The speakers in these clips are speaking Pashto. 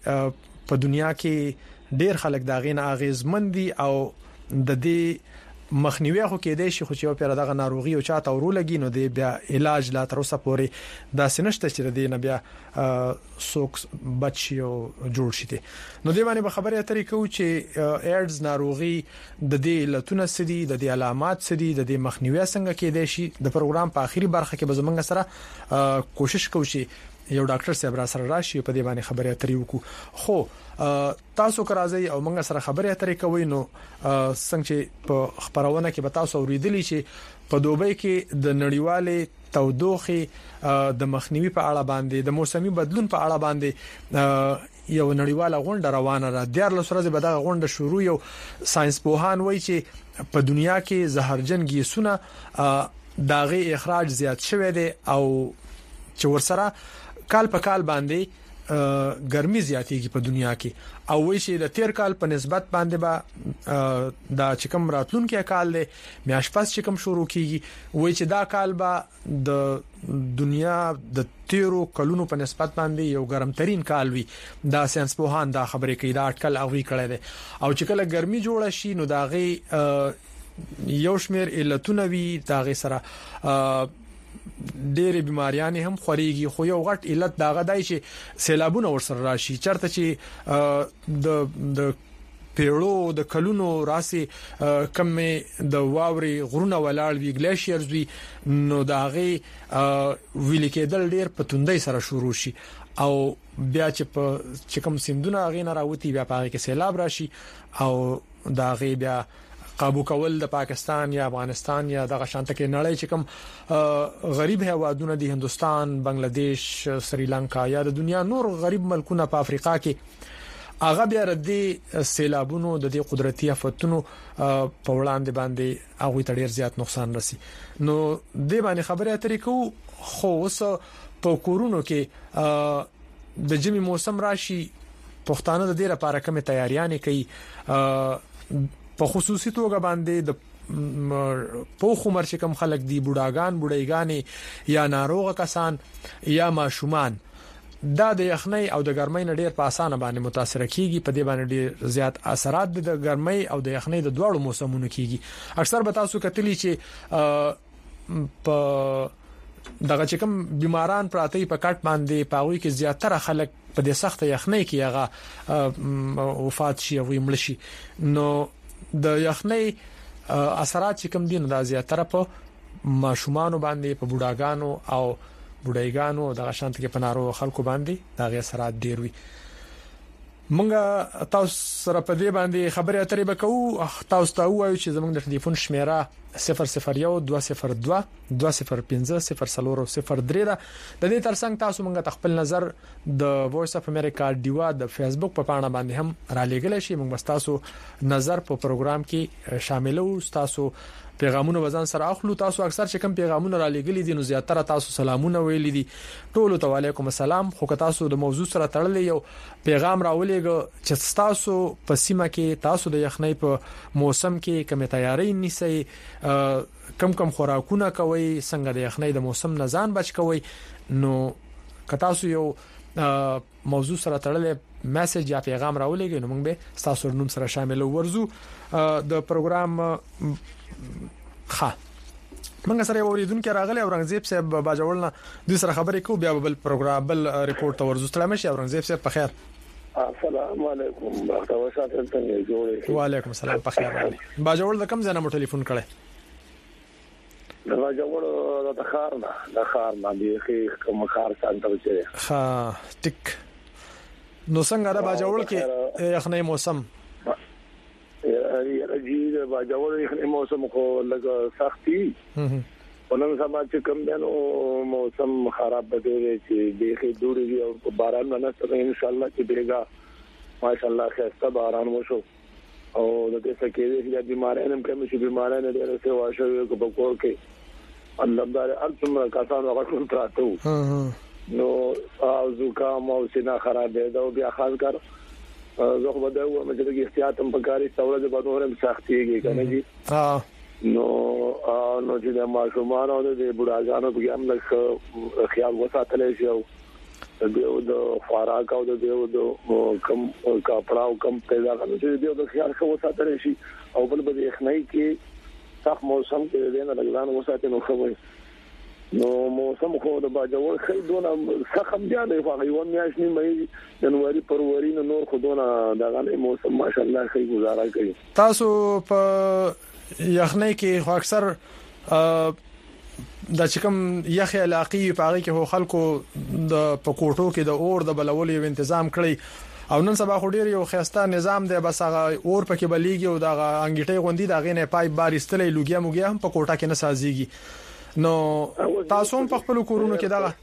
په دنیا کې ډیر خلک دا غین اغیزمندي او د دې مخنیوي خو کې دی خو چې په دغه ناروغي او چاته ورولګي نو د بیا علاج لا تر اوسه پورې دا سنشته چې د نه بیا سوکس بچي او جوړ شي نو دی باندې خبره اترې کوي چې ایډز ناروغي د دې لتون سدي د دې علامات سدي د دې مخنیوي څنګه کې دی شي د پروګرام په اخیری برخه کې به زمونږ سره کوشش کوو چې یو ډاکټر صاحب را سره راشي په دې باندې خبرې اترې وکړو خو تاسو کرازي او موږ سره خبرې اترې کوي نو څنګه چې په خبرونه کې به تاسو اوریدلی چې په دوبۍ کې د نړیوالې تودوخه د مخنیوي په اړه باندې د موسمي بدلون په اړه باندې یو نړیواله غونډه روانه ده د 14 ورځې به دا غونډه شروع یو ساينس پوهان وایي چې په دنیا کې زهرجن ګیسونه داغه اخراج زیات شوه دي او چې ورسره کال په کال باندې ګرمي زیاتېږي په دنیا کې او وایي چې د تیر کال په نسبت باندې با د چکم راتلونکو کال له میاشپاس چکم شروع کیږي وایي چې دا کال به د دنیا د تیرو کلونو په نسبت باندې یو ګرمترین کال وي دا ساينس پوهان دا خبرې کوي دا اټکل اوی کړی دی او چې کله ګرمي جوړه شي نو دا غي یو شمیر علتونه وي دا غي سره ډېر بیماریاں هم خوريږي خو یو غټ علت دا غدای چې سیلابونه ورسره راشي چرته چې د پیړو د کلونو راسي کم د واوري غرونه ولاړ وی ګلیشیرز وی نو دا غي ویل کېدل ډېر پتوندۍ سره شروع شي او بیا چې کوم سیندونه غي نه راوتی بیا پاره کې سیلاب راشي او دا غي بیا قابو کول د پاکستان یا افغانستان یا د غشانته کې نړۍ چې کوم غریب هوادونه د هندستان بنگلاديش سریلانکا یا د دنیا نور غریب ملکونه په افریقا کې هغه بیا ردي سیلابونو د دې قدرتي آفتونو په وړاندې باندې هغه ته ډیر زیات نقصان رسي نو د باندې خبره اترې کو خو اوس په کورونو کې د جمی موسم راشي پښتانه د دې لپاره کومه تیاریاں کوي په خصوصي توګه باندې د پوخ عمر چې کم خلک دي بوډاګان بوډایګانې یا ناروغ کسان یا ماشومان دا د یخنۍ او د ګرمۍ نه ډیر په اسانه باندې متاثر کیږي په دې باندې ډیر زیات اثرات د ګرمۍ او د یخنۍ د دواړو موسمونو کیږي اکثر به تاسو کتلی چې په دغه چې کوم بیماران پراته په کټ باندې پاوی کې زیاتره خلک په دې سخت یخنۍ کې هغه وفات شي او مړ شي نو د یخنۍ اثرات چې کوم دي نو د زیاتره په ماشومان باندې په بوډاګانو او بوډایګانو د غشانت کې پنارو خلکو باندې دا غي اثرات ډیر وي مونږه تاسو سره په دې باندې خبرې اترې وکړو تاسو ته وایو چې زموږ د ټلیفون شمیره 001 202 205 003 د دې ترڅنګ تاسو مونږ خپل نظر د وایس اف امریکا دیوا د فیسبوک په پاڼه باندې هم را لېږل شي مونږ تاسو نظر په پروګرام کې شاملو تاسو پیغامونه وزن سره اخلو تاسو اکثر چې کوم پیغامونه را لېږلي دي نو زیاتره تاسو سلامونه ویلي دي ټول ته وعلیکم السلام خو که تاسو د موضوع سره تړلې یو پیغام راولېګو چې تاسو په سیمه کې تاسو د یخنۍ په موسم کې کومه تیاری نیسئ کم خوراکونه کوي څنګه د یخنۍ د موسم نه ځان بچ کوي نو که تاسو یو موضوع سره تړلې میسج یا پیغام راولېګو نو موږ به تاسو نوم سره شامل ورزو د پروګرام منګه سره اوریدونکو راغلی اورنګزیب صاحب باجوړ نه د سره خبرې کو بیا بل پروګرام بل ریپورت ورزو سلام شي اورنګزیب صاحب په خیر السلام علیکم ډاکټر وشات څنګه جوړې وعلیکم السلام په خیر باجوړ د کوم ځای نه ټلیفون کړی د باجوړ د خار نه دی کوم خار څنګه چې ها ټیک نو څنګه د باجوړ کې یخنۍ موسم راځي د باجوړ یخنۍ موسم خو لږ سختي ولنه سما چې کوم دنو موسم خراب بده چې دیخي دوړي او باران نه سره ان شاء الله چې دیګه ماشاءالله خسته باران وشو او د دې سکه دې بیمارانو کوم شي بیمارانو ډېر څه واښوي کو په کور کې الله دار التم کسانو غټون تراتو نو زکام او سینا خراب ده او بیا خاص کر زه خو دا و چې د احتیاط هم پکاري څولې به نورم سختيږي کنه جی نو چې د ماشومان او د بوډاګانو په هم لږ خیال وساتل شي او د خوراک او د کم کپڑا او کم پیدا کړو چې د خیال خو ساتل شي او بل به اخنای کې صح موسم کې د نه لګان وساتنو خبري نو موسم خو د باجوړ خیدونه سخم دی نه خو یو میاش نه مې جنوري فروری نور خودونه دغه موسم ماشاءالله خی گزاره کوي تاسو په یخنۍ کې خو اکثر د چکم یخ علاقې په هغه کې هو خلکو د پکوټو کې د اور د بلولې تنظیم کړی او نن سبا خو ډیر یو خيسته نظام دی بس هغه اور پکې بلیږي او د انګیټي غوندي د غینې پایپ بارستلې لوګیا موګیا هم پکوټه کې نه سازيږي نو تاسو هم په خپل کورونو کې دغه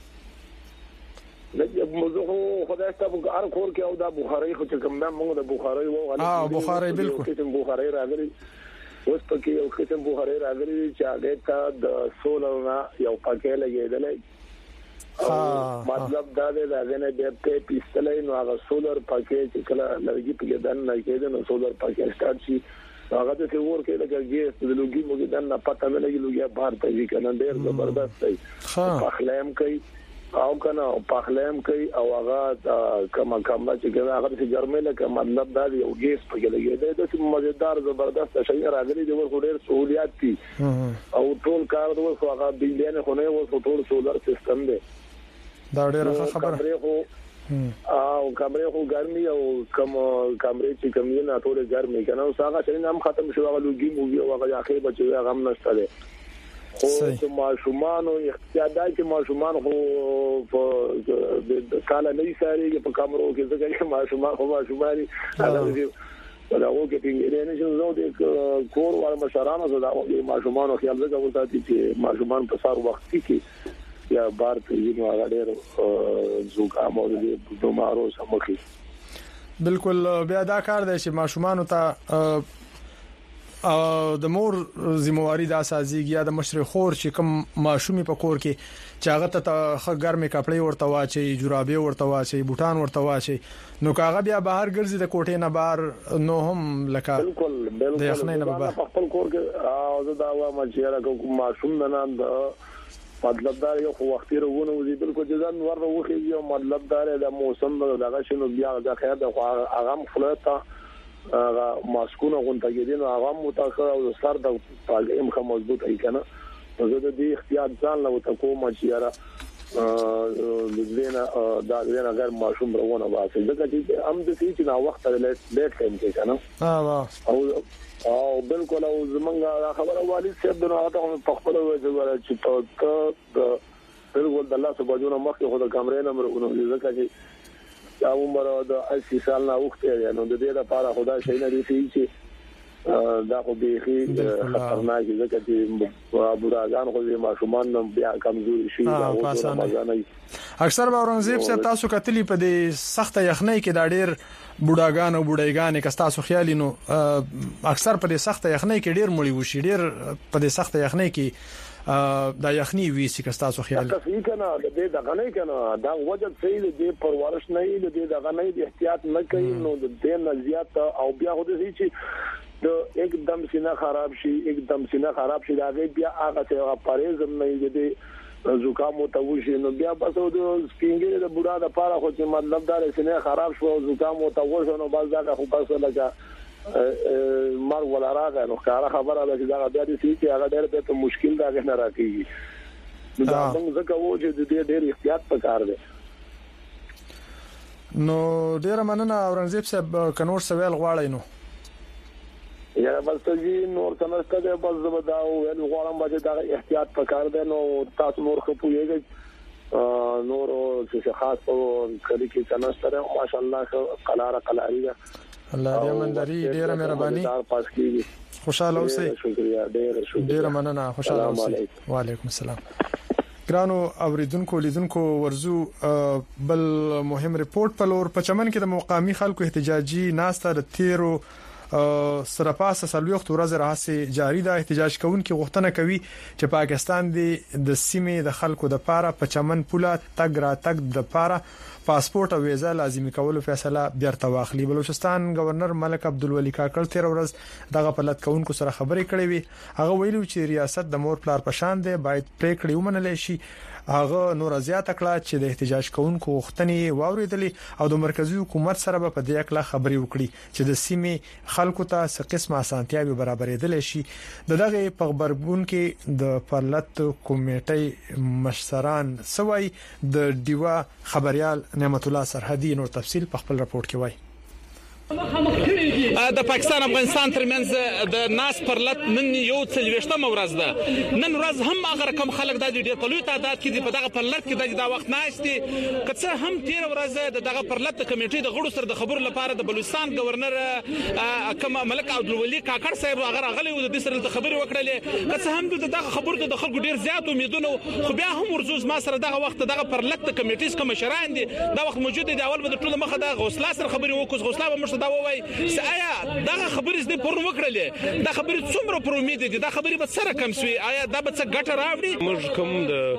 موضوع خدای ته هر کور کې او د بخاري خو چې کوم موږ د بخاري وو بخاري بالکل چې بخاري راغلي اوس پکې یو قسم بخاري راغلي چې هغه ته د سولر نه یو پکې لګیدل مطلب دا دی دا نه د په پیستلې نو هغه سولر پکې چې کله لرګي په دن نه کېده نو سولر پکې سٹارټ شي هغه ته ور کې لګي د لوګي موږ دن نه پته نه لګي لوګي بهر ته وی کنه ډېر زبردست دی پخلم کوي او کنه پخلم کوي او هغه کما چې هغه د ګرمه له مطلب دا دی او ګیس په لګي د مزیدار زبردست شي راغلي د ور ډېر سہولیات دي او ټول کار د ور هغه بجلی خو نه و ټول سولر سیستم دی دا ډېر خبره او کمرې خو ګرمي او کمرې چې کمې نه ټول ګرمي کنه او هغه چې نام ختم شو هغه لوګي موږ او هغه اخر بچي هغه هم نشته ده خو چې ماشومان او احتیاجات چې ماشومان خو په کال نه ساري په کمرو کې ځکه ماشومان خو ماشوماني هغه ولغه کې پیږي نه چې زه د کور ور مشرانو زدا او ماشومان خیال زګه وساتي چې ماشومان په سار وخت کې یا بار ته یو هغه ډېر زوګام او د دومارو سمخي بالکل بیا دا کار دی چې ماشومان ته د مور ذمہواری د اساسيږي یا د مشر خور چې کوم ماشومي په کور کې چې هغه ته ګرمه کپړې ورته واچي جورابې ورته واچي بوټان ورته واچي نو کاغه بیا بهر ګرځي د کوټې نه بهر نو هم لکه بالکل د یخنۍ نه بهر خپل کور کې او دا وا مچيره کوم ماشوم نه مطلب دا یو وختي روونه وزي بالکل ځان ور وروخي یو مطلب دا د موسم دغه شنو بیا د خیر د هغه فلتا هغه ماسکونه غونټه کېدل هغه متأخر او سر د پاګیم خو مضبوط ای کنه زه د دې احتیاط ځان له تکوم چې یاره لږه دا لږه غیر ماشوم روونه واسه ځکه چې هم د چې نا وخت لیټ ټایم کې کنه او بالکل او زمونږه خبره والد صاحب دغه ته په خپل وجه چې ته بالکل د الله سبحانه مخکې خو د کیمرې نمبر ونو ځکه چې دا عمر د 80 سال نه وخته نو د دې لپاره خدای شي نه دي چې دا خو به خطرناک ځکه چې بوډاګان خو د ماشومان بیا کمزوري شي دا وځي اکثر باورنګزیب صاحب تاسو کتلی په دې سخت یخنۍ کې دا ډېر بوډاګان او بوډایګان که تاسو خیال نو اکثر په دې سخت یخنۍ کې ډېر مړی وشي ډېر په دې سخت یخنۍ کې دا یخنۍ ویسي که تاسو خیال تاسو کنه د دې دغه نه کنه دا وجه صحیح دی پرورش نه دی د دغه نه د احتیاط نه کوي نو د دې نه زیات او بیا هو د چې د एकदम سینه خراب شي एकदम سینه خراب شي دا بیا هغه څه پرهیز نه دی زکام او توشي نو بیا بس د سپینګي د بوډا د پاره خو چې مطلب دا سینه خراب شو زکام او توشي نو بس دا خو پاسه لګا مر ولا راغه نو کار خبره ده چې دا بیا دې چې هغه ډېر په مشکل دا نه راکېږي نو دا موږ ځکه و چې د دې ډېر احتیاط پکار دی نو ډېر مننه اورنګزیب صاحب کنور سوال غواړی نو یا بس چې نور تنسته ده بس زبدا او غواړم چې دا احتیاط پکار دی نو تاسو نور خو پوهیږئ نور چې خاص په کلی کې تنسته ده ماشاءالله قلاری ده الله دې مندري ډیره مهرباني خوشاله اوسئ شکریا ډیره مننه خوشاله اوسئ وعلیکم السلام ګرانو اوریدونکو لیدونکو ورزو بل مهم ریپورت په لور په چمن کې د مقامی خلکو احتجاجي ناسته د تیرو سرپاسه سلوخت ورځ راځي جاری ده احتجاج کوونکي غوښتنه کوي چې پاکستان د سیمې د خلکو د پاره په چمن پوله تګ را تګ د پاره پاسپورت او ویزه لازمي کولو فیصله بیرته واخلي بلوچستان گورنر ملک عبدالولي کاکړ تیر ورځ دغه پلت کوونکو سره خبرې کړې وي هغه ویلو چې ریاست د مور پلار پشان دی باید پریکړې ومنل شي هغه نور زیات کړه چې د احتجاج کوونکو غوښتنې واوریدلې او د مرکزی حکومت سره په دې اړه خبري وکړي چې د سیمې خلکو ته څه قسمه اسانتیاوي برابرېدل شي. دغه په خبرګون کې د پرلط کمیټې مشران سوي د دیوا خبريال نعمت الله سرحدي نور تفصيل په خپل راپور کې وایي. د پاکستان افغانستان ترمنځ د ناس پرلط نن یو څلويشتمه ورځ ده. نن ورځ هم هغه کم خلک د ډېر په لوی تعداد کې په دغه پرلط کې د وخت ناشتي کڅه هم تیر ورځ دغه پرلط کمیټې د غړو سره د خبرو لپاره د بلوچستان گورنر کما ملک عبدالولي کاکړ صاحب هغه غلي و د سره د خبرو وکړلې کڅه هم دغه خبرو د خلکو ډېر زیات امیدونه خو بیا هم ورزوز ما سره دغه وخت دغه پرلط کمیټې کوم مشران دي دا وخت موجود دي اول به د ټول مخه د غوسلا سره خبرو وکړو غوسلا به دا وای آیا دا خبرې دې پرون وکړلې دا خبرې څومره پر امید دي دا خبرې به سره کم سوي آیا دا به څه ګټه راوړي. موږ کوم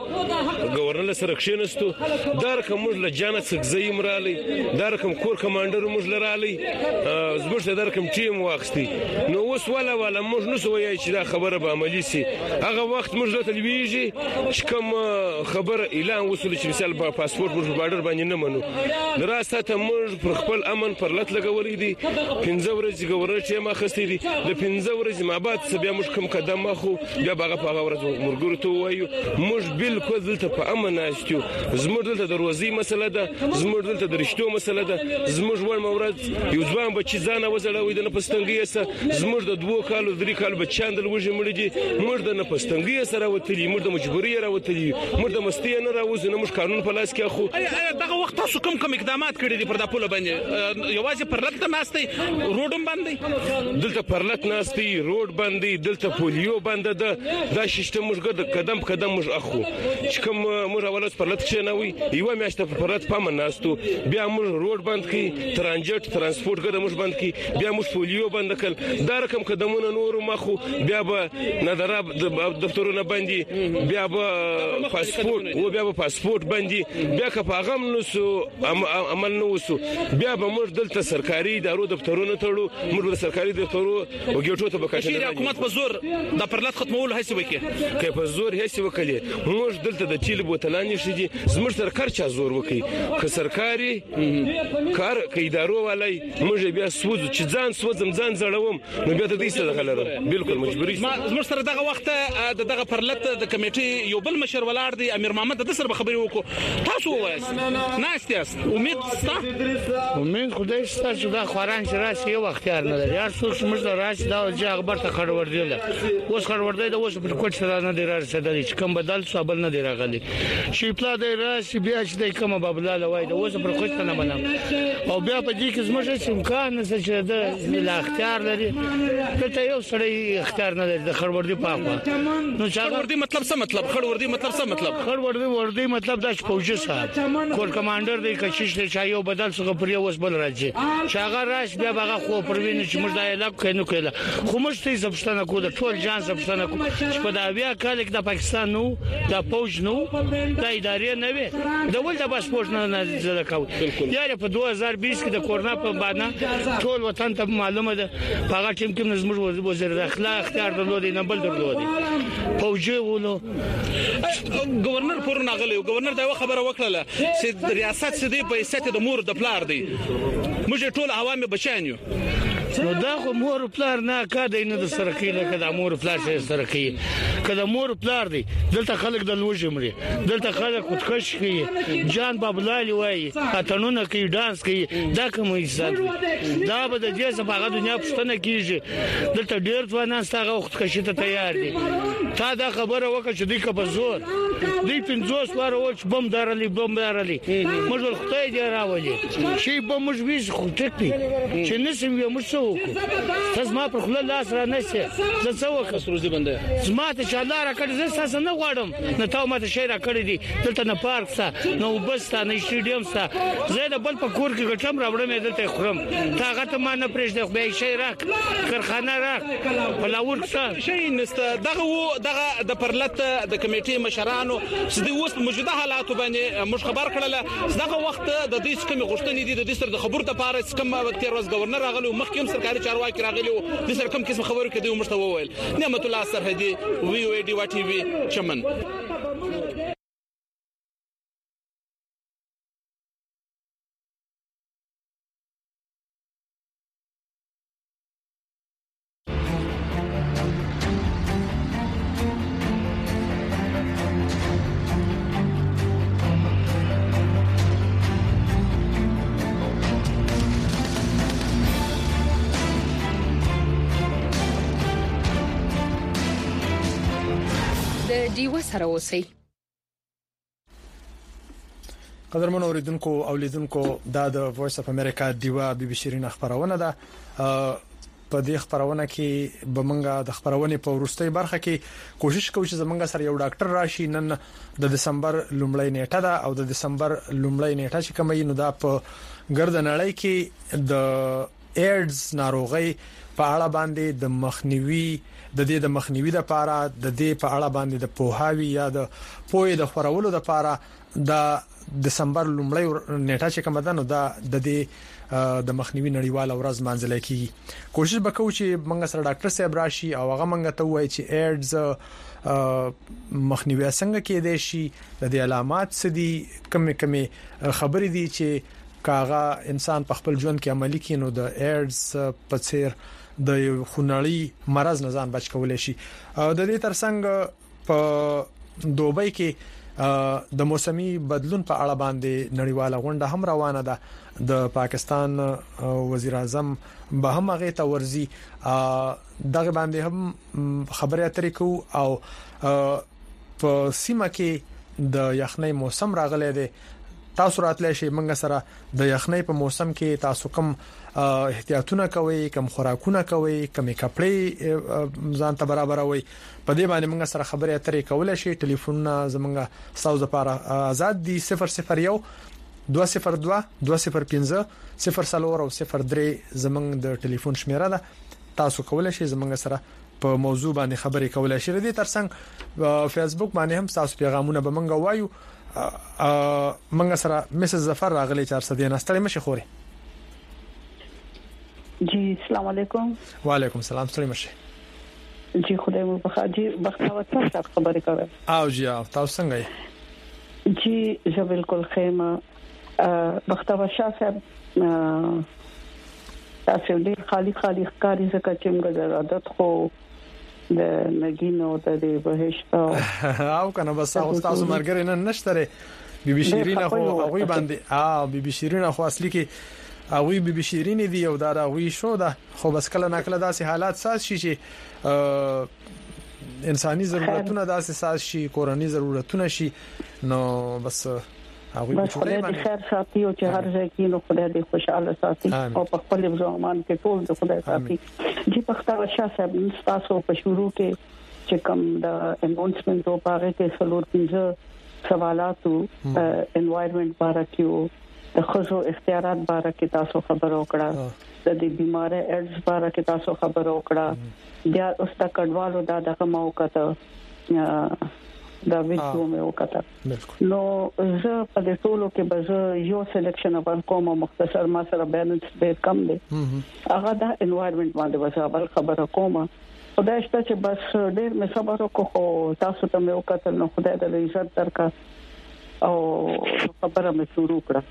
د گورنر سره کښینستو دا رقم موږ له جانت سګزې مرالي دا رقم کور کمانډر موږ لرالي زموږ د رقم ټیم واخستي نو اوس ولا موږ نو سوي چې دا خبره به عملي سي. هغه وخت موږ له تلویزیون چې کوم خبر اعلان وصول چې مثال په پاسپورت موږ بارډر باندې نه منو دراسته ته موږ پر خپل امن پرلط لګولې دي 15 ورځې گورنر چې ما خستې دي د 15 ورځې ما بعد بیا موږ کوم قدم اخو بیا هغه په هغه ورځ مرګورو ته وایو موږ بالکل دلته په امن ناشتو زموږ دلته د روزي مسله ده زموږ دلته د رښتو مسله ده زموږ ور مورد یو ځوان بچی ځان وزړوي د نپستنګي سره زموږ د 2 کالو 3 کالو بچان د وژه مړي دي موږ د نپستنګي سره وتلی موږ د مجبوري راوتلی موږ د مستی نه راوځو نه موږ قانون په لاس کې اخو. دغه وخت تاسو کوم اقدامات کړی دي پر د پوله باندې یوازې پرلط ناشتي روډم باندې دلته پرلط ناشتي روډ باندې دلته پولیو باندې دا سیستم موږ قدم په قدم موږ اخو چې کوم موږ اولس پرلط چې نه وي یو میاشته په پرلط پامن ناشتو بیا موږ روډ باندې کی ترانجیت ترانسپورت ګره موږ باندې کی بیا موږ پولیو باندې کړ دا رقم قدمونه نور مخو بیا به نظر دفترونه باندې بیا به پاسپورت او بیا به پاسپورت باندې بیا که پیغام نو سو عمل نو سو بیا به موږ دلته سرکاري ادارو دفترونه تړو موږ د سرکاري دفترو وګیټو ته بکاټه حکومت په زور د پرلط ختمول هڅه وکړي که په زور هڅه وکړي موږ دلته د چیل بوتلان شي زموږ سرکار چا زور وکړي که سرکاري کار کې ادارو والای موږ بیا سوز چې ځان سوزم ځان زړوم نو بیا د دې سره غلره بالکل مجبوري زموږ سره دغه وخت دغه پرلط د کمیټې یو بل مشر ولاړ دی امیر محمد د سره خبري وکړو تاسو وایي ناشتیاست امید خدای ستاسو دا خوران چې راشي یو اختیار نه لري هر څوک موږ راشي دا چې خبر ته خبر ورډیله اوس خبر دی دا اوس په کوټ سره نه دی راشي چې کوم بدل صابل نه دی راغلی شي پلا دی راشي بیا چې د کومه بابلاله وای دا اوس پر کوټ نه بنم او بیا په دې کې زموږ امکان نه چې دا اختیار لري ته یو سړی اختیار نه لري د خبردي پاکه نو خبردي مطلب څه مطلب خبردي مطلب څه مطلب خبردي مطلب دا چې فوجي صاحب کور کمانډر دی کشش دی چې یو بدل څنګه پر یو وس بل راځي چې هغه راش بیا هغه خو پروینه چې موږ دا اعلان کینو کله خو موږ ته زبستانه کو د ټول جان زبستانه کو چې په دا بیا کال کې د پاکستان نو د فوج نو د ادارې نه وي د ول د پاسپورت نه زده کاوه یاره په 2020 کې د کورونا په باندې ټول وطن ته معلومه ده هغه ټیم کې زموږ وزیر داخله اختیار درلودي نه بل درلودي فوجي ولو گورنر پور ناغلی گورنر دا خبره وکړه چې ریاست سدي په حیثیت د مور د پلار دی موږ ټول عوامي بچانیو نو دا خو مور پلار نه کاده نه د سرکی نه کده مور پلار سره سرکی کده مور پلار دی دلته خلک د لوجه مري دلته خلک خودکش کوي جان بابلالي وای اتنونه کوي ډانس کوي دا کوم عزت دا به د دې څخه هغه دنیا پښتنه کیږي دلته ډیر ځوانان ستاسو خودکشي ته تیار دي تا دا خبره وکړه چې دوی کبه زور دوی 50 واره وچ بم دارلی موږ خدای دې راولي شي بم موږ ویش خو ټکی چې نسم یو موږ تاسو ما پر خپل لاس را نشي زه څه وکړم روزي بنده زما ته چې الله را کړی زه تاسو نه غواړم نه تاسو ما ته شي را کړی دي دلته نه پارک سره نو بس نه سټیډیم سره زه د بل په کور کې ګټم راوړم دلته خورم تاغه ته ما نه پرېږده به شي راک کارخانه راک بلاور څه شي نسته دغه د پرلط د کمیټې مشرانو چې د اوس موجوده حالاتو باندې مش خبر کړل دغه وخت د دې کوم غوښتنې دي د دې سره د خبرو ته پاره کوم وخت ورځ گورنر راغلی مخکې سرکاري چارواکي راغلي د سره کوم قسم خبرو کې دوی مشته وویل نعمت الله سرحدي وی او ډي وا ټي وي چمن. ډیوه سره اوسئ. قدرمن اوریدونکو او لیدونکو دا د وایس اف امریکا دیوا بي بي شيرین خبرونه ده. په دې خبرونه کې بمنګا د خبرونه په ورستۍ برخه کې کوشش کوي چې زمونږ سره یو ډاکټر راشي. نن د دسمبر لومړی نیټه ده او د دسمبر لومړی نیټه چې کومه نو دا په ګرد نړۍ کې د ایډز ناروغي په اړه باندې د مخنیوي لپاره د دې په اړه باندې د پوهاوی یا د پوهې د خورولو لپاره د دسمبر لومړی نیټه چې کومه ده نو دا د دې د مخنیوي نړیواله ورځ مانځل کیږي. کوشش وکړو چې موږ سره ډاکټر صاحب راشي او هغه موږ ته وایي چې ایډز مخنیوي څنګه کېدای شي، د دې علامات څه دي، کومې خبرې دي چې کاغه انسان په خپل ژوند کې عملي کړي نو د ایډز په څیر د خونړی مرز نه ځان بچ کولای شي. د دې ترڅنګ په دوبۍ کې د موسمي بدلون په اړه باندې نړیواله غونډه هم روانه ده. د پاکستان وزیر اعظم به هم هغه ته ورزي دغه باندې هم خبرې اترې کو او په سیمه کې د یخنۍ موسم راغلی دی. تاسو راتلئ شي موږ سره د یخنۍ په موسم کې تاسو کوم احتیاطونه کوي، کوم خوراکونه کوي، کومې کپړې ځان ته برابروي، په دې باندې موږ سره خبرې اترې کولای شي. ټلیفون زموږ ساوث لپاره آزاد دي 001 202 205 04 او 03 زموږ د ټلیفون شمیره ده. تاسو کولای شئ زموږ سره په موضوع باندې خبرې کولای شئ. د دې ترڅنګ فیسبوک باندې هم تاسو پیغامونه به موږ وایو. منګه سره مسز ظفر راغلی 400 نستړی مشه خوري. جی السلام علیکم. وعلیکم السلام. ستړی مشه. جی خدای مو بخیر. جی بختاوت صاحب خبرې کوي. او جی تاسو څنګه یې؟ جی زه بالکل خیمه بختاوت صاحب تاسو ډیر خالی ښکاری زکه چې موږ د عادت خو د نګینو د بهشت او کنه بس تاسو مرګره نه نشته. بي بي شيرین خو هغه باندې بي بي شيرین خو اصلي کې هغه بي بي شيرین دی او دا هغه شو ده. خو بس کله ناکله داسې حالات ساز شي چې انساني ضرورتونه داسې ساز شي، کورنۍ ضرورتونه شي، نو بس هغه بس خدای دې خیر ساتي او چې هر ځای کې نو خدای دې خوشاله ساتي او په خپل ځوان کې ټول دې خدای ساتي. جی پختاوت صاحب تاسو په شروع کې چې کوم د اناونسمنت او پاره کې څلور پنځه سوالات انوایرنمنت باره کې د خصو اختیارات باره کې تاسو خبرو کړه، د دې بیماری ایډز باره کې تاسو خبرو کړه، بیا اوس تا کډوالو دا دغه موقته دا ویډیو مې وکړه. نو زه په دې ټولو کې به یو سلیکشن اپ کوم مختصر ما سره بیلنس ډېر کم دی. هغه د انوایرنمنت باندې وسابل خبره کوم. خدای شته چې بس ډېر مې صبر وکړو، تاسو ته مې وکړل، نو خدای دې عزت درکا او خبره مې شروع کړه.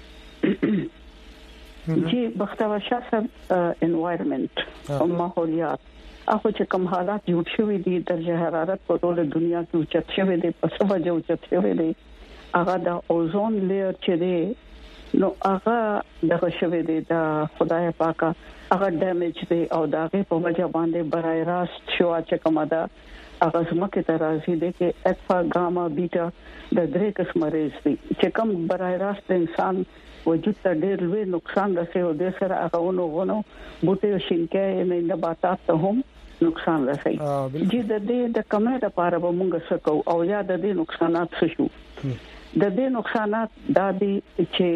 جی بختاوت صاحب انوایرنمنت او ماحولیات اخو چې کوم حالات جوړ شوي دي، درجه حرارت په ټوله دنیا کې اوچت شوی دی، په سبا جو اوچت شوی دی. هغه د اوزون لیر چې دی نو هغه دغه شوی دی د خدای پاکه هغه ډیمیج دی او داغه په وجه باندې برای راست شو چې کومه ده هغه زمکه ته راځي د کې الفا ګاما بیٹا د درې قسم ریز دي چې کوم برای راست انسان وجود ته ډېر لوی نقصان رسوي او د سره هغه غونو بوټي او شینکې نه نباتات ته هم نقصان رسوي. چې د دې د کمه لپاره به موږ سکو او یا د دې نقصانات څه شو. د دې نقصانات د دې چې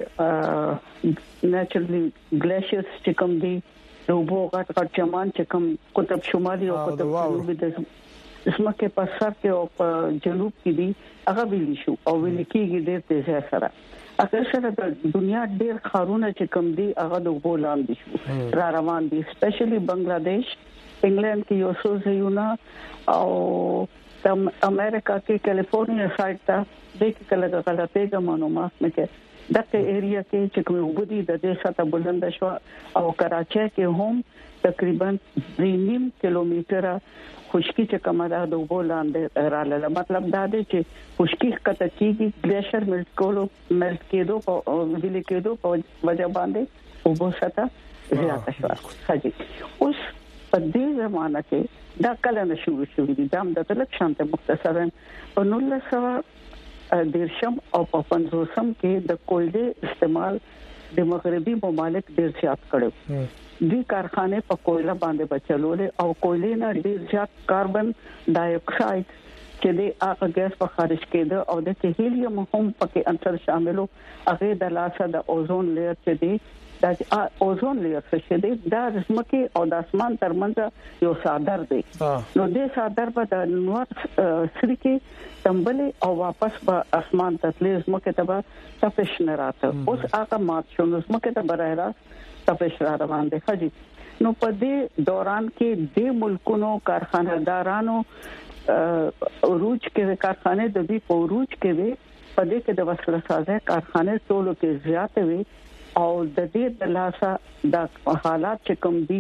نېچرلی ګلیشیرز چې کوم دي نو وګړه غټ چمان چې کوم قطب شمالي او قطب جنوبي د اسمکه په سر کې او په جنوب کې دي هغه ویل شو او ویل کېږي ډېر تیز سره. اکثر سره د دنیا ډېر خارونه چې کوم دي هغه د بولان دي را روان دي، سپیشلی بنگلاديش، انګلند کې یو څو ځایونه او امریکا کې کیلیفورنیا سایډ ته د کله غلطه معلومات نه کې دغه ایریا کې چې کوم وبدي د دې سطح بلند شو او کراچي کې هم تقریبا 3.5 کیلومتر خشکی چې کومه ده د بولان رااله. مطلب دا دی چې خشکی کته کېږي ګلیشر ملت کېدو په ویل کېدو په وجه باندې او بو سطح زیاته شو. حاجی اوس په دې زمانہ کې دا کله نشو شوې دي دا د تلک شانته مختصرا په 1900 دیرشم او په 50 کې د کویلې استعمال د مغربي ممالک ډیر زیات کړو دي کارخانه په کویلا باندې بچلولې او کویلې نه ډیر زیات کاربن ډای اکساید چې د هغه ګیس په خارج کېده او د هیلیم هم پکې انتر شاملو هغه د لاسه د اوزون لیر چې دی دا اوزون لیر څه دی دا زمکه او د اسمان ترمنځ یو صادر دی نو د صادر په د نور سری کې تمبلې او واپس په اسمان ته تللی زمکه ته تپش نه راته اوس هغه مات شو زمکه ته برایرا تپش را روان دي خجی نو په دې دوران کې د ملکونو کارخانه‌دارانو روج کې کارخانه د دې پوروج کې وي په دې کې د وسله سازه کارخانه ټولو کې زیات وي او د دې د لاسه د حالات چې کوم دي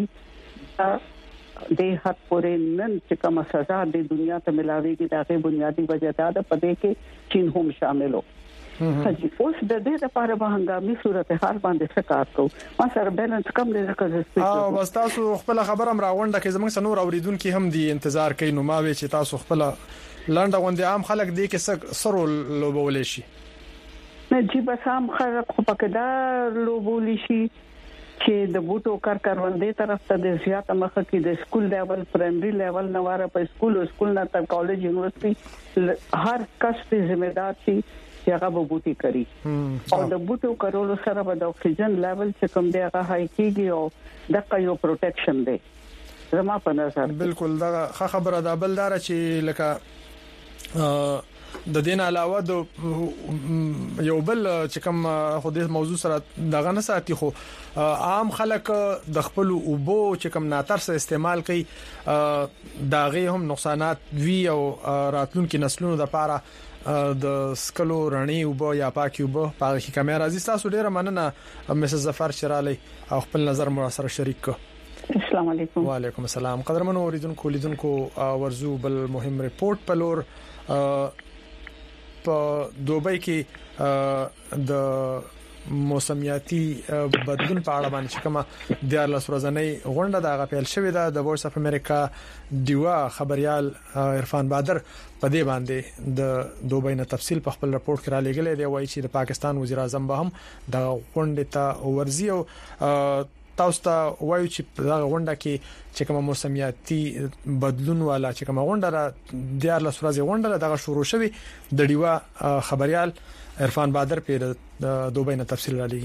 د حد پورې نن چې کوم سزا د دنیا ته ملاويږي دغه بنیادی وجہ دا په دې کې چین هم شامل وو چې اوس د دې لپاره به هنګامي صورتحال باندې څه کوو ما سره بیلانس کم دی ځکه او بس تاسو خپل خبر هم راغونډه کې زموږ سنور اوریدونکو هم دی انتظار کوي نو ما وی چې تاسو خپل لانډه غونډه عام خلک دی کې سره لوبول شي نه جی بس عام خلک خو پکې دا لوبول شي چې د بوټو کاروندې طرف ته د زیات مخه کې د سکول لیول پرایمري لیول نواره په سکول نه تر کالج یونیورسيټي هر کس ته ذمہ دار شي چې هغه بوټي کوي او د بوټو کولو سره به د اکسیجن لیول چې کوم دی هغه هاي کیږي او دغه یو پروټیکشن دی زما په نظر بالکل دا خبره ده بلدار چې لکه د دین علاوه د یو بل چې کوم خو دې موضوع سره دغه نه ساتي خو عام خلک د خپل اوبو چې کوم ناترس استعمال کوي داغه هم نقصانات وی او راتلونکو نسلونو لپاره د سکلو رڼي اوبو یا پاکي اوبو په کې کیمرا عزیز تاسو ډیره مننه مسز ظفر شرالی او خپل نظر مو سره شریک کو السلام علیکم وعلیکم السلام قدرمنو اوریدونکو ورزو بل مهم ریپورت پلور په دوبۍ کې د موسمیاتي بدلون په اړه باندې کومه د لاسورزنۍ غونډه د غپل شوې ده د وایس اف امریکا دیوا خبريال عرفان بادر په دې باندې د دوبۍ نه تفصیل په خپل رپورت کې را لګلې دی وایي چې د پاکستان وزیر اعظم به هم د غونډې ته ورزي او تاسو ته وایو چې دا غونډه کې چې کوم موسمیاتي بدلون والا چې کوم غونډه را د لاسورزي غونډه دغه شروع شوه د دیوا خبريال عرفان بادر په دوبۍ نه تفصیل را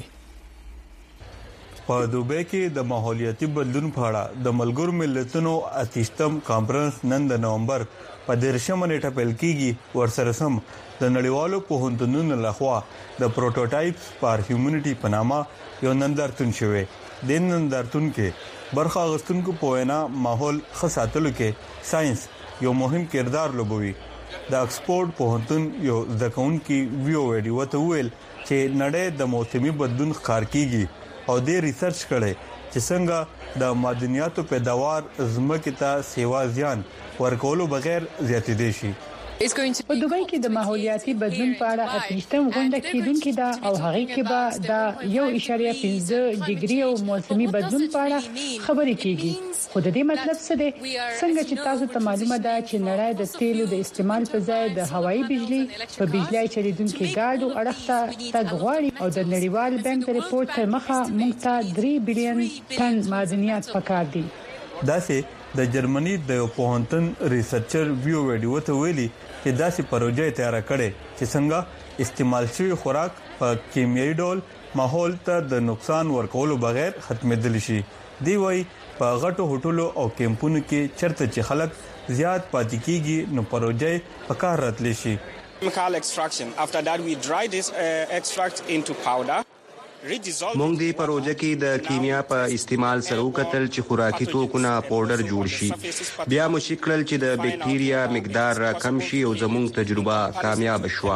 لګي په دوبۍ کې د ماحولیاتي بدلون په اړه د ملګرو ملتونو اتیشتم کانفرنس نن د نومبر په 13 نیټه پیل کیږي ورسره سم د نړیوالو پوهنتونونو لخوا د پروټوټایپس فار هیومنټي په نامه یو نندارتون شوی د نندارتون کې برخه غستونکو په وینا ماحول خاصاتلو کې ساينس یو مهم کردار لوبوي د اکسفورد پوهنتون یو ځکهونکي ویو ویډیو ته ویل چې نړۍ د موسمي بدلون ښکار کیږي او د ریسرچ کړي چې څنګه د معدنیاتو پیداوار زمکه ته سیوا زیان ورکولو بغیر زیاتېدي شي په دوبۍ کې د ماحولیاتي بدلون په اړه اتیشتم غونډه کیدونکې ده او هغه کې به د 1.5 ډیګري او موسمي بدلون په اړه خبرې کیږي خو د دې مطلب څه دی څنګه چې تاسو ته معلومه ده چې نړۍ د تیلو د استعمال په ځای د هوایي بجلی په بجلی چلیدونکو ګاډو اړخته تګ غواړي او د نړیوال بانک د ریپورت تر مخه موږ ته 3 بلین ټن معدنیات پکار دي داسې د جرمني د پوهنتون ریسرچر ویو ویډیو ته ویلي چې داسې پروژه تیار کړي چې څنګه استعمال شوی خوراک په کیمیاوي ډول ماحول ته د نقصان ورکولو بغیر ختمېدل شي دی وای په غټو هوټلو او کیمپونو کې چرته چې خلک زیات پاتې کیږي نو پروژه په کار راتلی شي chemical extraction after that we dry this extract into powder مونږ دی پروژه کې د کیمیا په استعمال سره وکتل چې خوراکي توکونه پاوډر جوړ شي بیا مو شکل چې د بکټیریا مقدار را کم شي او زموږ تجربه کامیاب شوه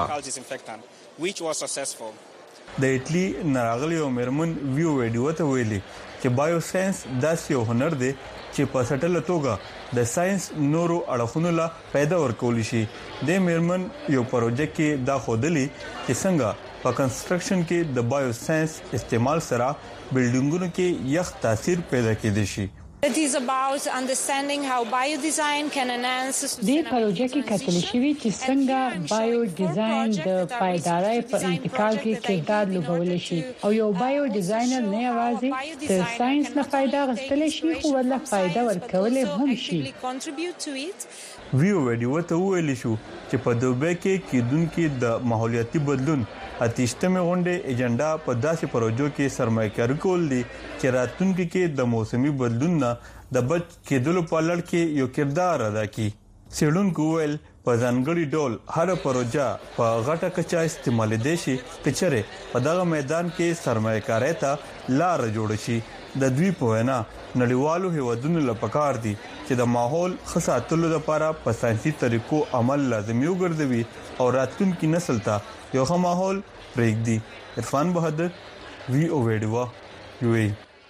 د ایټلی ناراغلی او مرمن ویو ویډیو ته ویلي چې بایو ساينس داسې یو هنر دی چې په سټل توګه د ساينس نورو اړخونو لا پیدا ورکول شي د مرمن یو پروژه کې دا خودلی چې څنګه په کنسټرکشن کې د بایو ساينس استعمال سره بلډینګونو کې یخ تاثیر پیدا کېدی شي It is about understanding how bio-design can enhance د پروژې کې کتل شوی چې څنګه بایو ډیزاین د پایدارۍ په انتقال کې کردار لوبول شي او یو بایو ډیزاینر نه یوازې د ساينس نه فائدہ غوښتل شي خو ول فائدہ ورکول هم شي. ویو ویډیو ته ویل شو چې په دوبه کې کیدونکو د ماحولیاتي بدلون اتیشتمه غونډه ایجنډا په داسې پروژو کې سرمایه‌کاري کول دي چې راتلونکي کې د موسمي بدلون نه د بچ کېدلو په لړ کې یو کردار ادا کوي. سیډونکو ویل په ځانګړي ډول هر پروژه په غټه کچا استعمال دي شي چې چیرې په دغه میدان کې سرمایه‌کاري ته لار جوړ شي. د دوی په وینا نړیوالو هیوادونو لپاره دي چې د ماحول خساتلو لپاره په ساينسي طریقو عمل لازمي وګرځوي او راتلونکي نسل ته یو ښه ماحول پرېږدي. عرفان بهادر وی او ویډیو یوې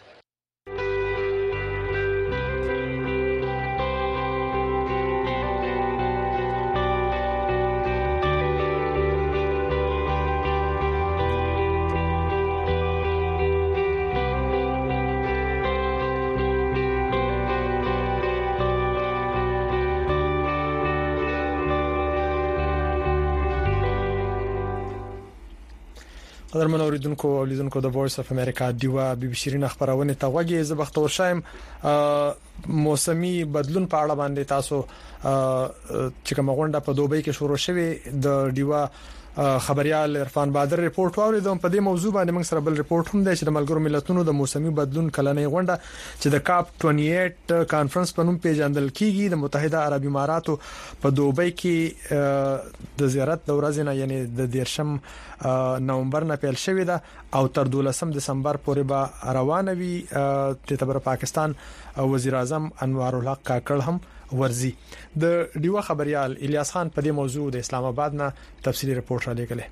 قدرمن اوریدونکو او لیدونکو د وایس اف امریکا دیوا بي بي شيرین خبرونه ته وګورئ. زه بختور شایم موسمي بدلون په اړه باندې تاسو چې کوم غونډه په دوبۍ کې شروع شوه د دیوا خبريال عرفان بادر ریپورت واوریدم. په دې موضوع باندې موږ سره بل ریپورت هم دی چې د ملګرو ملتونو د موسمي بدلون کلنۍ غونډه چې د کاپ 28 کانفرنس په نوم پیژندل کیږي د متحده عرب اماراتو په دوبۍ کې د زیارت د ورځې نه یعنی د 13 نومبر نه پیل شوې ده او تر 12 دسمبر پورې به روانه وي. د تبر پاکستان وزیر اعظم انوار الحق کاکړ هم ورزي. د دیوا خبريال الیاس خان په دې موضوع د اسلام آباد نه تفصیلی رپورت را لګلې.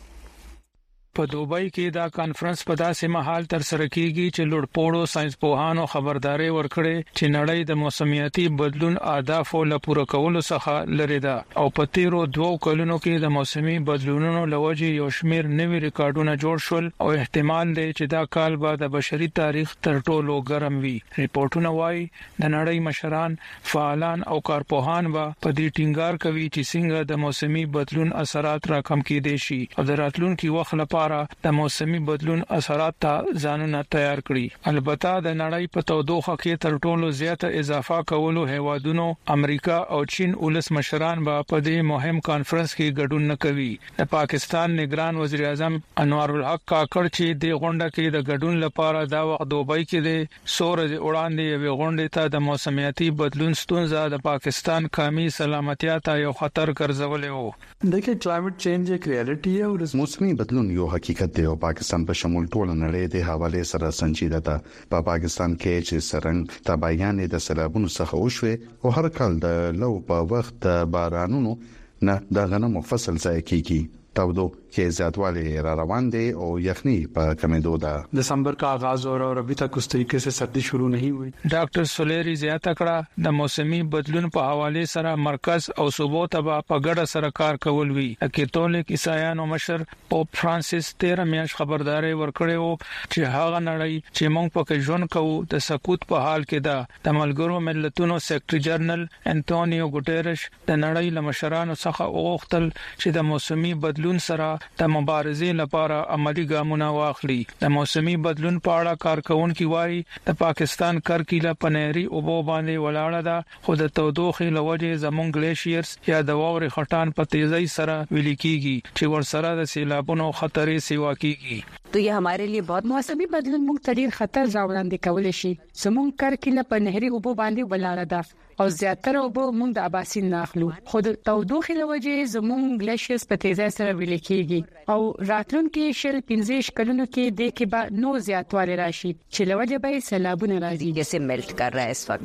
په دوبۍ کې دا کانفرنس په داسې مهال تر سره کیږي چې لوړپوړو ساينس پوهانو خبرداري ورکړي چې نړۍ د موسمیاتي بدلون اهداف له پوره کولو څخه لري ده او په تیرو 2 کلونو کې د موسمي بدلونونو لوجه یو شمیر نوي ریکارډونه جوړ شول او احتمال دی چې دا کال به د بشري تاریخ تر ټولو ګرم وي. ریپورتونه وايي د نړۍ مشران، فعالان او کارپوهان به په دې ټینګار کوي چې څنګه د موسمي بدلون اثرات راکم کېدي شي او د راتلونکي وخت لپاره د موسمي بدلون اثرات ته ځانونه تیار کړي. البته د نړۍ په تودوخه کې تر ټولو زیاته اضافه کولو هیوادونو امریکا او چین ولس مشران به په دې مهم کانفرنس کې ګډون نه کوي. د پاکستان نگران وزیر اعظم انوار الحق کاکړ چې د غونډه کې د ګډون لپاره دا وخت دوبۍ کې د سورج وړاندې یو غونډه ته د موسمیاتي بدلون ستونزه د پاکستان قومي سلامتیا ته یو خطر ګرځولې وو. देखिए climate change एक रियलिटी है और मौसमी बदलून यो حقیقت دی او پاکستان په شمول ټول نړۍ د حواله سره سنجیده ده. په پاکستان کې چې سرنګ تبعیان د سیلابونو څخه وشوي او هر کال د لو په وخت د بارانونو نه د غنمو فصل ځای کیږي. تودو کې زیاتوالی را روان دي او یخني په کمیدو ده. دسمبر کا آغاز اور ابھی تک اس طریقے سے سردی شروع نہیں ہوئی. ډاکټر سولیری زیاته کړه د موسمي بدلون په حواله سره مرکز او صوبو ته په ګډه سره کار کول وی. کاتولیک عیسایانو مشر پوپ فرانسیس 13 میاشت خبرداري ورکړې وو چې هغه نړۍ چې موږ په ژوند کوو د سقوط په حال کې ده. د ملګرو ملتونو سیکریټری جنرال انټونیو ګوټيرش د نړۍ لمشرانو څخه وغوښتل چې د موسمي بدلون سره د مبارزې لپاره عملی ګامونه واخلي. د موسمي بدلون په اړه کارکونکو وایي د پاکستان کرکیله پنيري او باندې ولاړه ده خو د تودوخې لوجه زمونږ گلیشیرز یا د واورې خټان په تیزی سره ویل کیږي چې ورسره د سیلابونو خطرې سیوا کیږي. तो ये हमारे लिए बहुत मौसमी बदलून मुख तरीर खतर रावड़ांदे कवले शि समूंग कर किला पनहरी उबो बांधे वलाड़ा दा और ज्यादातर उबो मुंग द आबासी नाखलू खुद तवदोखी लवजे जमूंग ग्लेशियर्स په تیزی سره ویل کیږي او راتلون کې شل 15 کلونو کې د کې با نو زیاتوالی راشي چې لوجه به سیلابونه راځي जैसे मेल्ट कर रहा है इस वक्त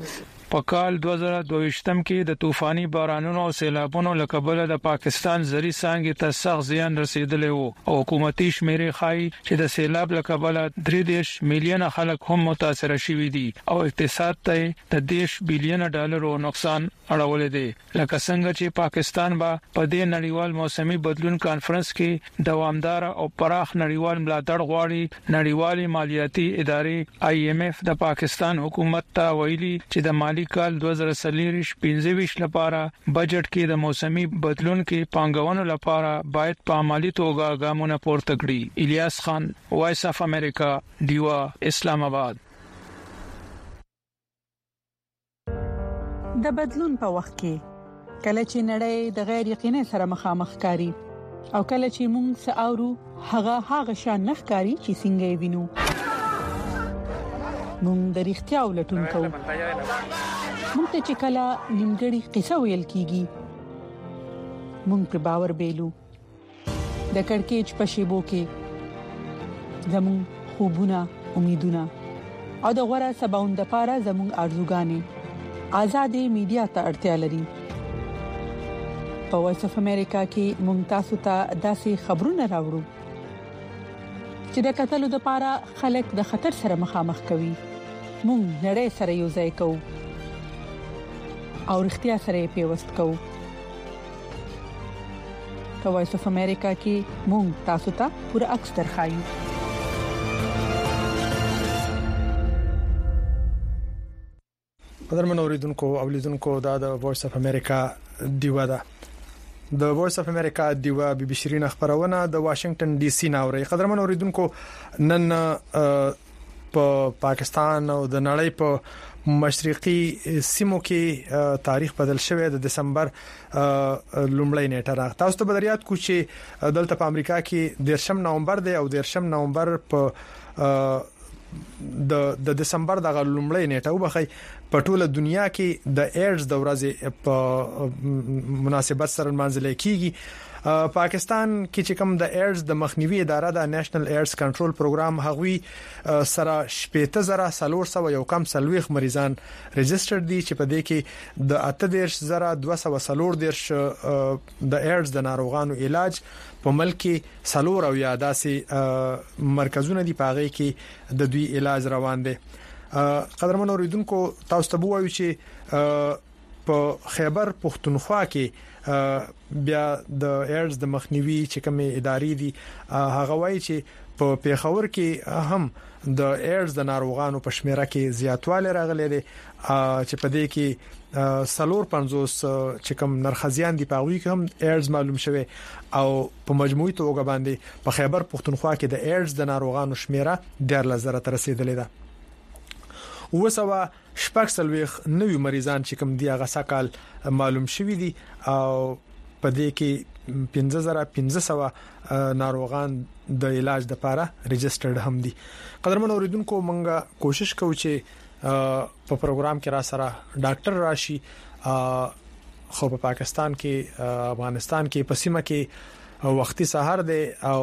په کال 2022 کې د طوفاني بارانونو او سیلابونو لکبل د پاکستان زری څنګه ته سخت زیان رسیدلی وو او حکومتي شمیرې ښایي چې د سیلاب لکبل 3 میلیونه خلک هم متاثر شوي دي او اقتصاد ته د $10 بلین نقصان اړولې دي. لکه څنګه چې پاکستان با په دې نړیوال موسمي بدلون کانفرنس کې دوامدار او پراخ نړیوال ملاتړ غواړي. نړیوالې مالیاتي ادارې IMF د پاکستان حکومت ته ویلي چې د مالی کال 2023-25 لپاره بجټ کې د موسمي بدلون کې پانګونو لپاره باید په عملی توګه ګامونه پورته کړي. الیاس خان، وایس اف امریکا، دیوا، اسلام آباد. د بدلون په وخت کې کله چې نړۍ د غیر یقیني سره مخامخ کاری او کله چې موږ ساورو هغه شان نخکاری چې څنګه وینو موږ د اړتیا ولټون کوو. موږ ته چې کله نیمګړی قصه ویل کیږي موږ په باور بیلو. د کڑکېچ په شیبو کې زموږ خوبونه، امیدونه او د غوړه سباوند لپاره زموږ ارزوګانې آزادې میډیا ته اړتیا لري. په وایس اف امریکا کې موږ تاسو ته داسې خبرونه راوړو چې د قتلو لپاره خلک د خطر سره مخامخ کوي. موږ نړۍ سره یو ځای کوو او اړتیا سره پیوست کوو. په وایس اف امریکا کې موږ تاسو ته پوره عکس درخایو. قدرمن اوریدونکو او لیدونکو دا د وایس اف امریکا دیوا ده. د وایس اف امریکا دیوا بي بي شيرين خبرونه د واشنگټن ډي سي ناوړي. قدرمن اوریدونکو نن په پاکستان او د نړۍ په مشرقي سیمو کې تاریخ بدل شوی د دسمبر لومړی نیټه راغ. تاسو ته بدریات کو چې دلته په امریکا کې 10 نومبر دی او 10 نومبر په د دسمبر د لومړی نیټه وبخي په ټوله دنیا کې د ایډز د ورځې په مناسبت سره منځل کیږي. پاکستان کې چې کوم د ایډز د مخنیوي اداره د نېشنل ایډز کنټرول پروګرام هغوی سره 18000 یو کم سلويخ مریضان ريجستره دي چې په دې کې د 18240 د ایډز د ناروغانو علاج په ملک کې سلور او یا داسې مرکزونه دي پاغي کې د دوی علاج روان دي. قدرمن اوریدونکو تاسو ته وایو چې په خیبر پختونخوا کې بیا د ایډز د مخنیوي چې کومه ادارې دي هغه وایي چې په پیښور کې هم د ایډز د ناروغانو په شمیره کې زیاتوالی راغلی دی چې په دې کې سلور 50 چې کوم نرخزیان دي په وی کې هم ایډز معلوم شوه او په مجموعي توګه باندې په خیبر پختونخوا کې د ایډز د ناروغانو شمیره 10000 ته رسیدلې ده. وسوه شپږ سلويخ نوې مریضان چې کوم دی هغه سکهال معلوم شوي دي او په دې کې 15500 ناروغان د علاج لپاره ريجسترډ هم دي. قدرمن اوریدونکو مونږه کوشش کوو چې په پروګرام کې را سره ډاکټر راشي خو په پاکستان کې افغانستان کې پسیمه کې وختي سحر دی او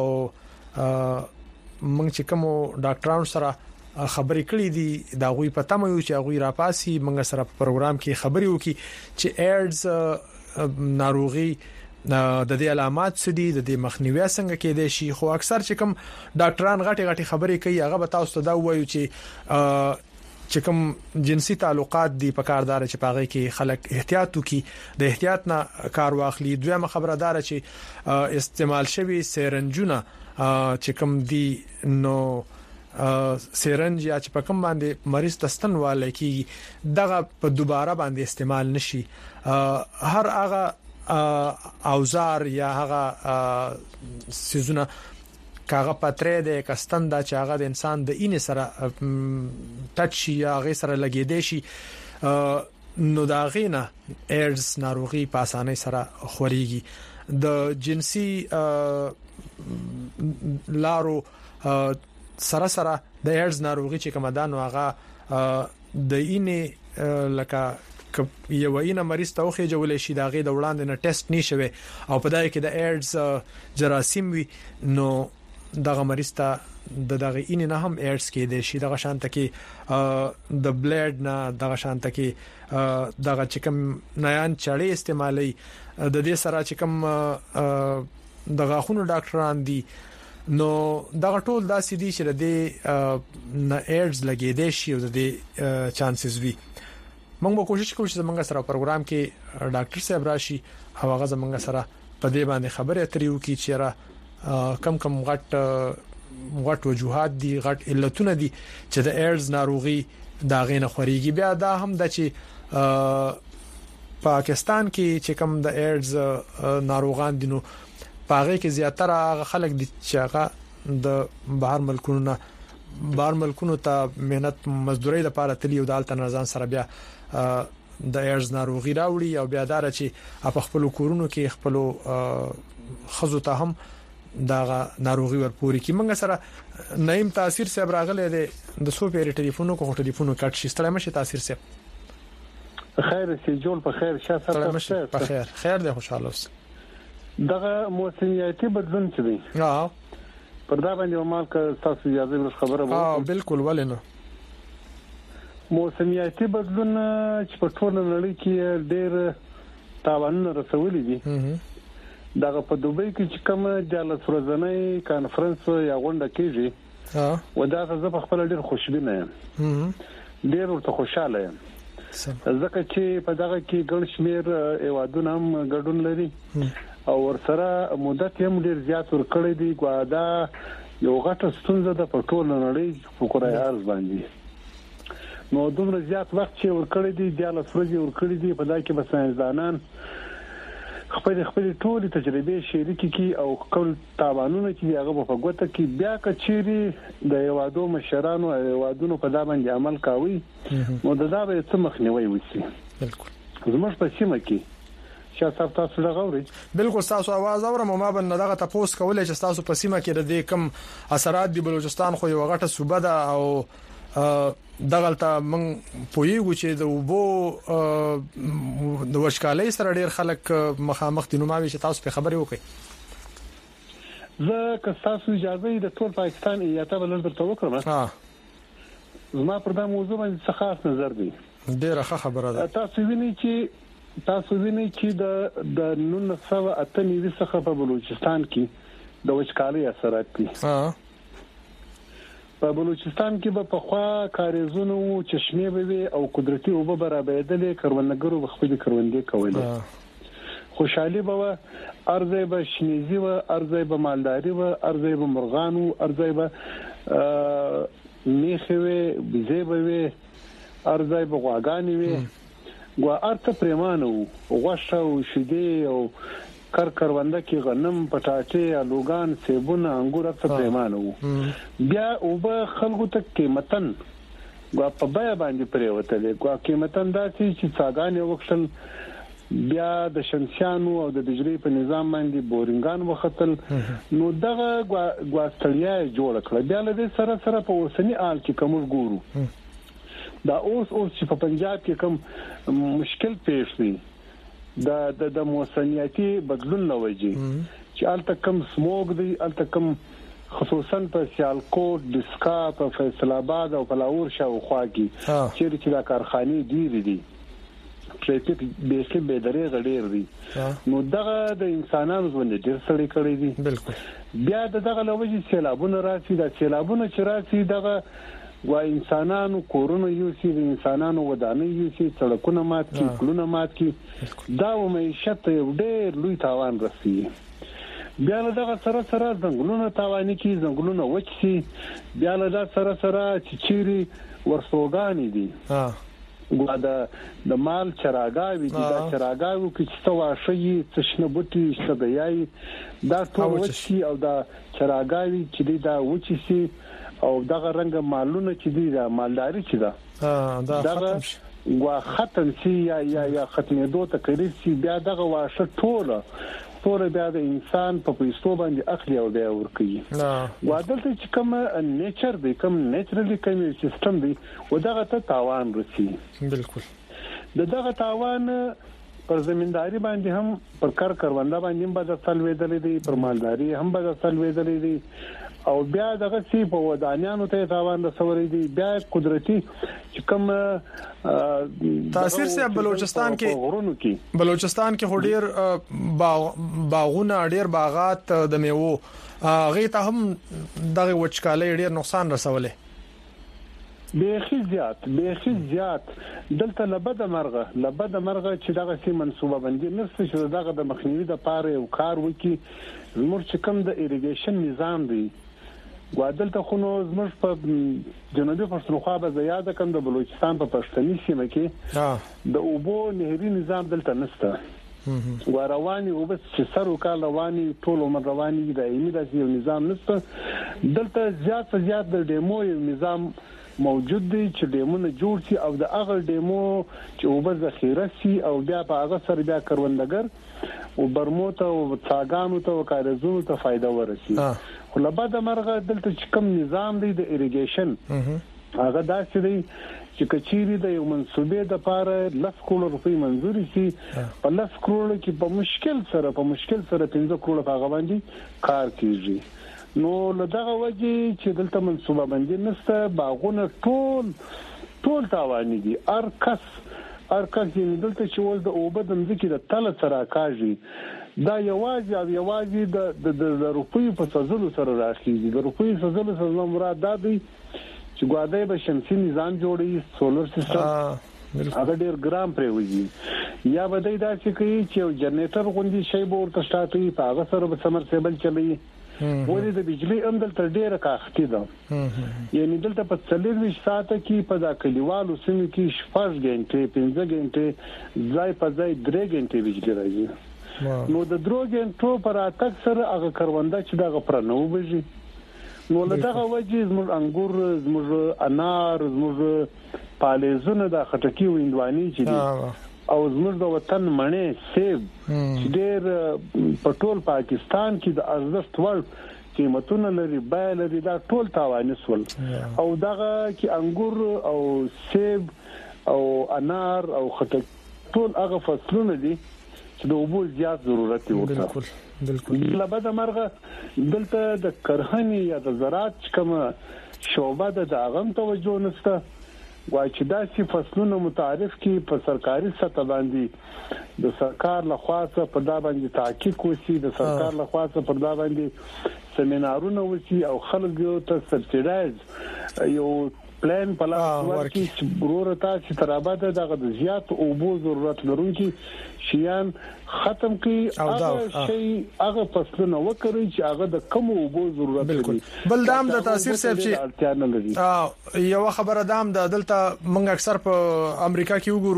مونږ چې کوم ډاکټرانو سره خبرې کړې دي دا غوي پته مې چې غوي را پاسي موږ سره په پروګرام کې خبرې وکړي چې ایډز ناروغي د دې علامات څه دي د دې مخنیوي څنګه کېدای شي. خو اکثر چې کوم ډاکټران غټي خبرې کوي هغه به تاسو ته دا وایي چې کوم جنسي تعلقات دي په کاردار چې پاغي کې خلک احتیاط وکړي د احتیاط نه کار واخلي. دویمه خبردار چې استعمال شوی سیرنجونه چې کوم دي نو سیرنج یا چې په کوم باندې مریض تستنواله کی دغه په دوباره باندې استعمال نشي. هر هغه اوزار یا هغه سيزونه کاغه پترې د کستن دا چې هغه د انسان د اینې سره ټچ یا غي سره لګیدې شي نو دا غینه ایډز ناروغي په اسانۍ سره خوريږي. د جنسي لارو سره د ایډز ناروغي چې کومه ده نو هغه د اینې لکه یو وینه مریض ته خو جوړل شي دا غي د وړاندې نه ټیسټ نشوي او په دای کې د ایډز جراثیم وي نو دغه مریض ته دغه ان نه هم ایډز کې د شي دغه شانت کې د بلیډ نه دغه شانت کې دغه چکم نیان چړې استعمالي د دې سره چکم دغه خونو ډاکټران دي نو دغه ټول داسې دي چې د نه ایډز لګیدې شي او د چانسز وي موږ به کوشش کوو چې زمونږ سره پروګرام کې ډاکټر صاحب راشي او هغه زمونږ سره په دې باندې خبرې اترې وکړي چې را کم غټ وجوهات دي غټ علتونه دي چې د ایډز ناروغي دا غینه خوريږي بیا دا هم د چې پاکستان کې چې کم د ایډز ناروغان دي نو پاره کې زیاتره خلک دي چې هغه د بهر ملکونو ته مهنت مزدوري لپاره تلی او د الټ نظام سره بیا د ایډز ناروغي راوړي او بیا دار چې په خپل کورونو کې خپل خزو ته هم دا ناروغي ورپوري کی منګه سره نیم تاثیر صاحب راغله د سو پیر ټلیفونو کو ټلیفونو کټ شي ستړی مشه تاثیر صاحب خیر سي جوړ په خیر شاسه په خیر دی خوشاله اوس دغه موسمیاتي بدلون څه دی پر دا باندې مال کا تاسو اجازه خبره وکړم بالکل ولنه موسمیاتي بدلون چې په ټول نړۍ کې ډېر تاوانونه رسولي دي دغه په دوبۍ کې چې کوم د لسرزنۍ کانفرنس یا غونډه کېږي ودا زه په خپل ډېر خوشبینه یم ډېر ورته خوشاله یم ځکه چې په دغه کې ګڼ شمېر ایوادونه هم ګډون لري او ورسره مدت هم ډېر زیات ورکړی دی ګوادا یو غټه ستونزه د په ټول نړۍ په کورای ارز باندې نو دومره زیات وخت چې ورکړی دی د لسرزي ورکړی دی په دای کې بسایزدانان خپل ټول تجربه شریکي کی او خپل تاوانونه چې هغه په ګوته کې بیا کچيري د یوادو مشرانو او یوادونو په دا باندې عمل کوي نو دا به څه مخنیوي وشي بالکل زموږ په سیمه کې شاسو تاسو لغوري بالکل تاسو आवाज اورم ما باندې دغه تاسو کولای چې تاسو په سیمه کې د کم اثرات دی بلوچستان خو یو غټه صوبه ده او دغلته من پویږو چې د وبو د وشکالۍ سره ډیر خلک مخامخ دي نو ما چې تاسو په خبرې وکړي زه که تاسو اجازه د ټول پاکستان ایاته بلل درته وکړم زما پر دا موضوع باندې خاص نظر دی ډیره خبره ده تاسو وینئ چې د 1998 څخه په بلوچستان کې د وشکالۍ اثرات دي په بلوچستان کې به په خوا کاریزونو چشمه به او قدرتي او به برابرېدلې کروندګرو خپل کروندې کولې خوشحالي به ارزه به شنیزي و ارزه به مالداري و ارزه به مرغانو ارزه به میخوي بيزه ارزه به غواګانی وي غوا ارته پریمانو غوښه او شیدې او کرونده کې غنم پټاټې الوګان سیبونه انګور څخه پیمانه وو بیا او به خلکو ته قیمتن غوا په بیا باندې پریوتلې غوا قیمتن داسې چې څاګانې وکړل بیا د شمسیانو او د بجلی په نظام باندې بورینګان وختل نو دغه غوا ستړیا جوړ کړل بیا له سره په اوسنی آل کې کوم ګورو دا اوس چې په پنجاب کې کوم مشکل پیښ دی د موسمیاتي بدلون لوجي چې الته کم سموګ دی الته کم خصوصا په سیالکوټ دسکا په فیصل آباد او په لاور شاوخوا کې چې د کارخانې ډیر دي ټریفیک به درې غډیر دي نو دغه د انسانانو ژوند ډیر سړی کړی دي بالکل بیا دغه لوجي سیلابونه راځي د سیلابونه چې راځي دغه وا انسانانو کورونه یو سي انسانانو ودانې یو سي سړکونه مات کی کلونه مات کی دا و معیشت یو ډېر لوی تاوان رسي بیا له دغه سره ځنګلونه تاوان کی ځنګلونه وچسي بیا له سره چې چيري ورسوګانی دي ګوا د مال چراغاوي دي دا چراغاوي چې څوا شي څشنه بوټي شته دا ټول وچسي او دا چراغاوي چې دا وچسي او دغه رنګ مالونه چې دي دا مالداري چې دا دغه وا ختم شي یا ختمېدو ته قریب شي بیا دغه واشه ټول بیا د انسان په پیسو باندې اخلي او بیا ورکوي وادلته چې کوم نیچر دی کوم نیچرلی کوم سیستم دی و دغه ته تاوان رسي بالکل دغه تاوان پر زمینداری باندې هم پر کرونده باندې هم به ځل وېدلې دي پر مالداري هم به ځل وېدلې دي او بیا دغه سی په ودانیانو ته تاوان رسولې دي بیا قدرتي چې کوم تاثیر سه بلوچستان کې هډیر باغونه ډیر باغات د میوه غي ته هم دغه وچکالۍ ډیر نقصان رسولې بیخي زیات دلته لبد مرغه چې دغه سي منسوبه بندي نفس چې دغه د مخنیوي د پاره یو کار وکي زموږ چې کوم د ایریګیشن نظام دی ودلته خو نو زموږ په جنوبي پښتونخوا به زیاده کم د بلوچستان په پښتني سیمه کې د اوبو نهري نظام دلته نشته ورواني او بس چې سر وکړ رواني ټول عمر رواني د ایمي د نظام نشته دلته زیات د ډیمو نظام موجود دی چې ډیمونه جوړ شي او د هغه ډیمو چې اوبه ذخیره شي او بیا په هغه سره بیا کروندګر او برموته او څاګانو ته او کارزونو ته فائدہ ورسي خو لبد مرغه دلته چې کوم نظام دی د ایریګیشن هغه داسې دی چې کچيري د یو منسوبې د پاره 10 کروڑ روپۍ منزوري شي په 10 کروڑ کې په مشکل سره 15 کروڑ هغه باندې کار کیږي نو لدغه وجه چې دلته منسوبه بندي نشته باغونه ټول تاواني دي ارکس یې دلته چې ول د اوبه د مځکې د تل سره کاږي دا یوازې د روپیو په سزلو سره راخیږي د روپیو سزلو سره مراد دا دی چې ګوادای به شمسي نظام جوړي سولر سیستم هغه ډیر ګرام پریوږي یا به دا چې کوي چې یو جنریټر غوندي شی به ورته شاته په هغه سره به سمرسیبل چلی ولې د بجلی امدل تر ډیره کاختی ده یعنی دلته په 40 ساعته کې په دا کلیوالو سیمه کې 4 غنټې 15 غنټې ځای په ځای 3 غنټې بجلی راځي نو د 3 غنټو پر اتک سره هغه کرونده چې دا غپر نه وبږي نو لدغه وجه زموږ انګور زموږ انار زموږ پالېزونه د خټکی ویندوانی چې او زموږ د وطن مڼې سیب چې ډېر په ټول پاکستان کې د ارزښت وړ قیمتونه لري بای لري دا ټول تاوان سول او دغه کې انګور او سیب او انار او خټک ټول هغه فصلونه دي چې د اوبو زیات ضرورت ورته بالکل لبد مرغه دلته د کرهنی یا د زراعت کوم شوبه د اغم توجه نشته وای چې دا چې فصلونه متعارف کی په سرکاري سطح باندې د سرکار لخوا څخه په دا باندې تحقیق وشي د سرکار لخوا څخه په دا باندې سیمینارونه وشي او خلک ته سبسایډایز یو پلان په لاس ورکړي چې ضرورت چې ترابطه دغه د زیات اوبو ضرورت لرونکي شیان ختم کړي هغه شی هغه فصلونه وکړي چې هغه د کم اوبو ضرورت لري بل دام د تاثیر سره چې یو خبره دام د دلته موږ اکثر په امریکا کې وګورو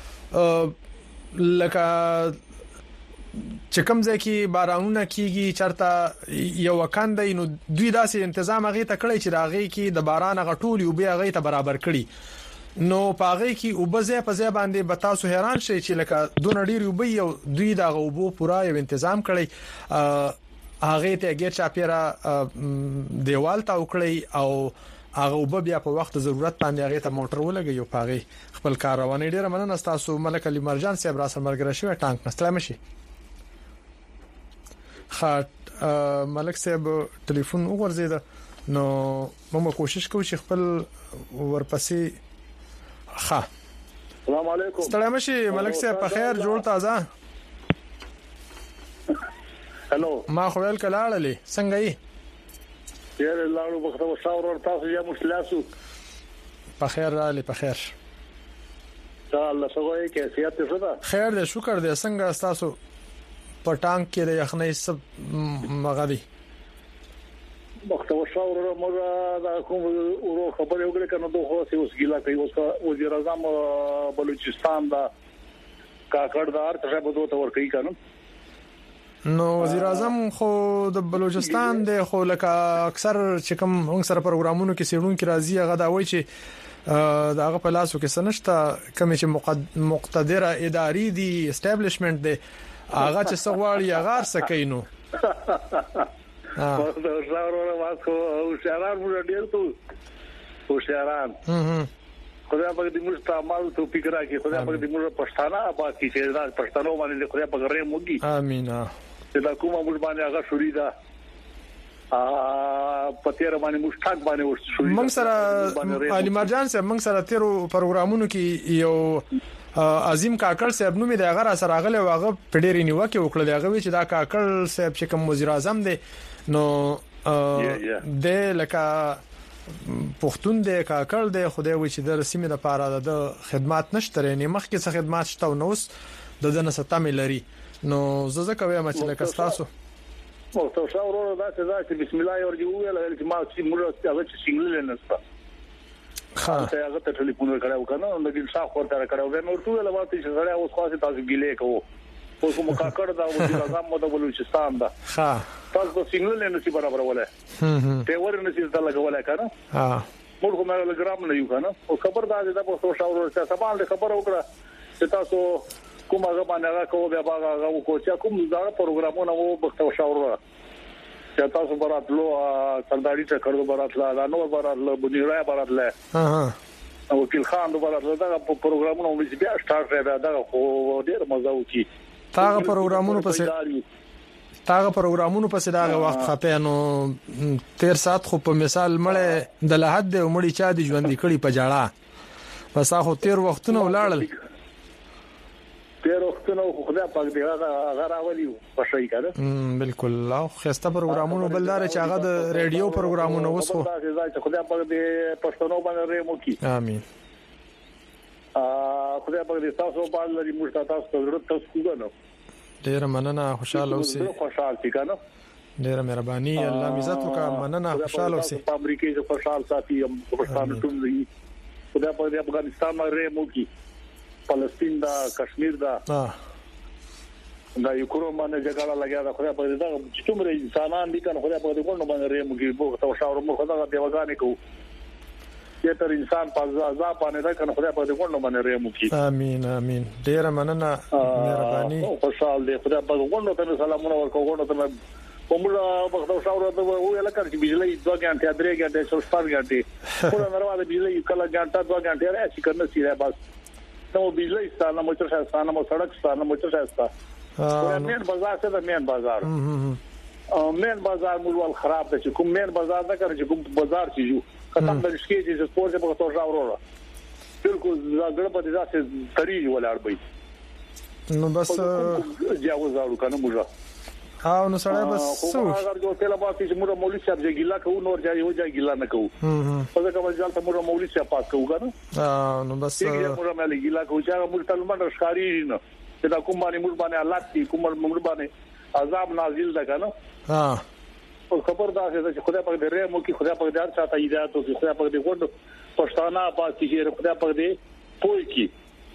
لکه چې کوم ځای کې بارانونه کیږي چرته یو وکاندې نو دوی داسې تنظیم هغه ته کړی چې راغی کې د باران غټول یو به هغه ته برابر کړي نو پاغه کې وبځه په ځای باندې بتاسو حیران شي چې لکه دون ډیر وبې یو دوی د غوبو پورا یو تنظیم کړی هغه ته ګټ چاپیرا دیوال تا وکړي او هغه وب بیا په وخت ضرورت باندې هغه ته موټر ولګي یو پاغه خپل کار روانې ډیر مننه تاسو ملک علي مرجان صاحب را سره مرګ شوی ټانک نستلم شي ملک صاحب ټلیفون وګورځید نو موږ کوشش کوو چې خپل ورپسې السلام علیکم ستړی مشي ملک صاحب په خیر جوړ تازه هالو ما خو ول کلاړلې څنګه یې ډیر لاړو وخت او شاور تاسو یا مشلاسو په خیر رالی په خیر الله سوي کیفیت څه ده خیر دې شکر دې څنګه تاسو په ټانک کې د یخنۍ سب مغادي وخت او شاور موږ دا کوم ورو خبرې وکړې کنه دوه خو اوس ګیلا کوي اوس وزیر اعظم بلوچستان دا کاکړدار څه به دوه تور کوي کنه نو وزیر اعظم خو د بلوچستان د خو لکه اکثر چې کوم موږ سره پروګرامونو کې سیړون کې راځي هغه دا وایي چې داغه په لاسو کې سنشتہ کوم چې مقتدره اداري دي اسټابلیشمنت دی هغه چې سغواړي هغه سکینو دا زاوره واسو او شهران مو ډیر ته او شهران خدای په دې موږ تعامل ته فکر راکړي خدای په دې موږ پښتانه آباد کړي چې دا پښتنو باندې خدای په غره موږي امين چې دا کومه موږ باندې هغه شوري دا پتیره باندې مشتاق باندې ورسول موږ سره علي مرجان صاحب موږ سره تیرو پروګرامونو کې یو عظیم کاکړ صاحب نومي د هغه سره غلې واغه پډيري نیوکه وکړه دغه وی چې دا کاکړ صاحب چې کوم وزیر اعظم دی نو د لکه پښتون د کاکړ د خدای وی چې د سیمې لپاره د خدمات نشته نه مخکې څه خدمات شته نو اوس د دنه ستامه لري نو زه کوم چې لکه تاسو او تاسو اورو دا چې بسم الله ورجو ویل چې ما چې موږ هغه چې سنگل نه سپا ته هغه ته ټلیفون وکړاو کنه نو د انصاف ورته کړو نو ټول له واته چې غړیا اوس خاصه تاسو ګیلې کوو اوس مو کاکړ دا وځي لازم مو د بلوچستان دا ها تاسو سنگل نه سي برابر ولا ته ورنه سي دا لګولای کنه ها موږ کومه لګرام نه یو کنه او خبر دا د تاسو شاور ته سبا خبر وکړه چې تاسو کومه غبانه راکوه بیا باغه کو چې کوم دا پروګرامونه وو بختو شاور چې تاسو براتلو سرداری ته کړو براتلا نو براتله بنیرا براتله او وکیل خان براتله دا پروګرامونه مې بیا سٹارټ راځي دا خو ډیر مزه وکي تاغه پروګرامونه پسې دا وخت خپه نو 13 ساعت خو په مثال مړ د لحد مړی چا دي ژوند کړي په جاړه بس هغه 13 وختونه ولاړل تیر وختونه خدای پاک دې هغه راولي په شي کړه بالکل الله خسته پروګرامونه بلدار چې هغه د ریډیو پروګرامونه وسو خدای پاک دې پښتنو باندې رحم وکړي امين خدای پاک دې تاسو باندې لري موږ تاسو ضرورت تاسو کوو ډیر مننه خوشاله اوسئ خوشاله دي کنه ډیر مهرباني الله عزت وکړه مننه خوشاله اوسئ په امریکا کې خوشاله ساتي پښتانه ټول دي خدای پاک دې افغانستان باندې رحم وکړي فلسطین دا کشمیر دا دا یوکرون باندې جګړه لګیا دا خو په دې دا چې څومره انسانان دي کنه خو په دې کوم باندې رېمو کې بو تاسو شاور مو خدای دیوګانې کو چې تر انسان په عذاب باندې دا کنه خو په دې کوم باندې رېمو کې امين امين ډیر مننه مهرباني خوشاله دي خدای په کوم ته سلامونه ورکوونه ته کومه په شاور ته ویل کړ چې بجلی 2 غنټه 3 غنټه 4 غنټه خو نړیواله بجلی کله غنټه 2 غنټه راځي کنه سیره بس نو بجلی ستانه موټر شاستانه مو سړک ستانه موټر شاستا مین بازار څه د مین بازار مین بازار مول خراب ده چې کوم مین بازار دا کړ چې کوم بازار چې یو کتم د شکی چې سپورت په توګه راوړل بالکل زګړه په دې ځای تری ولاړ وي نو بس جاوز اړو کنه موږ او نو سره بس خو اگر جو تل باسي چې موږ مولوی صاحب چې ګیلا کوو نور ځای یو ځای ګیلا نه کوو په دا کوم ځای ته موږ مولوی صاحب پات کوو کنه نو بس موږ مالي ګیلا کوو چې موږ تل منډه ښکاری نه چې دا کوم باندې موږ باندې الله دې کوم موږ باندې عذاب نازل ده کنه او خبر دا چې خدای پاک دې رحم وکړي خدای پاک دې هر چاته هدایت وکړي خدای پاک دې ګوند پښتانه پاتې چې خدای پاک دې پوي کی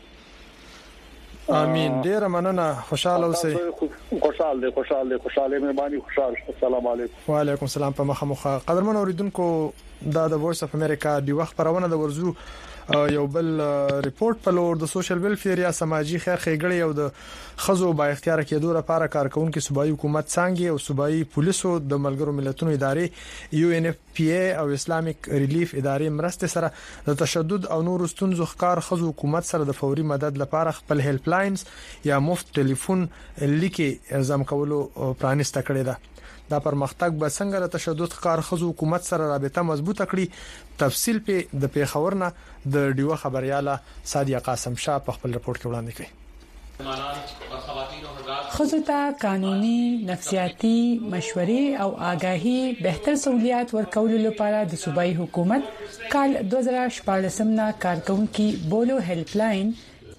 امين ډیر مننه خوشاله اوسئ خوشاله مهرباني خوشاله السلام علیکم وعلیکم السلام په مخه قدرمن اوریدونکو دا د وایس اف امریکا دی وخت پرونه د ورزو یو بل ریپورت په لور د سوشل ویلفیر یا سماجی خیر ښېګړې او د خزو با اختیار کېدو لپاره کارکونکو صوبایي حکومت څنګه او صوبایي پولیسو د ملګرو ملتونو ادارې UNFPA او اسلامیک ریلیف ادارې مرسته سره د تشدد او نور ستونزو ښکار خزو حکومت سره د فوري مدد لپاره خپل هیلپ لاینز یا مفت ټلیفون لیکي ارزام کولو پرانیسته کړی ده دا پرمختګ به څنګه د تشدد ښکار خزو حکومت سره رابطه مضبوطه کړي تفصیل په د پیښورنه د ډیو خبرياله سادیه قاسم شاه په خپل رپورت کې وړاندې کړي خزو ته قانوني نفسیاتي مشورې او آگاهي بهتر سہولیات ورکولو لپاره د صوبایي حکومت کال 2014 نه کارکونکو بولو هیلپ لاین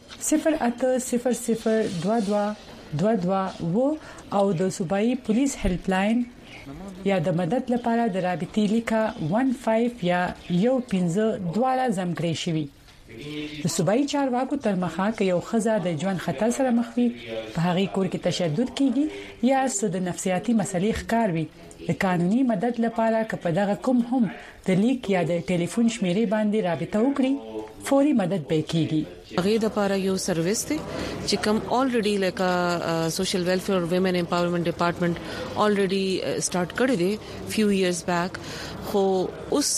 08002222 او د صوبایي پولیس هیلپ لاین یا د مدد لپاره د رابطې لیکه 15 یا 15 دواړه زمکړې شوی د صوبایي چارواکو تر مخه کې یو خزه د ژوند خطر سره مخ وي په هغه کور کې تشدد کیږي یا د نفسیاتي مسلې ښکار وي د قانوني مدد لپاره که په دغه کوم هم د لیک یا د ټلیفون شمیرې باندې رابطه وکړي فوري مدد به کیږي هغه د لپاره یو سرویس دی چې کوم الریډي لکه سوشل ویلفیر او ویمن امپاورمنت ډپارټمنټ الریډي سٹارټ کړی دی فیو ایئرز بیک خو اوس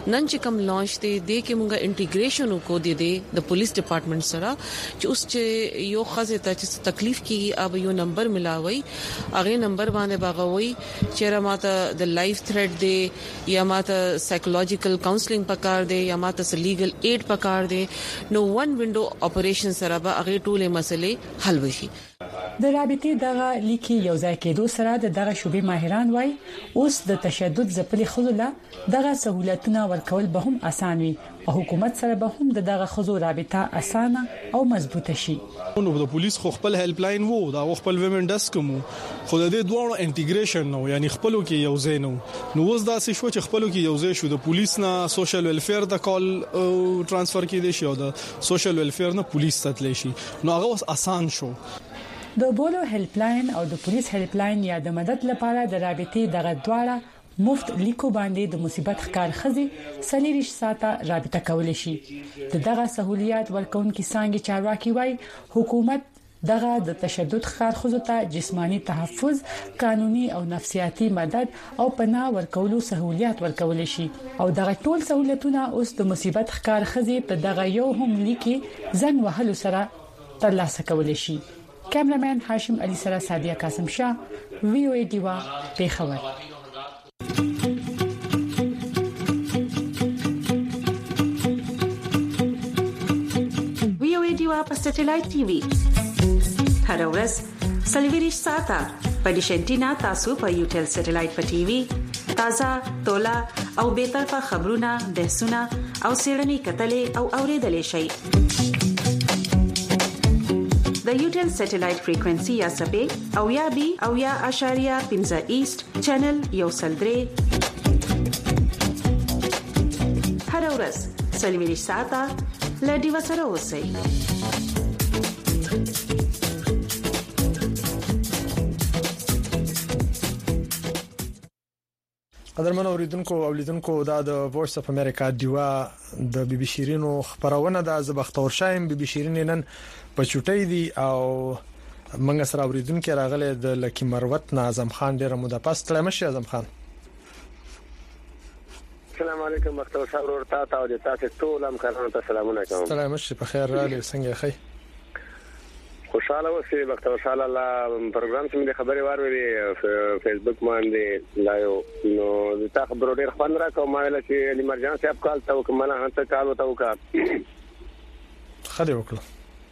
نن چې کوم لانچ دی د کومه انټیګریشن کو دی د پولیس ډپارټمنټ سره چې اوس چې یو خزه ته چې تکلیف کیږي اب یو نمبر ملاوي هغه نمبر باندې باغوي چې راته د لایف تھریټ دی یا ماته سایکولوژیکل کاونسلینګ پکار دی یا ماته لیګل ایډ پکار دی نو ون وینډو اپریشن سره به هغه ټولې مسلې حل وشي. د رابطې دغه لیکي یو ځای کېدو سره دغه شوبې ماهران وای اوس د تشدد ځپلې خلوله دغه سہولتونه ورکول به هم اسان وي او حکومت سره به هم دغه خزو رابطه اسانه او مضبوطه شي. نو د پولیس خو خپل هیلپ لاین وو دا خپل ویمن ډیسک مو خو د دې دوه انټیګریشن نو یعنی خپلو کې یو ځای نو اوس دا څه شو چې خپلو کې یو ځای شو د پولیس نه سوشل ویلفیر د کال ترانسفر کې دي شو د سوشل ویلفیر نه پولیس ته تللی شي نو هغه اوس اسان شو. د بولو هیلپ لاین او د پولیس هیلپ لاین یا د مدد لپاره د رابطې دغه دواړه مفت لیکو باندې د مصیبت ښکار خزي سلیریش ساته رابطه کول شي. دغه سہولیات ورکوونکي څنګه چارواکي وای حکومت دغه د تشدد ښکار خزو ته جسمانی تحفظ قانوني او نفسیاتي مدد او پناه ورکولو سہولیات ورکول شي او دغه ټول سہولتونه اوس د مصیبت ښکار خزي په دغه یو هم لیکي زنګ وهلو سره ترلاسه کول شي. کیمرمن هاشم علي سره سادیا قاسم شاه وی او ای دیوا پیښور. وی او ای دیوا په سټلایټ ټي وي هر ورځ سلیویریش ساته په ډیشنټینا تاسو په یوټل سټلایټ په ټي وي تازه تولا او به طرفه خبرونه بحثونه او سیړنی کتلې او اوریدلې شي. د یوټل سټلایټ فریکوئنسي یا سپې او یا بي او یا اشاریه 15 ایست چینل یو سلدري هر ورځ سلیویریش ساته لډي وسره اوسئ. قدرمن اوریدونکو او لیدونکو دا د وایس اف امریکا دیوا د بي بي شيرینو خبرونه د زبختور شایم بي بي شيرین نن په چټي دي او منګ سره اوریدونکو راغله د لکی مروت اعظم خان ډیره موده پس تلمه شي اعظم خان. السلام علیکم مختور صاحب ورته تاسو د تاسو ټول همکارانو ته سلامونه کوم. سلام شي په خیر را لې څنګه خی خوشاله اوسئ مختور صاحب الله پروګرام چې موږ خبرې واورې فیسبوک باندې لایو نو د تا خبرو ډیر خوند راکوم ما ویل چې ایمرجنسي اپ کال ته کومه نه هڅه کال وکړه خدای وکړه.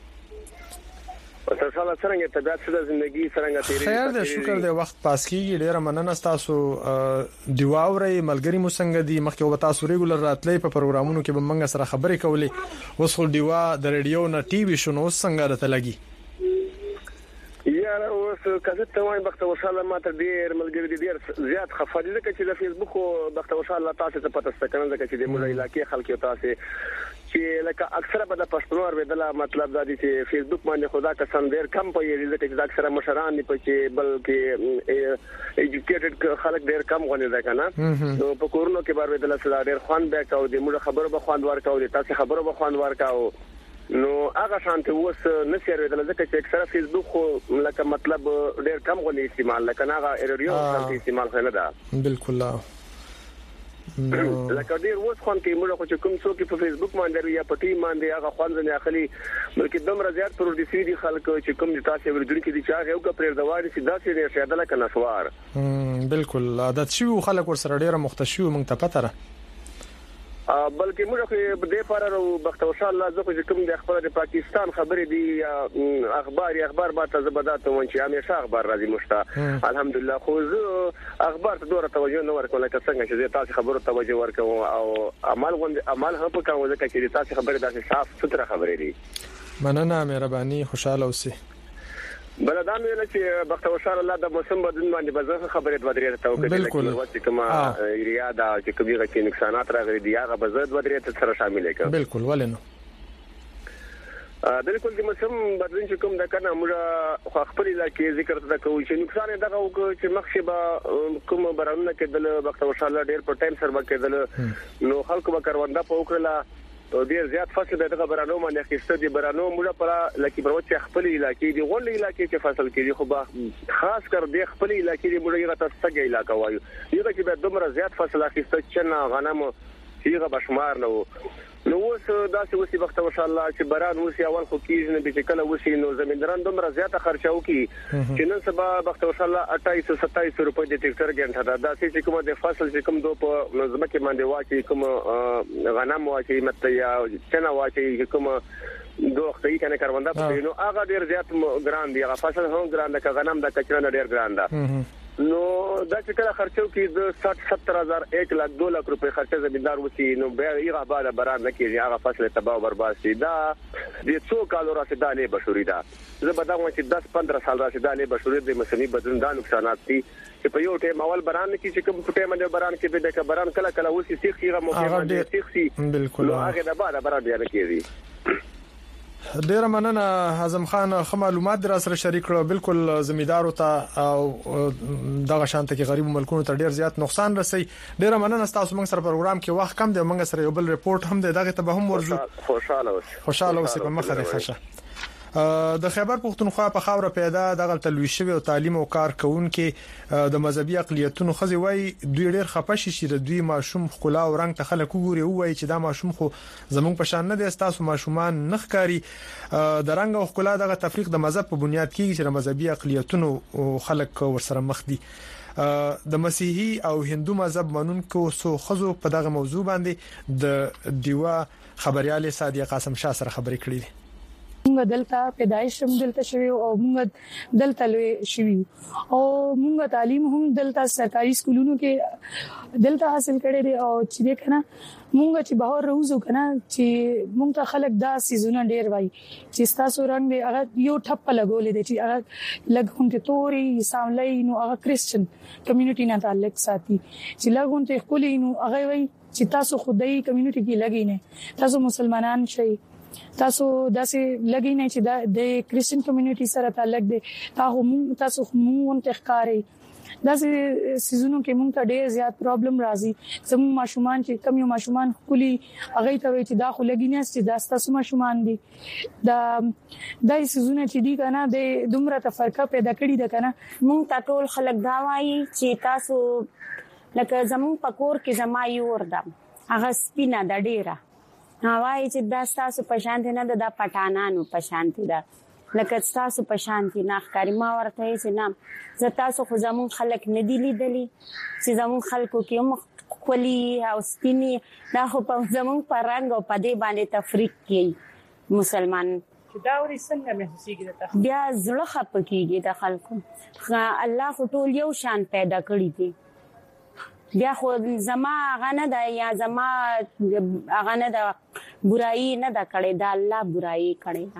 تاسو سره څنګه طبيعت سره ژوندۍ څنګه تیری خیر دې شکر دې وخت پاس کیږي ډیره مننه تاسو دیواوري ملګری مو څنګه دي مخکې و تاسو ریګولر راتلې په پروګرامونو کې به منګ سره خبرې کولې اوس خو دیوا د ریډیو نه ټي وي شنو څنګه راته لګي یا اوس کله ته وای بختور صاحب ماته ډیر ملګری ډیر زیات خفاجه ده چې د فیسبوک بختور صاحب تاسو ته پته ستکنه ده چې د موږ علاقې خلک تاسو چې لکه اکثره به د پښتنو اوریدل مطلب دا دي چې فیسبوک باندې خدا قسم ډیر کم پوي لکه چې اکثره مشران دي په چې بلکې ایجوکیټډ خلک ډیر کم غونډه ده کنه نو په کورونو کې بار ودل سره ډیر خوان به کاو دي موږ خبرو به خوان ورکاو دي تاسو خبرو به خوان ورکاو نو هغه شانته اوس نشي ورېدل ځکه چې اکثره فیسبوک خو لکه مطلب ډیر کم غونډه استعمال لکه هغه ایریو شانته استعمال نه ده بالکل لکه ډیر اوس خوان کې موږ خو چې کوم څوک په فیسبوک باندې یا په ټیم باندې هغه خوان ځنه اخلي بلکې دومره زیات پر دې سړي خلک چې کوم د تاسو ورډونکو دي چې هغه پر دواري سي داسې نه شیدل کنه سوار بالکل عادت شو خلک ور سره ډیره مختشو مونږ ته پته را بلکې موږ په دې فارو بختور صاحب الله زه کوم د خبره د پاکستان خبرې دي اخبار به ته زبدات وون چې همیشه اخبار راځي مشته الحمدلله خو زه اخبار ته ډوره توجه نه ورکوم لکه څنګه چې تاسو خبرو توجه ورکوم او عمل هم په کوم ځکه چې تاسو خبرې داسې صاف ستره خبرې دي مننه مهرباني خوشاله اوسئ بلدان ویل چې بختور صاحب الله د موسم بدلون باندې بزغه خبرې ودرې ته وکړي چې کومه ایریا دا چې کومه کې نقصانات راغلي دي هغه بزد ودرې ته سره شامل کړي بالکل ولنو بالکل د موسم بدلون چې کوم د کنه موږ خپل علاقې ذکر ته کوي چې نقصان دغه چې مخشبه کوم برانونه کې د بختور صاحب الله ډېر په ټایم سره کېدل نو خلکو به کارواندا په وکړه ډیر زیات فصل دغه برانو باندې خسته دي برانو موږ پر لکه پروت خپل علاقې دي غونډه علاقې کې فصل کېږي خو خاص کر د خپل علاقې دي موږ یو تاسو ته علاقې وایو یو چې به دومره زیات فصل اخیسته چې نه غنم هغه بشمار نه نو اوس داسې وسی وخت ان شاء الله چې باران وسی اول خو کیږي نه به کله وسی نو زمینداران دومره زیاته خرچاو کی چې نن سبا وخت ان شاء الله 28-27 روپۍ د ټریکټر ګنټه دا داسې چې کوم د فصل چې کوم دو په نظم کې باندې واچي کوم غنم واچي مته یا څنګه واچي کوم دوه خدای کنه کاروندا په نو هغه ډیر زیات ګران دی هغه فصل هم ګران ده غنم د کچره ډیر ګران ده نو دا چې کله خرچو کې د 60-70,000 1 लाख 2 लाख روپے خرچه زمیندار وسی نو به یې غبا باران نه کیږي هغه فصل تباہ او برباد شي دا د څو کالو راسدالې بشوري دا زه به دا و چې 10-15 سال راسدالې بشوري د مسنی بدن دا نقصانات دي چې په یو ټیم اول باران کې چې کوم ټیم باندې باران کې به د باران کله وسی سیخه موقع باندې سیخي بالکل هغه د بعد باران دی نه کیږي ډیر مننه اعظم خان خو معلومات در سره شریک کړو بالکل زمیدارو ته او دغه شانته کې غریب ملکونو ته ډیر زیات نقصان رسي ډیر مننه تاسو موږ سره پروګرام کې وخت کم دی موږ سره یو بل ریپورت هم دی دغه ته به هم ورجو خوشاله اوسئ په مخه راخشه د خیبر پختونخوا په خاور پیدا دغه تلويشوي او تعلیم او کار کوونکې د مذهبي اقلیتونو خزي وای دوی ډېر خپش شي د دوی ماشوم خلا او رنگ ته خلک وګوري وای چې دا ماشوم خو زمونږ په شان نه دي تاسو ماشومان نخکاری د رنگ او خلا دغه تفریق د مذهب په بنیاد کې چې د مذهبي اقلیتونو خلک ورسره مخ دي د مسیحي او هندو مذهب منونکو سو خزو په دغه موضوع باندې د دیوا خبريال صادق قاسم شاه سره خبرې کړې دي موږ دلته پیدایش هم دلته شوی او موږ دلته لوي شوی او موږ تعلیم هم دلته سرکاري سکولونو کې دلته حاصل کړی دی او چې کنه موږ چې بهر روزو کنه چې موږ ته خلک دا سيزونه ډیر وای چې تاسو رنگ دی هغه یو ټپ لګولې دی چې هغه لګونته توري ساملای نو هغه کرسچن کمیونټي نه تعلق ساتي چې لګونته خولي نو هغه وای چې تاسو خدای کمیونټي کې لګی نه تاسو مسلمانان شئ تاسو داسې لګی نه چې د کرسچن کمیونټي سره تعلق دی تاسو مونږ ته ښکاري داسې سيزونو کې مونږ ته ډېر زیات پرابلم راځي زموږ ماشومان چې کم یو ماشومان خولي هغه ته وي چې دا خو لګی نه چې دا تاسو ماشومان دي دا دای سيزونه چې دي کنه د دومره تفرقه پیدا کړی ده کنه مونږ ته ټول خلک دا وایي چې تاسو لکه زموږ پکور کې زما یور ده هغه سپینه د ډیره هواي چې دا تاسو په شانتي نه د پټانانو په شانتي ده لکه تاسو په شانتي نه ښکاری ما ورته چې نام زه تاسو خو زمون خلک نه دی لیدلی چې زمون خلکو کې هم خولي او سپینی دا خو په زمون په رنگ او په دې باندې تفریق کوي مسلمان دا وري څنګه محسوسيږي بیا زړه خپکیږي د خلکو الله خو ټول یو شان پیدا کړی دی بیا خو زما غنه د یا زما غنه د برایي نه د کړي د الله برایي کړي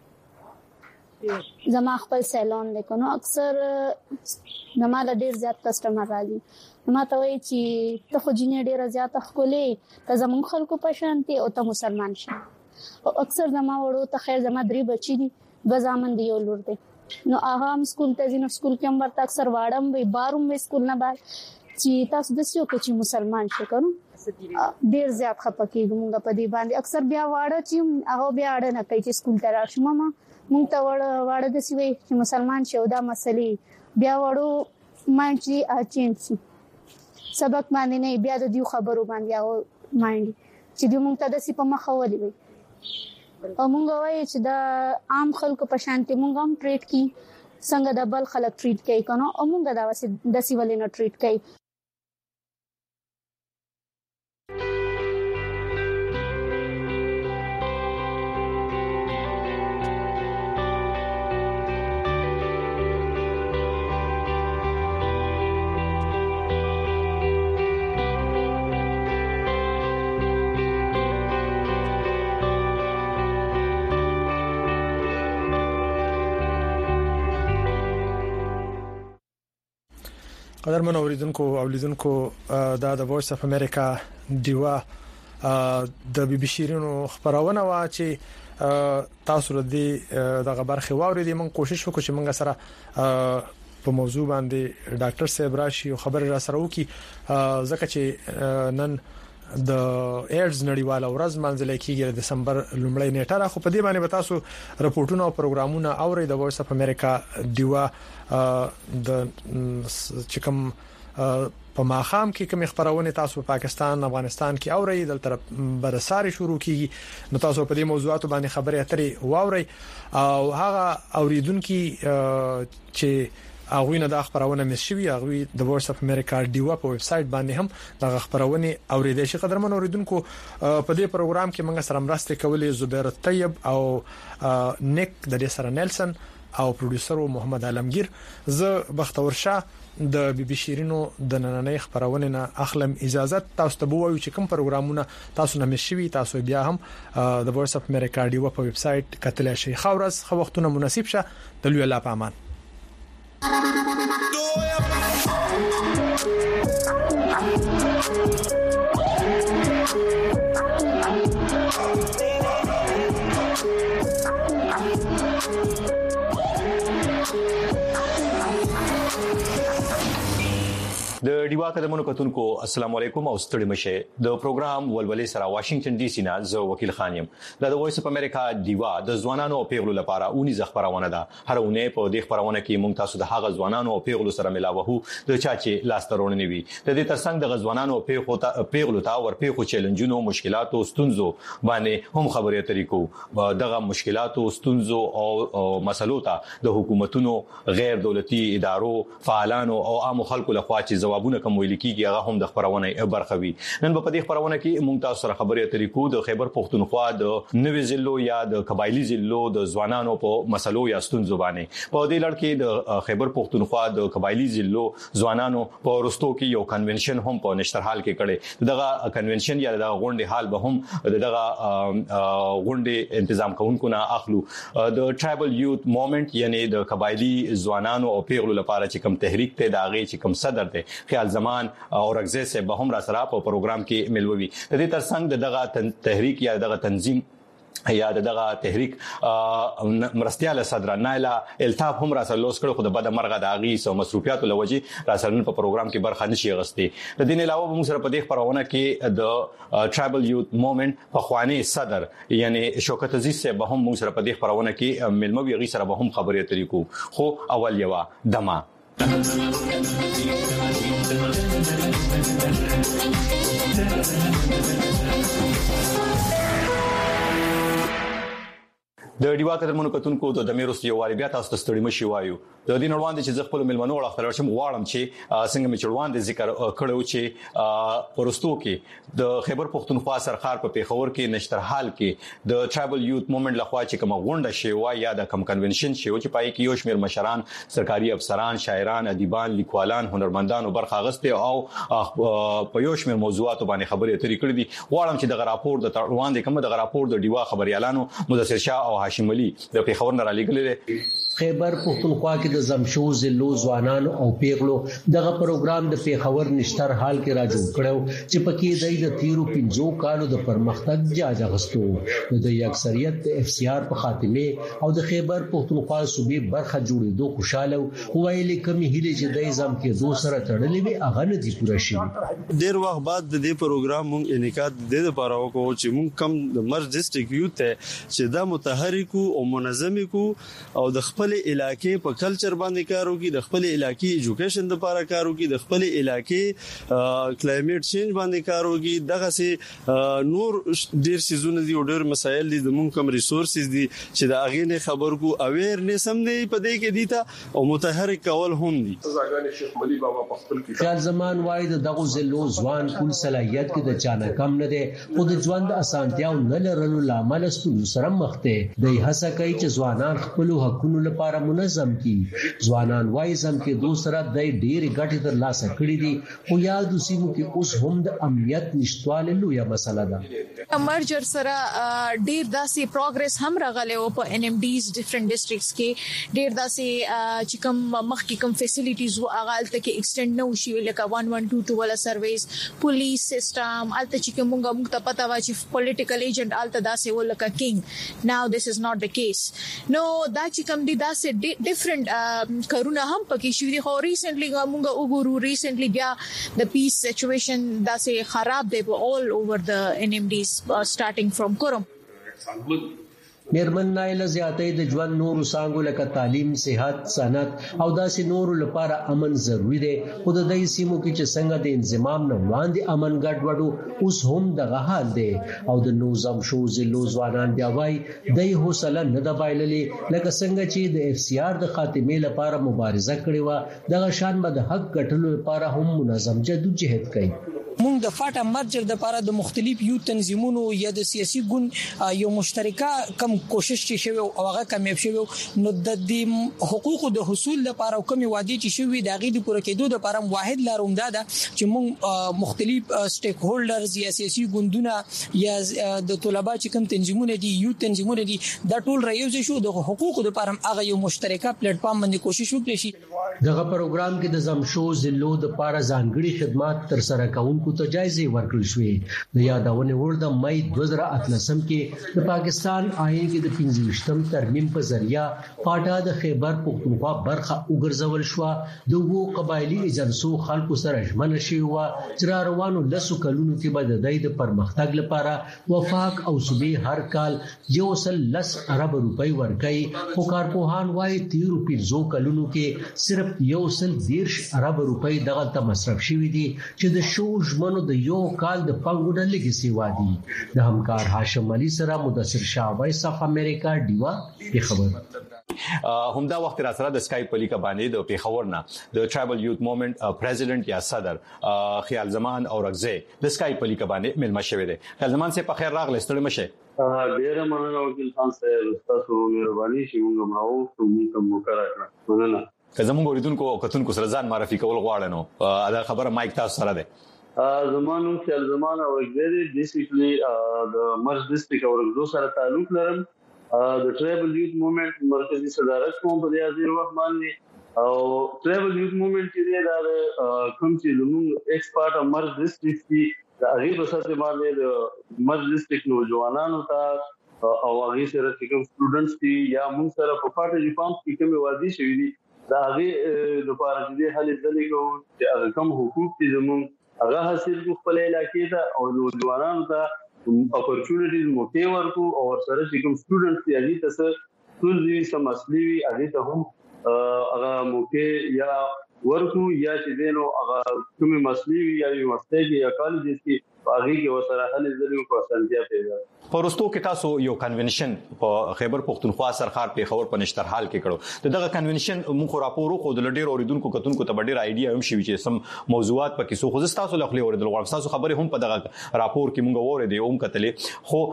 زما خپل سیلون لیکونو اکثر زما د ډیر زیات کسٹمر راځي ما ته وایي چې ته خو جنې ډیر زیات خولې ته زمون خلکو په شانتي او ته مسلمان شې او اکثر زما وړو ته خیر زما درې بچی دي د ځامن دی یو لور دی نو هغه هم سکول ته ځي نو سکول کې هم ورته اکثر واړم وي بارم وي سکول نه بار چې تاسو د سیو کې مسلمان شې کړو ډیر زیات خپکیږم موږ په دې باندې اکثر بیا واړه چې هغه بیا اړه نه کوي چې سکول ته راشم ما موږ ته واړه د سیوي چې مسلمان شو دا مسلې بیا وړو ما چې اچین سبق باندې نه بیا د دې خبرو باندې او مایند چې دې موږ ته د سی په مخه ولي وي او موږ وایي چې د عام خلکو په شانتي موږ هم ټریټ کی څنګه د بل خلک ټریټ کوي کنه او موږ دا وسه د سی ولې نه ټریټ کوي قدرمن اوریدونکو او لیدونکو دا د وایس اف امریکا دیوا د بي بي شيرینو خبرونه وا چې تاسو ردي د برخه واوري من کوشش وکړو چې موږ سره په موضوع باندې ډاکټر صاحب راشي او خبر را سره وکي ځکه چې نن د ایډز نړیواله ورځ منځل کېږي د دسمبر لومړۍ نیټه را خو په دې باندې تاسو راپورټونه او پروګرامونه اوري د وایس اف امریکا دیوا د چکم په ماخام کې کوم خبرونه تاسو په پاکستان افغانستان کې اوري دلته برساري شروع کیږي نو تاسو په دې موضوعات باندې خبرې اترې واوري او هغه اوریدونکو چې هغه نه د خبرونه مشوي هغه د وایس اف امریکا ډیوا په ویب سټ باندې هم د خبرونه اوریدل شي قدرمن اوریدونکو په دې پروګرام کې موږ سره مرسته کولې زبیر طیب او نیک د دې سره نیلسن او پروډوسر محمد عالمگیر زه بختور شاه د بي بي شيرینو د نننۍ خبرونه نه اخلم اجازه تاسو ته وایو چې کوم پروګرامونه تاسو نه مشوي تاسو بیا هم د وایس اف امریکا ډیوا په ویب سټ کتل شي خورز خو وختونه مناسب شه د لوی الله په امان د ډیوا قدمونو کتونکو السلام علیکم او ستړي مشه د پروګرام ولولې سره واشنگټن ډي سي نه زه وکیل خانم د وایس اف امریکا ډیوا د ځوانانو او پیغلو لپاره اونې ځخبرونه ده هر اونۍ په دې خبرونه کې مونږ تاسو د هغه ځوانانو او پیغلو سره ملاوهو د چا چې لاس ترونه وي د دې ترڅنګ د ځوانانو او پیغلو ته ورپېخو چیلنجونو مشکلاتو ستونزو باندې هم خبرې طریقو دغه مشکلاتو ستونزو او مسلو ته د حکومتونو غیر دولتي ادارو فعالانو او عام خلکو لخوا چې جوابونه کوم ویل کیږي هغه هم د خبرونه برخه وي نن په دې خبرونه کې مونږ تاسو سره خبرې طریقو د خیبر پختونخوا د نوې ضلعو یا د قبایلی ضلعو د ځوانانو په مسلو یا ستونزو باندې په دې لړ کې د خیبر پختونخوا د قبایلی ضلعو ځوانانو په ورستو کې یو کنونشن هم په نشترحال کې کړي دغه کنونشن یا دغه غونډه حال به هم دغه غونډه تنظیم کوونکو نه اخلو د ټرایبل یوث موومېنټ یعنی د قبایلی ځوانانو او پیغلو لپاره چې کوم تحریک ته داغي چې کوم صدر ته خیال زمان او رغزه سه به هم را سره په پروګرام کې ملوي د دې ترڅنګ دغه تحریک یا دغه تنظیم یا دغه تحریک مرستياله صدر نایلا التاف هم را سره لوس کړو خو د بد مرغه د اغي سو مصروفیات لوجي را سره په پروګرام کې برخه نشي غستي د دین علاوه موږ سره په دې خبرونه کې د ټرایبل یوث موومېنټ په خواني صدر یعنی شوکت عزیز سه به هم موږ سره په دې خبرونه کې ملموي غي سره به هم خبرې طریقو خو اول یوا دما د ډیوا قدرمنو کتونکو د دمیروس یو والی بیا تاسو ته ستړي مشي وایو د دین وړاندې چې خپل ملمنو وړ اختر شم غواړم چې څنګه می چړوان د ذکر کړو چې پرستو کې د خیبر پختونخوا سرخار په پیښور کې نشترحال کې د ټرایبل یوث موومېنټ لخوا چې کوم غونډه شي وا یا د کوم کنونشن شي چې پای کې یو شمیر مشران سرکاري افسران شاعران ادیبان لیکوالان هنرمندان او برخه غسته او په یو شمیر موضوعات باندې خبرې اترې کړې دي غواړم چې د راپور د وړاندې کوم د راپور د ډیوا خبريالانو مدثر شاه او هاشم علي د پیښور نه را لګلې خیبر پختونخوا کې د زمشو ضلعو ځوانانو او پیغلو دغه پروګرام د پیښور نشتر حال کې را جوړ کړو چې پکې د تیرو 15 کالو د پرمختګ جاجه غستو د اکثریت د اف سی آر په خاتمه او د خیبر پختونخوا صوبې برخه جوړېدو خوشاله وایي کمی هلي چې د نظام کې دو سره تړلې وي هغه نه دي پوره شي ډیر وخت بعد د دې پروګرام مونږ انعقاد د دې لپاره وکړو چې مونږ کم د مرز ډیسټریکټ یوث ته چې دا متحرک او منظم کو او د خپل علاقې په کلچر باندې کار وکړي د خپل علاقې ایجوکیشن لپاره کار وکړي د خپل علاقې کلایمیټ چینج باندې کار وکړي دغه سي نور ډیر سيزونه دي او ډیر مسایل دي د مونږ کم ریسورسز دي چې د اغه نه خبر کو اویرنس هم نه پدې کې دي ته او متحرک کول هم دي ځاګانې شیخ ملي بابا په خپل کې خیال زمان وای د دغه زلو ځوان کول صلاحیت کې د چانه کم نه دي او د ژوند اسانتیاو نه لرلو لامل ستونزو سره مخ ته د هڅه کوي چې ځوانان خپل حقوقو لپاره منظم کی ځوانان وایزم کې دوسرا د ډېر غټي تر لاسه کړی دي او یاد وسیمو کې اوس هم د امنیت نشټواله لویه مسله ده مرجر سره ډېر داسې پروګرس هم راغلی او په ان ام ډیز ډیفرنٹ ډیسټریکټس کې ډېر داسې چې کوم مخکې کوم فیسیلیټیز او اغال ته کې ایکسټند نو شي لکه 1122 ولا سرویس پولیس سیستم الته چې موږ ته پتا و چې پولیټیکل ایجنټ الته داسې ولکه کینګ ناو دیس از ناٹ د کیس نو دا چې کوم دي داسې ډیفرنٹ کارونه هم پکې شوي دي خو ریسنټلی موږ وګورو ریسنټلی بیا د پیس سچويشن داسې خراب دی all over the NMDs starting from Kurum میرمن نایله زیاتې د ژوند نورو څنګه لکه تعلیم، صحت، صنعت او داسې نورو لپاره امن ضروری دی. خو د دې سیمو کې چې څنګه د انضمام نه وړاندې امن ګډوډو اوس هم دغه حال دی او د نوزم شو ضلعو ځوانان بیا وایي د حوصله نه د بایللې لکه څنګه چې د اف سی آر د خاتمې لپاره مبارزه کړې و، دغه شان به د حق ګټلو لپاره هم منظم جدوجہد کوي. مونږ د فاټا مرجر د لپاره د مختلف یو تنظیمونو یا د سیاسي ګوند یو مشترکه کم کوشش چې شوی او هغه کامیاب شوی نو د دې حقوقو د حصول لپاره کومي وعده چې شوی د غي د پوره کېدو لپاره واحد لار هم ده چې مونږ مختلف سټیک هولډرز یا سیاسي ګوندونه یا د طلبه چې کوم تنظیمونه دي یو تنظیمونه دي دا ټول رايوځي شو د حقوقو لپاره هغه یو مشترکه پلیټ فارم باندې کوشش وکړي شي. دغه پروګرام کې د زمشو ضلعو د لپاره ځانګړي خدمات تر سره کوونکو ته جایزې ورکړل شوې. د یادونه وړ د مې 2018 کې د پاکستان آئین کې د 25م ترمیم په ذریعہ پاټا د خیبر پختونخوا برخه وګرځول شو. د وو قبایلی ایجنسو خلکو سره ژمنه شوی و چې روانو لسو کلونو کې به د دې د پرمختګ لپاره وفاق او صوبې هر کال 110 ارب روپۍ ورکړي. خو کارپوهان وايي 13 کلونو کې صرف 110 ارب روپۍ دغه ته مصرف شوي دي چې د شو ژمنو د یو کال د پنګوډه لګسي وادي. د همکار هاشم علي سره مدثر شاه وایس اف امریکا دیوا په خبر. همدا وخت را سره د سکایپ پلیکا باندې د پیښور نه د ټرایبل یوت موومېنټ پریزیډنټ یا صدر خیال زمان اورغزه د سکایپ پلیکا باندې ملما شوی دی. خیال زمان سه په خیر راغلی ستړي مشه. ډیر مننه وکیل خان صاحب تاسو مهرباني شي موږ مراو ته موږ کړه مننه. که زموږ اوریدونکو او کتونکو سره ځان معرفي کول غواړي نو دا خبره مایک تاسو سره ده. زمانو خیال زمان او غزه بیسیکلی د مرز ډیسټریکټ او غزو سره تعلق لرم. د ټرایبل یوت موومېنټ مرکزی صدارت کوم په دې وخت باندې او ټرایبل یوت موومېنټ چې دا کوم چې زموږ ایکسپرټ مرز ډیسټریکټ کې د هغه په ساتي باندې د مرز ډیسټریکټ نوجوانانو ته او هغه سره چې کوم سټوډنټس دي یا موږ سره په پاټه ریفارم کې کوم وادي شوی دي دا هغه لپاره چې هلي ځلې کوو چې هغه کوم حقوق دي زموږ هغه حاصل کو خپل علاقې ته او نوجوانانو ته اپورچونټیز موقع ورکو او سره چې کوم سټوډنټس دي هغه ته ټول دي سم اصلي وي هغه ته هم هغه موقع یا ورکو یا چې دینو هغه کوم مسلې وي یا یونیورسيټي یا کالج کې هغه کې وسره هلي ځلې کو اسانتیا پیدا. پرستو کې تاسو یو کنونشن په خیبر پختونخوا سرخار پیښور په نشتر حال کې کړو. دغه کنونشن موږ راپورو خو د لډیر اوریدونکو کتونکو ته ډیر ایډیا هم شي چې سم موضوعات پکې سو خو تاسو لخوا اوریدل غواړم تاسو خبرې هم په دغه راپور کې موږ اوریدې هم کتلې خو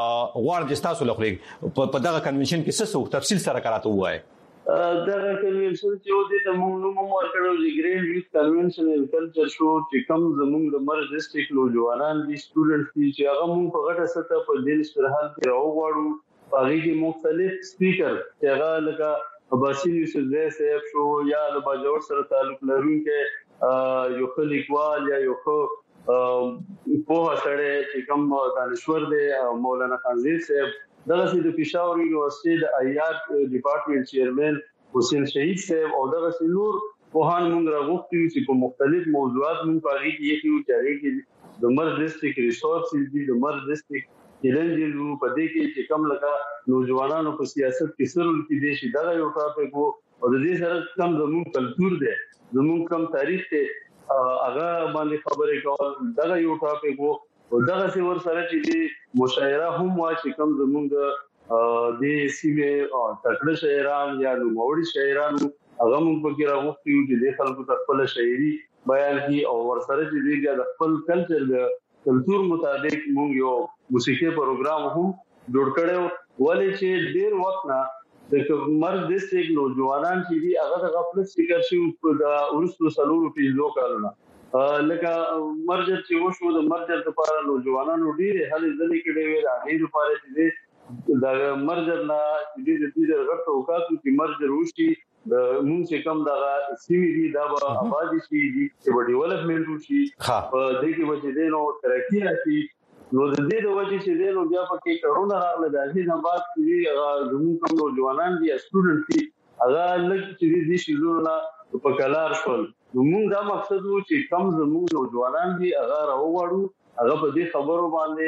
غواړم تاسو لخوا په دغه کنونشن کې څه تفصیل سره کراته وایي. دا کنونشن چې د موږ نوم ورکړو د ګرین یوث کنونشن ان کلچر شو چې کوم زموږ د مرز ډیسټریکټ نوجوانان دي سټوډنټس دي چې هغه موږ په غټه سطح په دې استرحال کې راوغواړو. هغه کې مختلف سپیکر چې هغه لکه باسل یوسف زئی صاحب شو یا د باجوړ سره تعلق لرونکي یو خلیقوال یا یو په سره چې کوم دانشور دی مولانا خانزیر صاحب دغه د پېښور یونیورسيټي د آیات ډپارټمنټ چیرمن حسین شهید صاحب او دغه نور پوهان موږ راغوښتي چې په مختلف موضوعات موږ په اړه کې یو چاري کې د مرز ډیسټریکټ ریسورسز دي د مرز ډیسټریکټ چیلنجز په دې کې چې کوم لکه نوجوانانو په سیاست کې سرول کې دي چې دا یو ټاپک وو او د دې سره کوم زموږ کلچر دی زموږ کوم تاریخ ته هغه باندې خبرې کول دا یو ټاپک وو او دغه څه ور سره چې مشاعره هم وا چې کوم زموږ د سیمه تکړه شاعران یا نوموړي شاعران هغه موږ په کې راغوښتي چې د خلکو ته خپل شاعري بیان کی او ور سره چې د خپل کلچر د کلچر مطابق موږ یو موسیقي پروګرام هم جوړ کړو ولې چې ډیر وخت نه د مرز ډیسټریکټ نوجوانان چې دي هغه د غفلت شکار شي د ورستو سلورو پیلو کارونه لکه مرجر چې وشو د مرجر لپاره نوجوانانو ډیر هلي ځلې کړي وي هغه لپاره چې د مرجر نه چې د دې غټو وکړو چې مرجر وشي د مونږ چې کوم دغه سیمې دي دا به آبادی شي چې ډیولپمنٹ وشي په دې کې وجه دي نو ترقی راشي نو د دې د وجه چې دې نو بیا پکې کرونا راغله د هغې نه بعد چې زموږ کوم نوجوانان دي سټوډنټ دي هغه لږ چې دې شیزونه په کلار شول نو موږ دا مقصد وو چې کم زموږ نوجوانان دي هغه راوړو هغه په دې خبرو باندې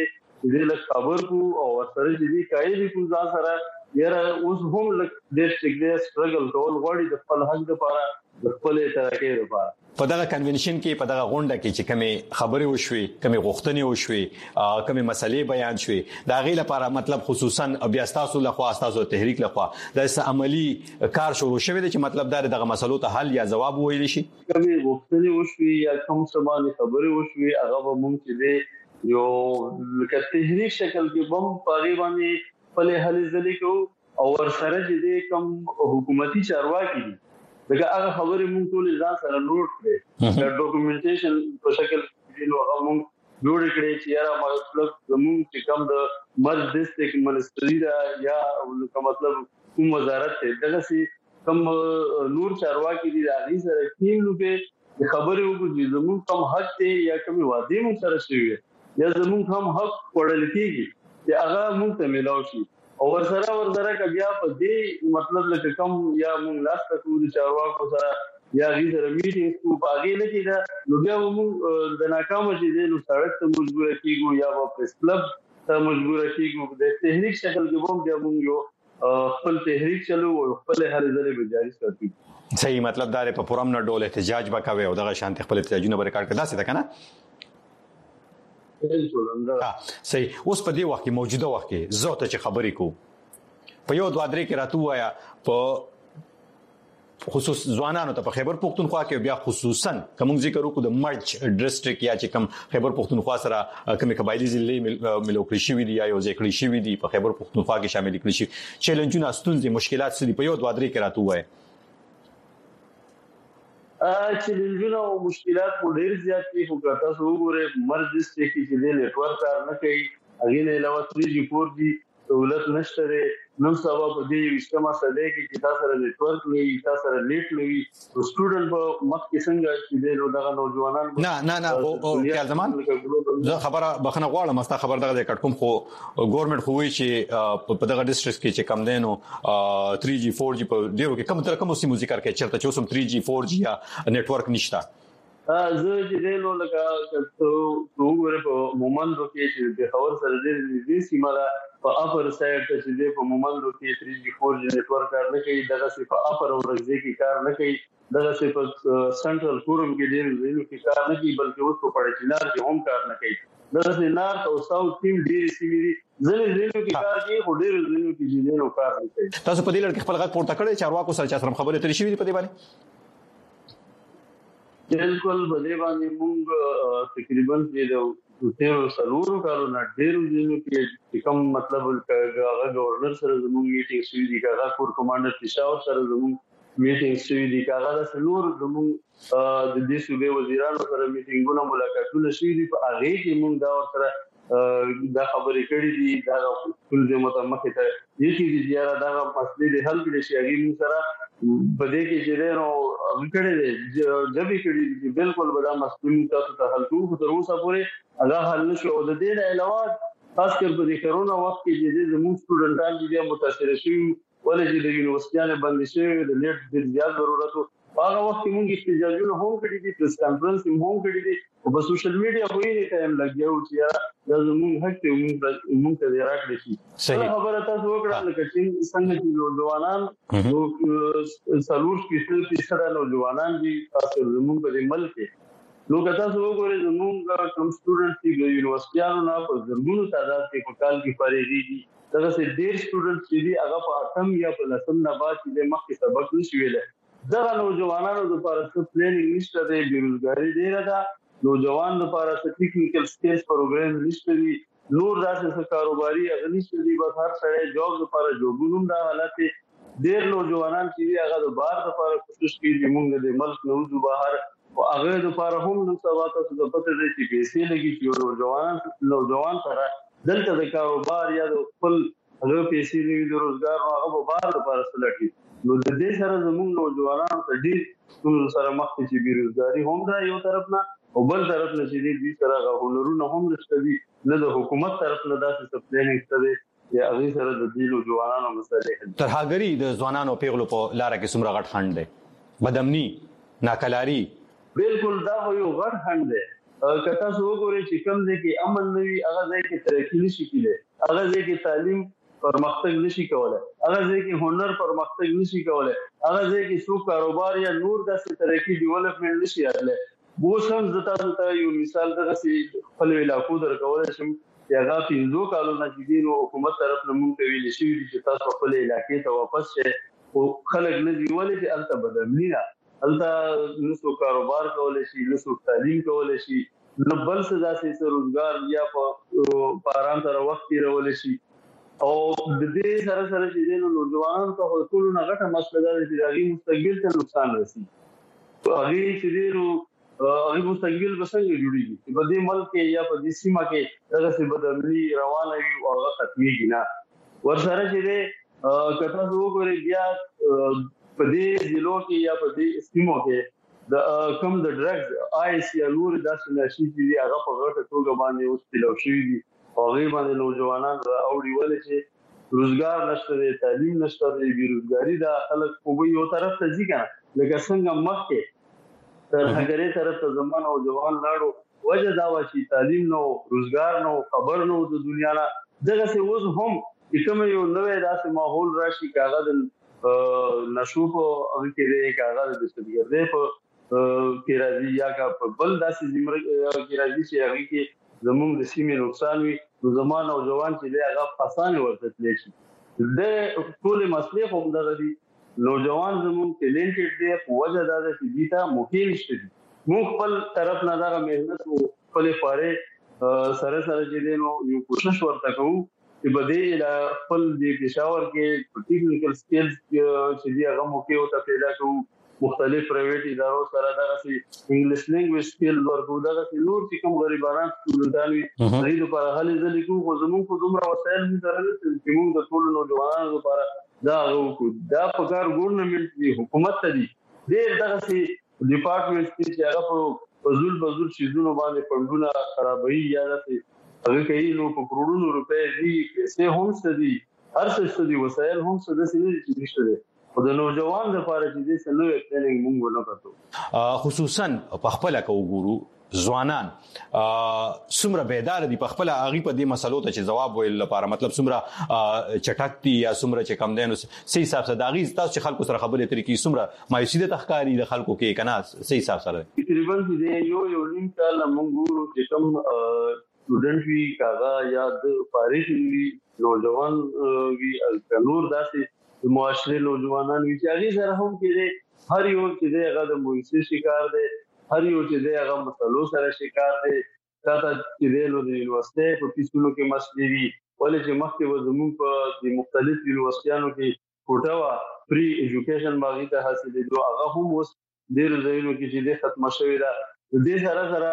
دې له خبر کو او سره دې کایي کو ځا سره یاره اوس هم د ډیسټریکټ سټرګل کول غواړي د خپل حق لپاره د خپل ترقې لپاره. په دغه کنونشن کې په دغه غونډه کې چې کومه خبرې وشوي کومه غوښتنې وشوي کومه مسلې بیان شوي دا غي لپاره مطلب خصوصا بیا تاسو له خوا تاسو تحریک له خوا د عملی کار شروع شوی دی چې مطلب دغه مسلو ته حل یا جواب ویل شي. کومه غوښتنې وشوي یا کوم سبانه خبرې وشوي هغه ممکن دی یو لکه تحریک شکل کې بم پاغي باندې په حل ځلې کو او ورسره چې کوم حکومتي چارواکي دي دغه هغه خبرې مونږ ټول ځان سره نوٹ کړې د ډاکومېنټیشن په شکل کې نو هغه مونږ جوړ کړې چې یاره مطلب زموږ چې کوم د مرز ډیسټریکټ منسټري دا یا مطلب کوم وزارت ته دغه سي کوم نور چارواکي دي راځي سره ټیم لوګي خبرې وکړي زموږ کوم حق ته یا کوم وعده مونږ سره شوی یا زموږ هم حق وړل کیږي چې هغه مونږ ته ملاوي شي او ورسره کبیا په دې مطلب لکه کم یا مونږ لاسته کوو چارواکو سره یا غي سره میټینګ کو باغې نه کیدا نو بیا مونږ د ناکام چې نو سړک ته مجبور کیږو یا په پریس کلب ته مجبور کیږو د تحریک شکل کې ووم بیا مونږ یو خپل تحریک چلو او خپل هر ځای به جاری ساتو. صحیح مطلب دا په پرم نه ډول احتجاج وکوي او دغه شانتي خپل احتجاجونه به ریکارډ کړه څه ده کنه. صحیح اوس په دې وخت کې موجوده وخت کې زه ته چې خبرې کو په یو دوه درې کې راته وایا په خصوص ځوانانو ته په خیبر پختونخوا کې بیا خصوصا کوم ذکر وکړو د مرچ ډیسټریکټ یا چې کوم خیبر پختونخوا سره کوم قبایلی ضلع ملو کړی شوی دي یا یو ځای کړی شوی دي په خیبر پختونخوا کې شامل کړی شي چیلنجونه ستونزې مشکلات سړي په یو دوه درې کې راته وایا چیلنجونه او مشکلات په ډیر زیات دي خو تاسو وګورئ مرز ډیسټریکټ کې د نتورک کار نه کوي هغه نه علاوه 3G 4G دولت نشته نو سبا په دې اجتماع سره کې تاسو سره نتورک نه تاسو سره نیټ نه وي سټوډنټ په مخ کې څنګه چې د دغه نوجوانان نه او خیال زمان زه خبره بخنه غواړم مستا خبر دغه کټ کوم خو ګورنمنت خو وی چې په دغه ډیسټریکټ کې چې کم دینو 3G 4G په ډیرو کې کوم تر کوم سیمو ذکر کوي چرته چې اوسم 3G 4G یا نتورک نشته زه چې نو لکه ته وګوره په مومندو کې چې د خبر سره دې سیمه په اپر سایډ ته چې په مومندو کې 3G 4G نتورک کار نه کوي دغه څه په اپر ورځي کې کار نه کوي دغه څه په سنټرل فورم کې ډېر ځینو کې کار نه کوي بلکې اوس په پړچینار کې هم کار نه کوي دغه څه نارت او ساوث ټیم ډېر سیمري ځینو کې کار کوي خو ډېر ځینو کې ځینو کار نه کوي. تاسو په دې لړ کې خپل غږ پورته کړی چارواکو سره چې سره خبرې ترې شوې په دې باندې بالکل بده باندې موږ تقریبا د تیر سلور کارو نه ډیر ځینو کې کوم مطلب هغه گورنر سره زموږ میټینګ شوې دي هغه کور کمانډر پېښور سره زموږ میټینګ شوې دي هغه د سلور زموږ د دې صوبې وزیرانو سره میټینګونه ملاقاتونه شوې دي په هغه کې موږ دا سره دا خبرې کړې دي دا ټول د متمخه ته یی دي زیاره دا مسلې د حل کړي شي هغه موږ سره بده کې چې نو وکړې دي جبې کړې دي بالکل بدا مسلې تاسو ته حل کوو تر اوسه پورې هغه حل نشو او د دې علاوه خاص کر په کرونا وخت کې چې زموږ سټوډنټان دي متاثر شي ولې چې د یونیورسيټیانو بند شي د نیټ د زیات ضرورت هغه وخت موږ احتجاجونه هم کړی دي پریس کانفرنس هم کړی دي او په سوشل میډیا په یوه ټایم لګیاو چې دا زموږ حق ته موږ ته راکړی شي. صحیح خبره تاسو وکړه لکه چې څنګه چې نوجوانان نو سلوش کې نوجوانان دي تاسو زموږ په ملک نو کتا سو وګورئ زموږ کوم سټوډنټ دي د یونیورسيټیانو نه په زرګونو تعداد کې په کال کې فارغ دي دغه سه ډېر سټوډنټ چې دي هغه په اتم یا په لسم نه بعد چې مخکې سبق نشي ویل دا نوجوانانو لپاره څه پلانینګ نشته دی بیروزګاری ډیره ده نوجوان لپاره څه ټیکنیکل سکیلز پروګرام نشته دی نور داسې څه کاروباري اغنیشته دی بس هر سړی جوب لپاره جوبونم دا حالت ډېر نوجوانان چې هغه د بار لپاره کوشش کوي موږ د ملک نه وځو بهر او هغه لپاره هم د سبا تاسو د پته دی چې پیسې لګي چې نوجوان سره دلته د کاروبار یا د خپل هغه پیسې لګي د روزګار هغه په بار لپاره سلټي نو د دې سره زموږ نوجوانانو ته ډېر سره مخ کې بیروزګاری هم دا یو طرف نه او بل طرف نه چې دې سره هنرونه هم نشته دي نه د حکومت طرف نه داسې پلانینګ شته دی یا هغه سره د دې نوجوانانو مسلې ترهګری د ځوانانو پیغلو په لار کې څومره غټ خند دی بدامني ناکلاری بالکل دا یو غټ خند دی کته سو وګورئ چې کوم ځای کې امن نه وي هغه ځای کې ترقی نشي کېدای، هغه ځای کې تعلیم پرمختګ نشي کولای، هغه ځای کې هنر پرمختګ نشي کولای، هغه ځای کې څو کاروبار یا نور داسې ترقی ډیولپمنٹ نشي راتلی. اوس هم زه تاسو ته یو مثال دغسې خپل علاقو درکولی شم چې هغه 15 کالونه چې دي نو حکومت طرف نه مونږ ته ویل شوي دي چې تاسو خپل علاقې ته واپس شئ، خو خلک نه دي ولې چې هلته بدامني ده، هلته نه څوک کاروبار کولی شي، نه څوک تعلیم کولی شي، نه بل څه داسې روزګار یا په آرام سره وخت تېرولی شي. او د دې سره سره چې دی نو نوجوانانو ته خو ټولو نه غټه مسله دا ده چې د هغې مستقبل ته نقصان رسي. هغې چې دی نو هغې مستقبل به څنګه جوړېږي چې په دې ملک کې یا په دې سیمه کې دغسې بدامني روانه وي او هغه ختمېږي نه. ورسره چې دی که تاسو وګورئ بیا په دې ضلعو کې یا په دې سیمو کې د کوم د ډرګز آیس یا نور داسې نشي چې دي هغه په غټه توګه باندې اوس پیلو شوي دي او هغې باندې نوجوانان راوړي ولې چې روزګار نشته دی، تعلیم نشته دی، بېروزګاري ده، خلک خو به یو طرف ته ځي که نه لکه څنګه مخکې ترهګرۍ طرف ته زما نوجوان لاړو وجه دا وه چې تعلیم نه و، روزګار نه و، خبر نه و د دنیا نه. دغسې اوس هم چې کوم یو نوی داسې ماحول راشي که هغه د نشو په هغه کې دی، که هغه د دهشتګردۍ په کې راځي یا که په بل داسې زمره کې راځي چې هغې کې زموږ د سیمې نقصان وي نو زما نوجوان چې دی هغه اسانه ورته تللی شي. د ټولې مسلې خو همدغه دي، نوجوان زموږ ټیلنټډ دی خو وجه دا ده چې دوی ته موقع نشته دي. موږ خپل طرف نه دغه محنت او خپلې خوارۍ سره سره چې دی نو یو کوشش ورته کوو چې په دې خپل د پېښور کې ټیکنیکل سکلز چې دي هغه موقع ورته پیدا کوو، مختلف پرایویټ ادارو سره دغسې انګلیش لینګویج سکل ورکوو، دغسې نور چې کوم غریبانان سټوډنټان وي هغوی دپاره هلې ځلې کوو. خو زموږ خو دومره وسایل موږ سره نشته چې موږ د ټولو نوجوانانو لپاره دا هغه وکړو. دا په کار ګورنمنټ دی، حکومت ته دي، ډېر دغسې ډپارټمنټس دي چې هغه په فضول شیزونو باندې فنډونه خرابوي یا داسې هغه کوي نو په کروڑونو روپۍ دي، پیسې هم څه دي، هر څه شته دي، وسایل هم څه داسې نه دي چې نشته دی. خو د نوجوان لپاره چې دې څه نوی پلانینګ موږ ونه کړو. خصوصا په خپله که وګورو ځوانان څومره بیدار دي په خپله هغې په دې مسلو ته چې ځواب ویلو لپاره، مطلب څومره چټک دي یا څومره چې کم دی نو څه حساب سره د هغې تاسو چې خلکو سره خبرې اترې کوي څومره مایوسي درته ښکاري د خلکو کې که نه څه حساب سره دی؟ تقریبا چې دی یو نیم کال موږ ګورو چې کوم سټوډنټ وي که هغه یا د فارغ وي نوجوان وي که نور داسې د معاشرې نوجوانان وي چې هغې سره هم چې دی هر یو چې دی هغه د مایوسۍ شکار دی، هر یو چې دی هغه مسلو سره شکار دی. تا ته چې دی نو د یونیورسټۍ په فیسونو کې مسلې وي، ولې چې مخکې به زموږ په د مختلف یونیورسټیانو کې کوټه وه فری ایجوکیشن به هغې ته حاصلېدو، هغه هم اوس ډېرو ځایونو کې چې دی ختمه شوې ده. د دې سره سره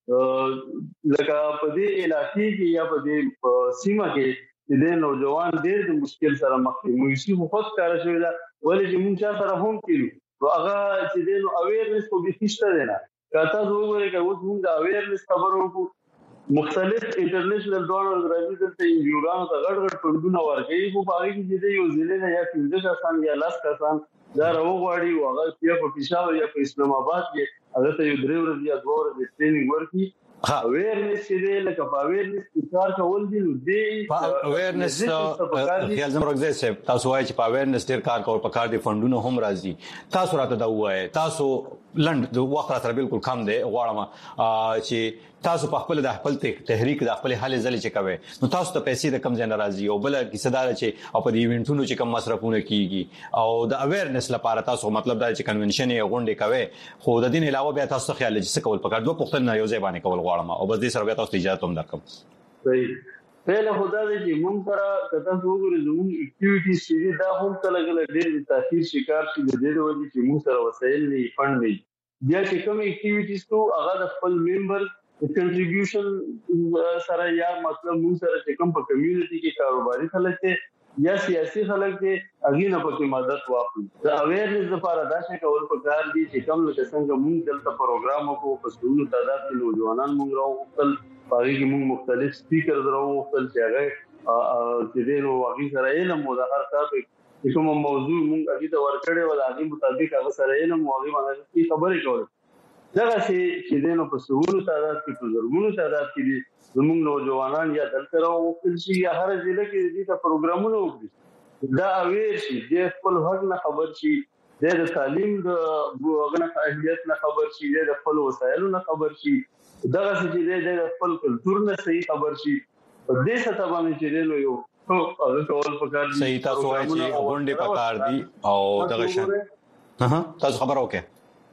لکه په دې علاقې کې یا په دې سیمه کې چې دی نوجوان ډېر د مشکل سره مخ دی، مایوسي خو خود ښکاره شوې ده، ولې چې موږ چا سره هم کېلو نو هغه چې دی نو اویرنس خو بیخي شته دی نه. که تاسو وګورئ که اوس موږ د اویرنس خبرو وکړو، مختلف انټرنیشنل ډونرز راځي دلته انجیوګانو ته غټ فنډونه ورکوي، خو په هغې کې چې دی یو ضلع نه یا 15 کسان یا 10 کسان دا راوغواړي او هغه یا په پېښور یا په اسلام آباد کې هغه ته یو 3 ورځې یا 2 ورځې ټریننګ ورکړي. اویرنس چې دی لکه په اویرنس کې کار کول دي نو دی په اویرنس خیال زموږ ځای صاحب تاسو وایي چې په اویرنس ډېر کار کول پکار دي، فنډونه هم راځي. تاسو راته دا ووایئ، تاسو لنډ د وخت را سره بالکل کم دی، غواړم چې تاسو په خپل د خپل تحریک د خپل هلې ځلې چې کوئ نو تاسو ته پیسې د کم ځای نه راځي، او بله کیسه دا ده چې او په دې ایونټونو چې کم مصرفونه کیږي او د اویرنس لپاره تاسو مطلب دا چې کنونشن یې غونډې کوئ، خو د دې علاوه بیا تاسو خیال لرئ چې څه کول پکار؟ 2 پوښتنې یو ځای باندې کول غواړم او بس دې سره بیا تاسو ته اجازه هم درکړم. صحیح. پهله خو دا دی چې موږ سره که تاسو وګورئ زموږ اکټیویټیز چې دي دا هم کله کله ډېر د تاثیر شکار شي د دې د وجې چې موږ سره وسایل نه وي، فنډ نه وي. بیا چې کوم اکټیویټیز کوو هغه د خپل ممبر کنټریبیوشن سره یا مطلب موږ سره چې کوم په کمیونټي کې کاروباري خلک دي یا سیاسي خلک دي هغې نه پکې مدد واخلو. د اویرنس لپاره دا شی کول پکار دي چې کوم لکه څنګه موږ دلته پروګرام وکړو، په سلونو تعداد کې نوجوانان موږ راوغوښتل، په هغې کې موږ مختلف سپیکرز راوغوښتل چې هغه چې دی نو هغې سره علم و د هر ټاپک چې کومه موضوع موږ هغې ته ورکړې وه د هغې مطابق هغه سره علم و هغې باندې خبرې کولې. دغه چې دینو په سهولو تعداد کې په زرګونو تعداد کې زموږ نوجوانان یا دلته راوکل شي یا هر ځای کې دې پروګرامونه وکړي دا اویر شي د خپل حق نه خبر شي د تعلیم د غوښنه اهلیت نه خبر شي د خپل وسایلو نه خبر شي دغه چې د خپل کلچر نه صحیح خبر شي په دې سطح باندې چې دینو یو هغه ټول پکار دي صحیح تاسو وایي چې غونډې پکار دي او دغه شان تاسو خبر اوکې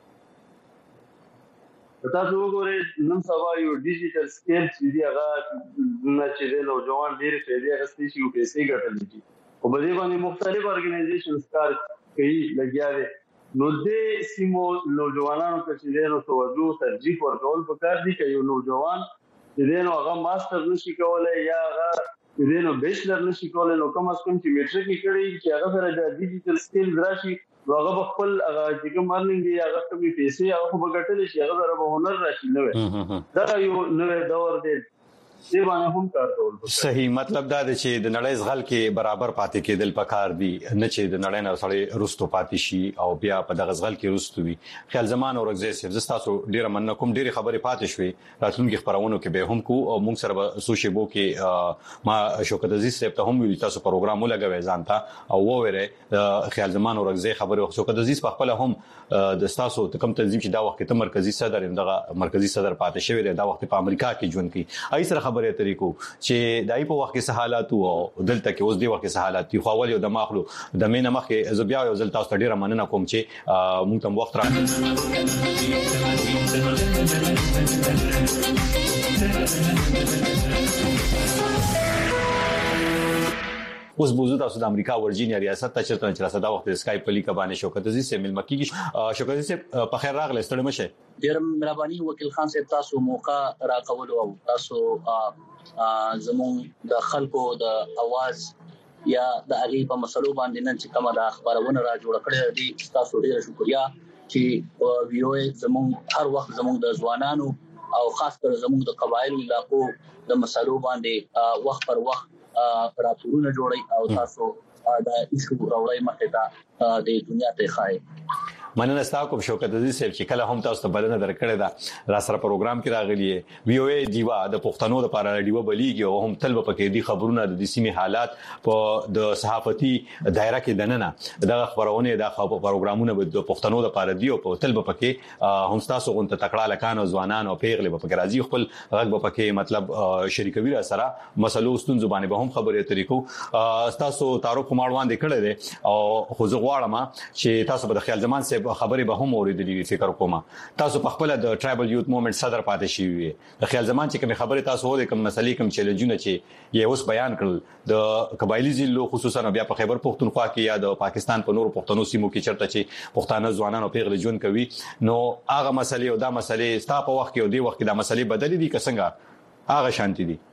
تاسو وګورئ نن سبا یو ډیجیټل سکیل چې دی هغه نه چې نوجوان ډېر فائدې اخستې شي او پیسې ګټلې دي او په دې باندې مختلف ارګنایزیشنز کار کوي لګیا دي نو د سیمو نوجوانانو ته چې توجه ترجیح ورکول پکار دي چې یو نوجوان چې هغه ماستر نشي کولای یا هغه بیچلر نشي کولای نو کوم اس کوم چې میټریک کړي چې هغه سره د ډیجیټل سکیل راشي هغه خپل هغه چې کوم مرننګ دی هغه کومي پیسې هغه په ګټل شي هغه سره به هنر راشي نو دا یو نوې دور دی دی باندې هم کار کول صحیح مطلب دا دی چې د نړۍ زغل کې برابر پاتې کېدل پکار دي نه چې د نړۍ نه سره رستو پاتې شي او بیا په دغه زغل کې رستو وي خیال زمان او رغزه سیف زستاسو ډیره من کوم ډیره خبره پاتې شوې راتلونکي خبرونو کې به هم کو او موږ سره سوشيبو کې ما شوکت عزیز صاحب ته هم ویل تاسو پروګرام ولګوي ځانته او وره خیال زمان او رغزه خبره شوکت عزیز په خپل هم د تاسو کوم تنظیم چې دا وخت ته مرکزی صدر دغه مرکزی صدر پاتې شوی دی دا وخت په امریکا کې ژوند کوي ای سره خبره طریقو چې دای په وخت کې سہالات او دلته کې اوس دی وخت کې سہالات دی خو اول یو د ماخلو د مینه مخه زبیا یو ځل تاسو ډیره مننه کوم چې مونږ تم وخت اوس بوزو تاسو د امریکا ورجینیا ریاست ته چرته چې راسته دا وخت اسکایپ په لیکه باندې شوکت عزیز سے مل مکی شوکت عزیز په خیر راغله ستړي مشه ډیر مهرباني وکیل خان صاحب تاسو موقع راکول او تاسو زمون د خلکو د आवाज یا د هغه په مسلو باندې نن چې کومه د خبرونه را جوړ کړې دي تاسو ډیر شکریا چې ویو زمون هر وخت زمون د ځوانانو او خاص کر زمون د قبایل علاقو د مسلو باندې وخت پر وخت راپورونه جوړي او تاسو دا ایشو راوړی مخه ته د دنیا ته خای مننه تاسو شوکت عزیز صاحب چې کله هم تاسو ته بلنه درکړې ده را سره پروګرام کې راغلی وی او ای دیوا د پښتنو لپاره دیوا بلیږي او هم تل په کې دي خبرونه د سیمې حالات په د صحافتي دایره کې دننه د خبرونه د پروګرامونه د پښتنو لپاره دی او په تل په کې هم تاسو غونته تکړه لکان او ځوانان او پیغله په کې راځي خپل غږ په کې مطلب شریکوي را سره مسلو ستون زبانه به هم خبرې طریقو تاسو تعارف کومړوان د کړه دي او خو زه غواړم چې تاسو په خیال زمان خبرې به هم اوریدلې فکر کوم تاسو په خپل د ټرایبل یوت موومېنټ صدر پاتې شوی د خیال زمان چې کوم خبرې تاسو ولې کوم مسلې کوم چیلنجونه چې یې اوس بیان کړل د قبایلی ضلعو خصوصا بیا په خیبر پختونخوا کې یا د پاکستان په نورو پښتنو سیمو کې چرته چې پښتانه ځوانان او پیغلې ژوند کوي نو هغه مسلې او دا مسلې ستا په وخت کې او دی وخت کې دا مسلې بدلې دي که څنګه هغه شانتي دي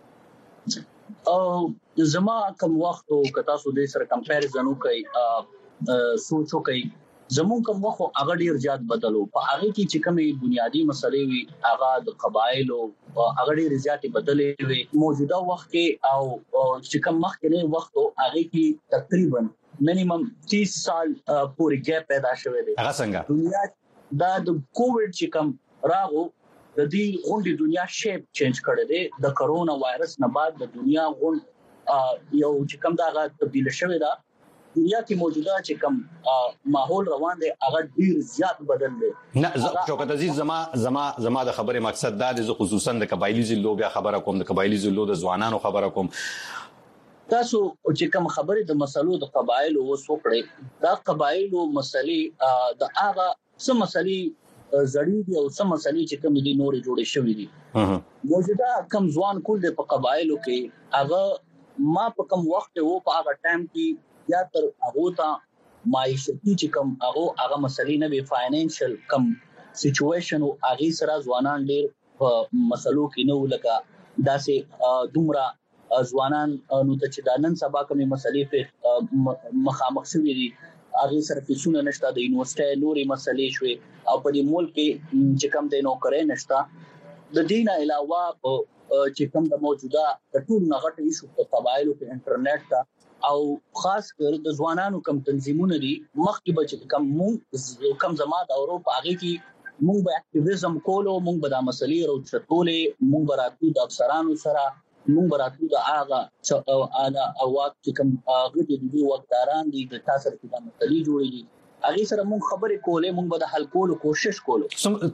او زما کوم وخت او کتا سو دې سره کمپیریزن وکي سوچو کوي زمون کوم وخت هغه ډیر زیات بدلو په هغه کې چې کومې بنیادی مسلې وي هغه د قبایل او هغه ډیر زیات بدلې وي موجوده وخت کې او چې کوم مخکنی وخت هغه کې تقریبا مینیمم 30 سال پورې ګیپ پیدا شوی دی هغه څنګه دنیا دا د کووډ چې کوم راغو د دې غونډې دنیا شیپ چینج کړی دی د کرونا وایرس نه بعد د دنیا غونډ یو چې کوم دا تبدیل شوی دا دنیا کې موجوده چې کوم ماحول روان دی هغه ډیر زیات بدل دی نه شوکت عزیز زما د خبره مقصد دا دی خصوصا د قبایلی ضلعو بیا خبره کوم د قبایلی ضلعو د ځوانانو خبره کوم تاسو چې کوم خبره د مسلو د قبایل او وسوکړي دا قبایل او مسلې د هغه څه مسلې زړې دي او څه مسلې چې کوم دي نور جوړې شوې دي موجوده کم ځوان کول د قبایلو کې هغه ما په کوم وخت وو په هغه ټایم کې یا تر هغه ته معیشتي چې کوم هغه مسلې نه وی فاینانشل کم سچويشن او هغه سره ځوانان ډېر په مسلو کې نو لکه داسې دومره ځوانان نو ته چې د نن سبا کومې مسلې په مخامخ شوي دي هغه سره فیسونه نشته د یونیورسيټي نوري مسلې شوي او په دې ملک کې چې کوم د نوکرۍ نشته د دین علاوه چې کوم د موجوده د ټول نغټ ایشو په قبایلو په انټرنیټ ته او خاص کر د ځوانانو کم تنظیمونه دي مخکې به چې کم زما د اروپا هغه کې مونږ به اکټیویزم کولو، مونږ به د مسلې راوچتولې، مونږ به راتلو د افسرانو سره، مونږ به راتلو د هغه اواز چې کوم هغه د دوی وقداران دي د تاسو سره د مسلې جوړېږي هغه سره مونږ خبرې کولې، مونږ به د حل کولو کوشش کولو.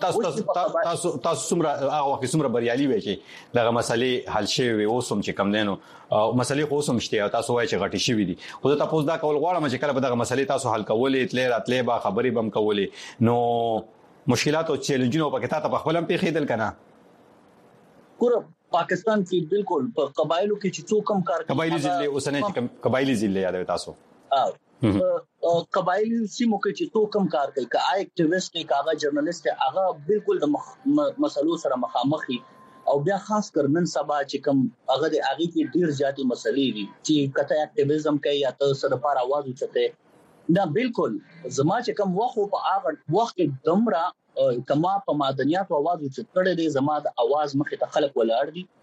تاسو څومره هغه وخت څومره بریالي وي چې دغه مسلې حل شي وي اوس هم چې کم دینو مسلې خو اوس هم شته تاسو وایي چې غټي شي وي دي. خو تاسو دا کول غواړم چې کله به دغه مسلې تاسو حل کولې تلې راتلې به خبرې بم کولې نو مشکلات او چیلنجونه په کې تاسو په خپل هم پیښیدل کنه. ګور پاکستان کې بالکل په قبایلو کې چې څوک کم کار قبایلی ضلع اوسنه چې قبایلی ضلع یاد تاسو قبایلی سیمو کې چې څوک کم کار کوي کا اکټیویسټ دی کاغه جرنالست هغه بالکل د مسلو سره مخامخي او بیا خاص کر نن سبا چې کم هغه د اغي کې ډیر ځاتي مسلې دي چې کته اکټیویزم کوي یا ته سره پر आवाज اوچته دا بالکل زما چې کم وخت په هغه وخت دمرا کما په مدنیات आवाज اوچته دي زما د आवाज مخه ته خلک ولاړ دي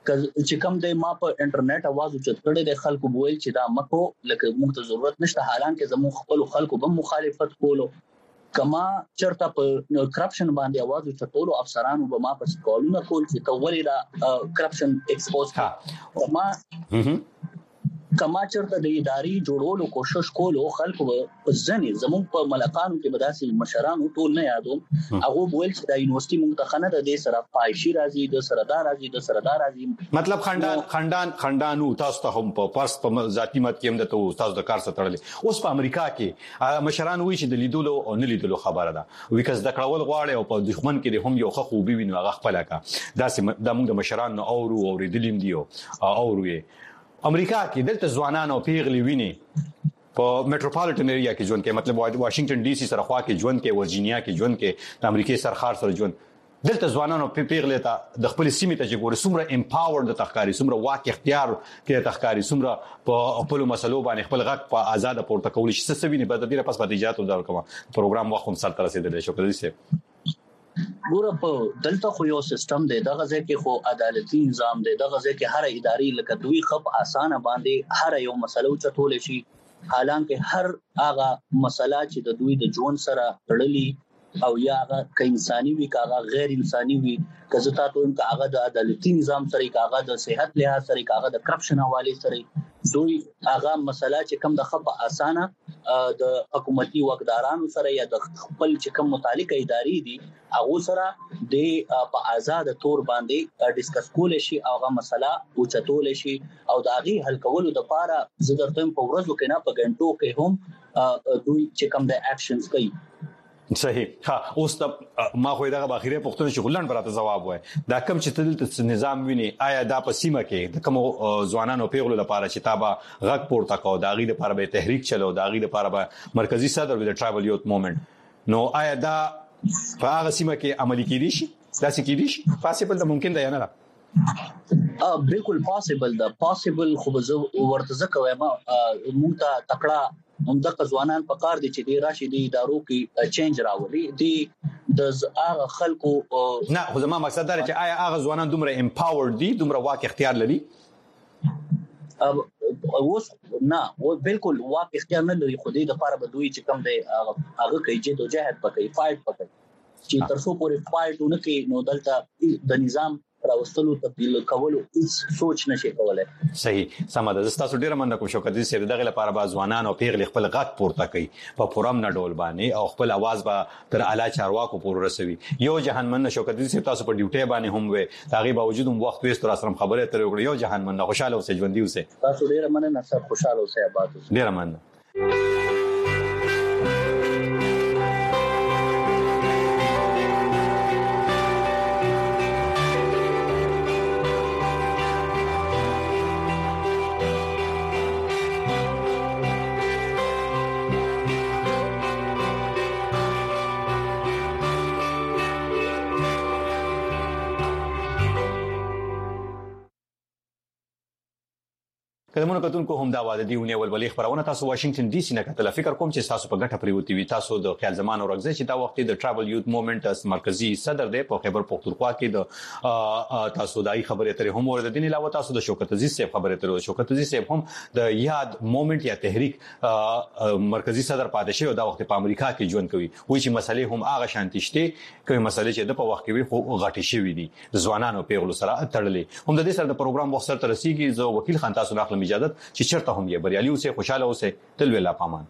چې کوم د ما په انټرنیټ आवाज اوچت کړي د خلکو بویل چې دا مکو لکه موږ ته ضرورت نشته حالانکه زمو خپل خلکو به مخالفت کولو کما چرته په کرپشن باندې आवाज اوچتولو افسرانو به ما په کولونه کول چې تولې دا کرپشن ایکسپوز ما کما چرته د اداري جوړولو کوشش کولو خلکو په ځنې زمو په ملکانو کې بداسي مشرانو ټول نه یادو هغه ویل چې د یونیورسيټي موږ ته خنه د دې سره پایشي راځي د سردار راځي مطلب خندانو تاسو ته هم په پرس په ذاتی مت کې هم د تاسو د کار سره تړلې اوس په امریکا کې مشران وایي چې د لیدلو او نه لیدلو خبره ده وکاس د کړهول غواړي او په دښمن کې هم یو خوبي ویني هغه خپل کا داسې د موږ د مشران او ریدلیم دیو او امریکا کې دلته ځوانانو پیغلي ویني په میټروپولیټن ایریا کې ژوند کې مطلب واشنگټن ډي سي سره خوا کې ژوند کې ورجینیا کې ژوند کې د امریکای سرخار سره ژوند دلته ځوانانو پیغلي ته د خپل سیمې ته چې ګوري څومره امپاورډ د تخکاری څومره واک اختیار کې تخکاری څومره په خپل مسلو باندې خپل غږ په آزاد پورته کول شي څه ویني په دې پس باندې جاتو دا کوم پروګرام وخت هم سره تر رسیدل شو کله سي ګوره په دلته خو یو سیستم دی دغه ځکه خو عدالتي نظام دی دغه ځکه هر اداري لکه دوی خپ اسانه باندې هر یو مسله چتول شي حالانکه هر هغه مسله چې د دوی د ژوند سره تړلي او یا هغه ک انساني وي کاغه غیر انساني وي کزتا ته هغه د عدالتي نظام سره کاغه د صحت لحاظ سره کاغه د کرپشن حواله سره دوی هغه مسله چې کم د خپ اسانه د حکومتي وقدارانو سره یا د خپل چې کم متعلق اداري دي هغه سره د په آزاد تور باندې ډیسکس کول شي هغه مسله او چتول شي او د هغه حل کولو د لپاره زدرتم په ورځو کې نه په غنټو کې هم دوی چې کم د اکشنز کوي صحیح ها اوس ته ما خو دغه باخیره پښتون چې غلن براته جواب وای دا کم چې تدلته نظام ویني آیا دا په سیمه کې د کوم ځوانانو پیغلو لپاره چې تابا غږ پورته کو دا غي لپاره به تحریک چلو دا غي لپاره به مرکزی صدر د ټرایبل یوت موومېنټ نو آیا دا په هغه سیمه کې عملي کیدی شي دا څه کیدی شي پاسبل ده ممکن ده یا نه بالکل پاسبل ده پاسبل خو ورته ځکه وایم مونږ ته تکړه همدغه ځوانان په کار دي چې د راشي دي ادارو کې چینج راولي دي د هغه خلکو نه خو زما مقصد دا چې آیا هغه ځوانان دومره امپاورډ دي دومره واک اختیار لري اوس نه بالکل واک اختیار نه لري خو دې د لپاره به دوی چې کم دی هغه کوي چې د جهاد پکې فایټ پکې چې تر څو پورې فایټ ونه کوي نو دلته د نظام راوستلو تبدیل کولو هیڅ سوچ نشي کولای صحیح سمه ده تاسو ډیره مننه کوم شوکت دي چې دغه لپاره با ځوانان او پیغلي خپل غږ پورته کوي په پرام نه ډول باندې او خپل आवाज به تر اعلی چارواکو پورې رسوي یو جهان مننه شوکت دي چې تاسو په ډیوټي باندې هم وي تاغي باوجود هم وخت وست را سره خبره تر وګړي یو جهان مننه خوشاله اوسئ ژوندۍ اوسئ تاسو ډیره مننه سر خوشاله اوسئ آباد اوسئ ډیره مننه کله کتونکو هم دا واده دیونه ولولې خبرونه تاسو واشنگټن ډي سي نه کتل فکر کوم چې تاسو په ګټه پریوتی وي تاسو د خیال زمان او رغزه چې دا وخت د ټرافل یوت موومېنټ مرکزی صدر دی په خیبر پختونخوا کې د تاسو دای خبرې ترې هم ورته دین علاوه تاسو د شوکت عزیز صاحب خبرې ترې شوکت عزیز صاحب هم د یاد موومېنټ یا تحریک مرکزی صدر پاتې شوی دا وخت په امریکا کې ژوند کوي وایي چې مسلې هم هغه شانتيشته کوي مسلې چې د په وخت کې وي خو غټي شوی دي ځوانانو پیغلو سره تړلې هم د دې سره د پروګرام وخت سره رسیدي زه وکیل خان تاسو نه اخلم اجازه چې چرته هم یې بریالي اوسه خوشاله اوسه تل ویلا پامان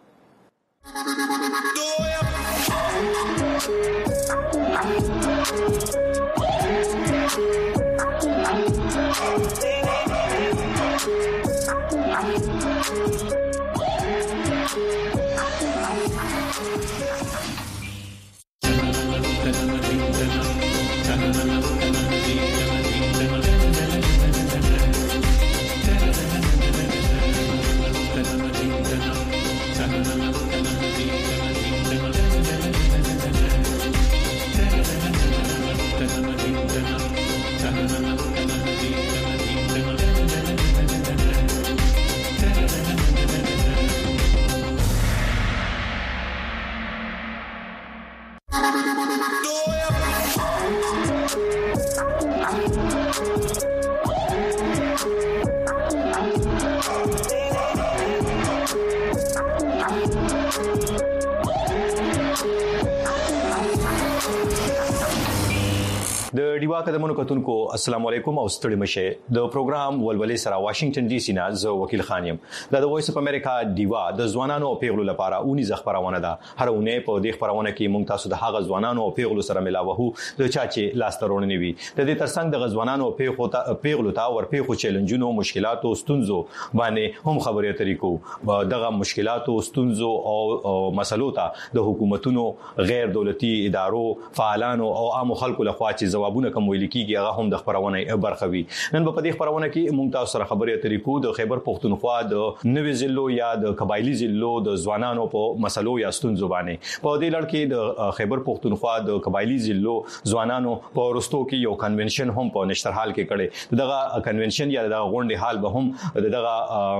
د ډیوا قدمونو کتونکو السلام علیکم او ستړي مشه د پروګرام ولولې سره واشنگټن ډي سي نه زه وکیل خانیم د وایس اف امریکا ډیوا د ځوانانو او پیغلو لپاره اونې زخبرونه ده هر اونې په دې خبرونه کې موږ تاسو د هغه ځوانانو او پیغلو سره ملاوهو د چا چې لاس ترونه وي د دې ترڅنګ د ځوانانو او پیغلو ته ورپېخو چیلنجونو مشکلاتو ستونزو باندې هم خبرې طریقو دغه مشکلاتو ستونزو او مسلو ته د حکومتونو غیر دولتي ادارو فعالانو او عام خلکو لخوا چې جوابونه کوم ویل کیږي هغه هم د خبرونه برخه وي نن په دې خبرونه کې موږ تاسو سره خبرې طریقو د خیبر پختونخوا د نوې ضلعو یا د قبایلی ضلعو د ځوانانو په مسلو یا ستونزو باندې په دې لړ کې د خیبر پختونخوا د قبایلی ضلعو ځوانانو په ورستو کې یو کنونشن هم په نشترحال کې کړي دغه کنونشن یا دغه غونډې حال به هم دغه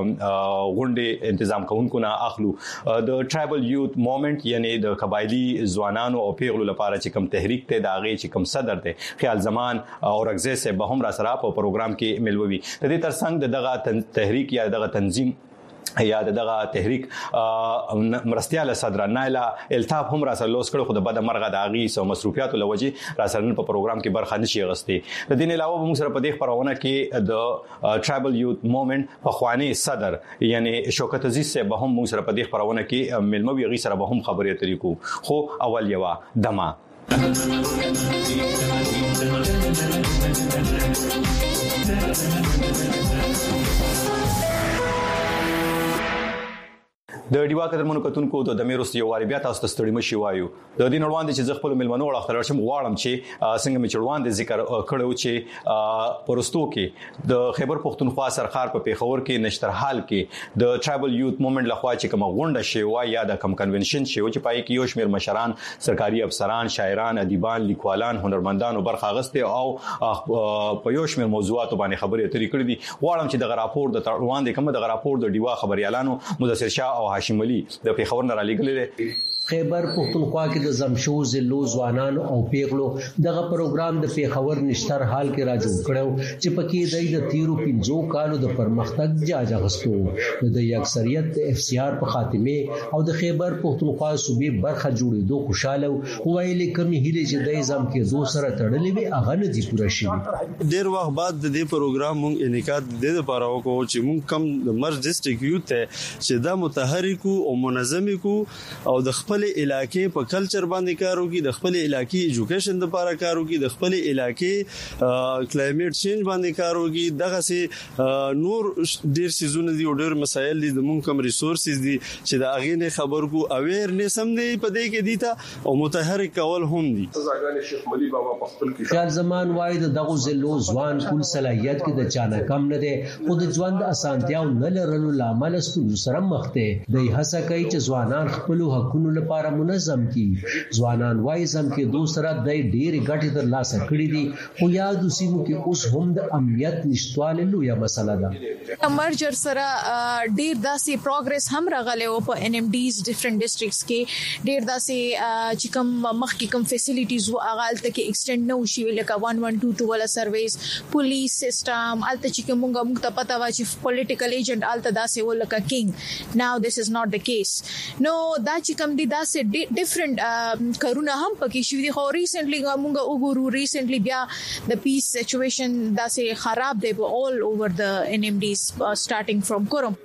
غونډې تنظیم کوونکو نه اخلو د ټرایبل یوت موومېنټ یعنی د قبایلی ځوانانو او پیغلو لپاره چې کوم تحریک ته داغه چې کوم صدر ته خیال زمان او رغزه سے به هم را سره په پروګرام کې ملوي د دې ترڅنګ دغه تحریک یا دغه تنظیم یا دغه تحریک مرستياله صدر نایلا التاف هم را سره لوس کړو خو د بد مرغه د اغي سو مصروفیات لوجه را سره په پروګرام کې برخه نشي غستې د دې علاوه موږ سره په دې خبرونه کې د ټرایبل یوت موومېنټ په خواني صدر یعنی شوکت عزیز سے به هم موږ سره په دې خبرونه کې ملموي غي سره به هم خبرې طریقو خو اول یوا دما د ډیوا قدرمنو کتونکو د دمیروس یو واری بیا تاسو ته ستړي مشي وایو د دین وړاندې چې ز خپل ملمنو وړ اختر شم غواړم چې څنګه می چړوان د ذکر کړو چې پرستو کې د خیبر پختونخوا سرخار په پیښور کې نشترحال کې د ټرایبل یوت موومېنټ لخوا چې کوم غونډه شي وا یا د کم کنونشن شي چې پای کې یو شمیر مشران سرکاري افسران شاعران ادیبان لیکوالان هنرمندان او برخه غسته او په یو شمیر موضوعات باندې خبرې اترې کړې دي غواړم چې د راپور د وړاندې کوم د راپور د ډیوا خبريالانو مدثر شاه او هاشم علي د پیښور نه را لګلې خیبر پختونخوا کې د زمشو ضلعو ځوانانو او پیغلو دغه پروګرام د پیښور نشتر حال کې را جوړ کړو چې پکې د تیرو 15 کالو د پرمختګ جاجه غستو د اکثریت د اف سی آر په خاتمه او د خیبر پختونخوا صوبې برخه جوړېدو خوشاله وایي کمی هلي چې د نظام کې دو سره تړلې وي هغه نه دي پوره شوی ډیر وخت بعد د دې پروګرام مونږ انعقاد د لپاره وکړو چې مونږ کم د مرز ډیسټریکټ یوت چې دا متحرک او منظم کو او د خپل علاقې په کلچر باندې کار وکړي د خپل علاقې ایجوکیشن لپاره کار وکړي د خپل علاقې کلایمیټ چینج باندې کار وکړي دغه سي نور ډیر سيزونه دي او ډیر مسایل دي د مونږ کم ریسورسز دي چې دا اغه نه خبر کو اویرنس هم دی په دې کې دي ته او متحرک کول هم دي ځاګانې شیخ ملي بابا په خپل کې خیال زمان وای د دغه زلو ځوان کول صلاحیت کې د چانه کم نه دي خو د ژوند اسانتیاو نه لرلو لامل ستو سره مخ ته د هڅه کوي چې ځوانان خپل حقوقو لپاره منظم کی ځوانان وایي زم کې دوسرا د ډېری ګټې تر لاسه کړې دي خو یاد سیمو کې اوس هم د امنیت نشټواله لویه مسله ده مرجر سره ډیر داسې پروګرس هم راغلی او په ان ام ډیز ډیفرنٹ ډیسټریکټس کې ډیر داسې چې کوم مخکې کوم فیسیلیټیز او اغال ته کې ایکسټند نو شي لکه 1122 ولا سرویس پولیس سیستم الته چې موږ ته پتا و چې پولیټیکل ایجنټ الته داسې ولکه کینګ ناو دیس از ناٹ د کیس نو دا چې کوم دي داسې ډیفرنٹ کارونه هم پکې شوي دي خو ریسنټلی موږ وګورو ریسنټلی بیا د پیس سچويشن داسې خراب دی all over the NMDs starting from Kurum.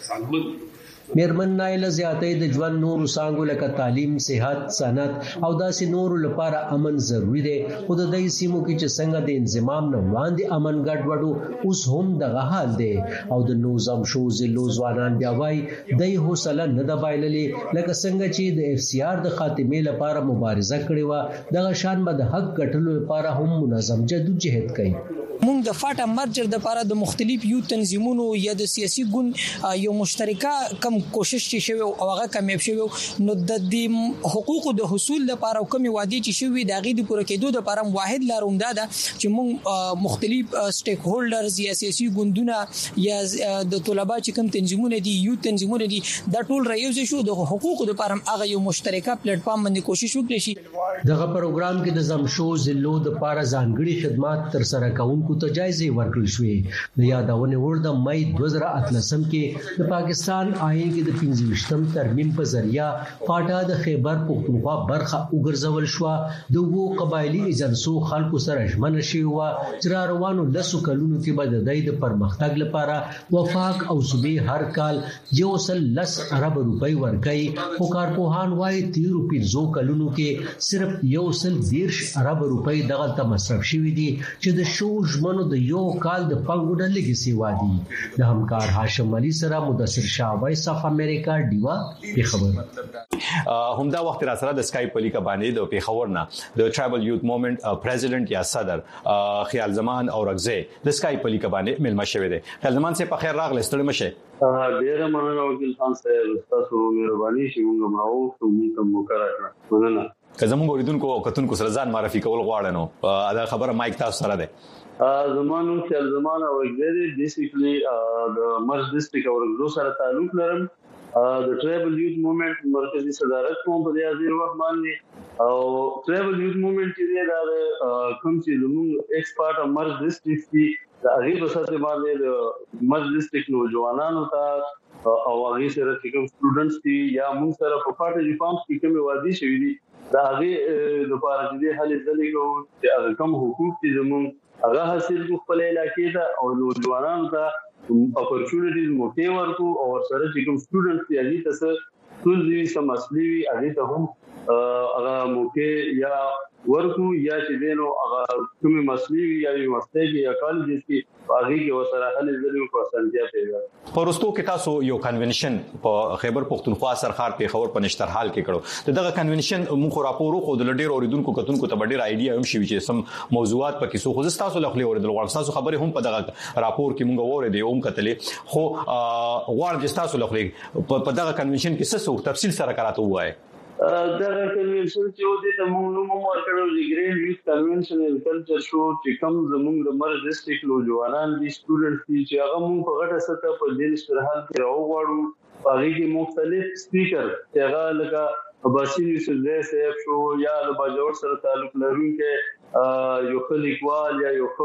میرمن نایله زیاتې د ژوند نور څنګه لکه تعلیم صحت صنعت او داسې نور لپاره امن ضروری دی خو د دې سیمو کې چې څنګه د انضمام نه وړاندې امن ګډوډو اوس هم دغه حال دی او د نوزم شو زلو ځوانان بیا وای د حوصله نه د بایللې لکه څنګه چې د اف سی آر د خاتمې لپاره مبارزه کړې و دغه شان به د حق ګټلو لپاره هم منظم جدوجہد کوي موږ د فاټا مرجر د لپاره د مختلف یو تنظیمونو یا د سیاسي ګوند یو مشترکه کم کوشش چې شوی او هغه کامیاب شوی نو د دې حقوقو د حصول لپاره او کومي وادي چې شوی د غي د پوره کېدو لپاره واحد لارون ده چې موږ مختلف سټیک هولډرز یا سیاسي ګوندونه یا د طلبه چې کوم تنظیمونه دي یو تنظیمونه دي دا ټول رايوځي شو د حقوقو لپاره هغه یو مشترکه پلیټ فارم باندې کوشش وکړي شي دغه پروګرام کې د زمشو زلو د لپاره ځانګړي خدمات تر سره کوونکو ته جایزې ورکړل شوې د یادونه ور د مې 2013 کې د پاکستان آئین کې د 25م ترمیم په ذریعہ پاټا د خیبر پختونخوا برخه وګرځول شو د وو قبایلی ایجنسو خلکو سره ژمنه شي او چې روانو لسو کلونو کې به د دې پرمختګ لپاره وفاق او صوبې هر کال 110 ارب روپۍ ورکړي او کارپوهان وايي 13 کلونو کې صرف 110 ارب روپۍ دغه ته مصرف شوي دي چې د شو ژمنو د یو کال د پنګوډه لګسي وادي د همکار هاشم علي سره مدثر شاه وایس اف امریکا دیوا پیښور همدا وخت را سره د سکایپ پلیکا باندې د پیښور نه د ټرایبل یوث موومېنټ پریزیډنټ یا صدر خیال زمان او رغزه د سکایپ پلیکا باندې ملما شوی دی خیال زمان سه په خیر راغله ستړي مشه ډیره مننه وکیل خان صاحب تاسو مهرباني شي موږ مراو کوم وکړه مننه که زموږ اوریدونکو او کتونکو سره ځان معرفي کول غواړي نو دا خبره مایک تاسو سره ده زمانو خیال زمان او غیر بیسیکلی د مرز ډیسټریکټ او رغزو سره تعلق لرم د ټرایبل یوث موومېنټ مرکزی صدارت کوم په دې وخت باندې او ټرایبل یوث موومېنټ چې دا کوم چې زموږ ایکسپرټ مرز ډیسټریکټ کې د هغه په سره باندې د مرز ډیسټریکټ نوجوانانو ته او هغه سره چې کوم سټوډنټس دي یا موږ سره په پاټه ریفارمز کې کوم وادي شوی دي دا هغه د پاره چې هلي ځلې کو چې کوم حقوق دي زموږ هغه حاصل کو خپل علاقې ته او نوجوانانو ته اپورچونټیز موټي ورکو او سره چې کوم سټوډنټس دي هغه ته ټول دي سماسلي هغه ته هم هغه موټي یا ورکو یا چې دینو هغه کومه مسلې یا یونیورسيټي یا کالج کې هغه کې وسره هلي ځلې کو اسانتیا پیدا پرستو کې تاسو یو کنونشن په خیبر پختونخوا سرخار پیښور په نشتر حال کې کړو دغه کنونشن مخ راپور خو د لډیر اوریدونکو کتونکو ته ډیر ایډیا هم شي چې سم موضوعات پکې سو خو تاسو لخوا اوریدل غواړم تاسو خبرې هم په دغه راپور کې مونږ اوریدې هم کتلې خو غواړم تاسو لخوا په دغه کنونشن کې څه تفصیل سره کراته وایي دا کنونشن چې د موږ نوم ورکړو د ګرین یوث کنونشن ان کلچر شو چې کوم زموږ د مرز ډیسټریکټ نوجوانان دي سټوډنټس دي چې هغه موږ په غټه سطح په دې اشتراحال کې راوغواړو هغه کې مختلف سپیکر چې هغه لکه عباسي یوسفزئی صاحب شو یا د باجوړ سره تعلق لرونکي یو خلیقوال یا یو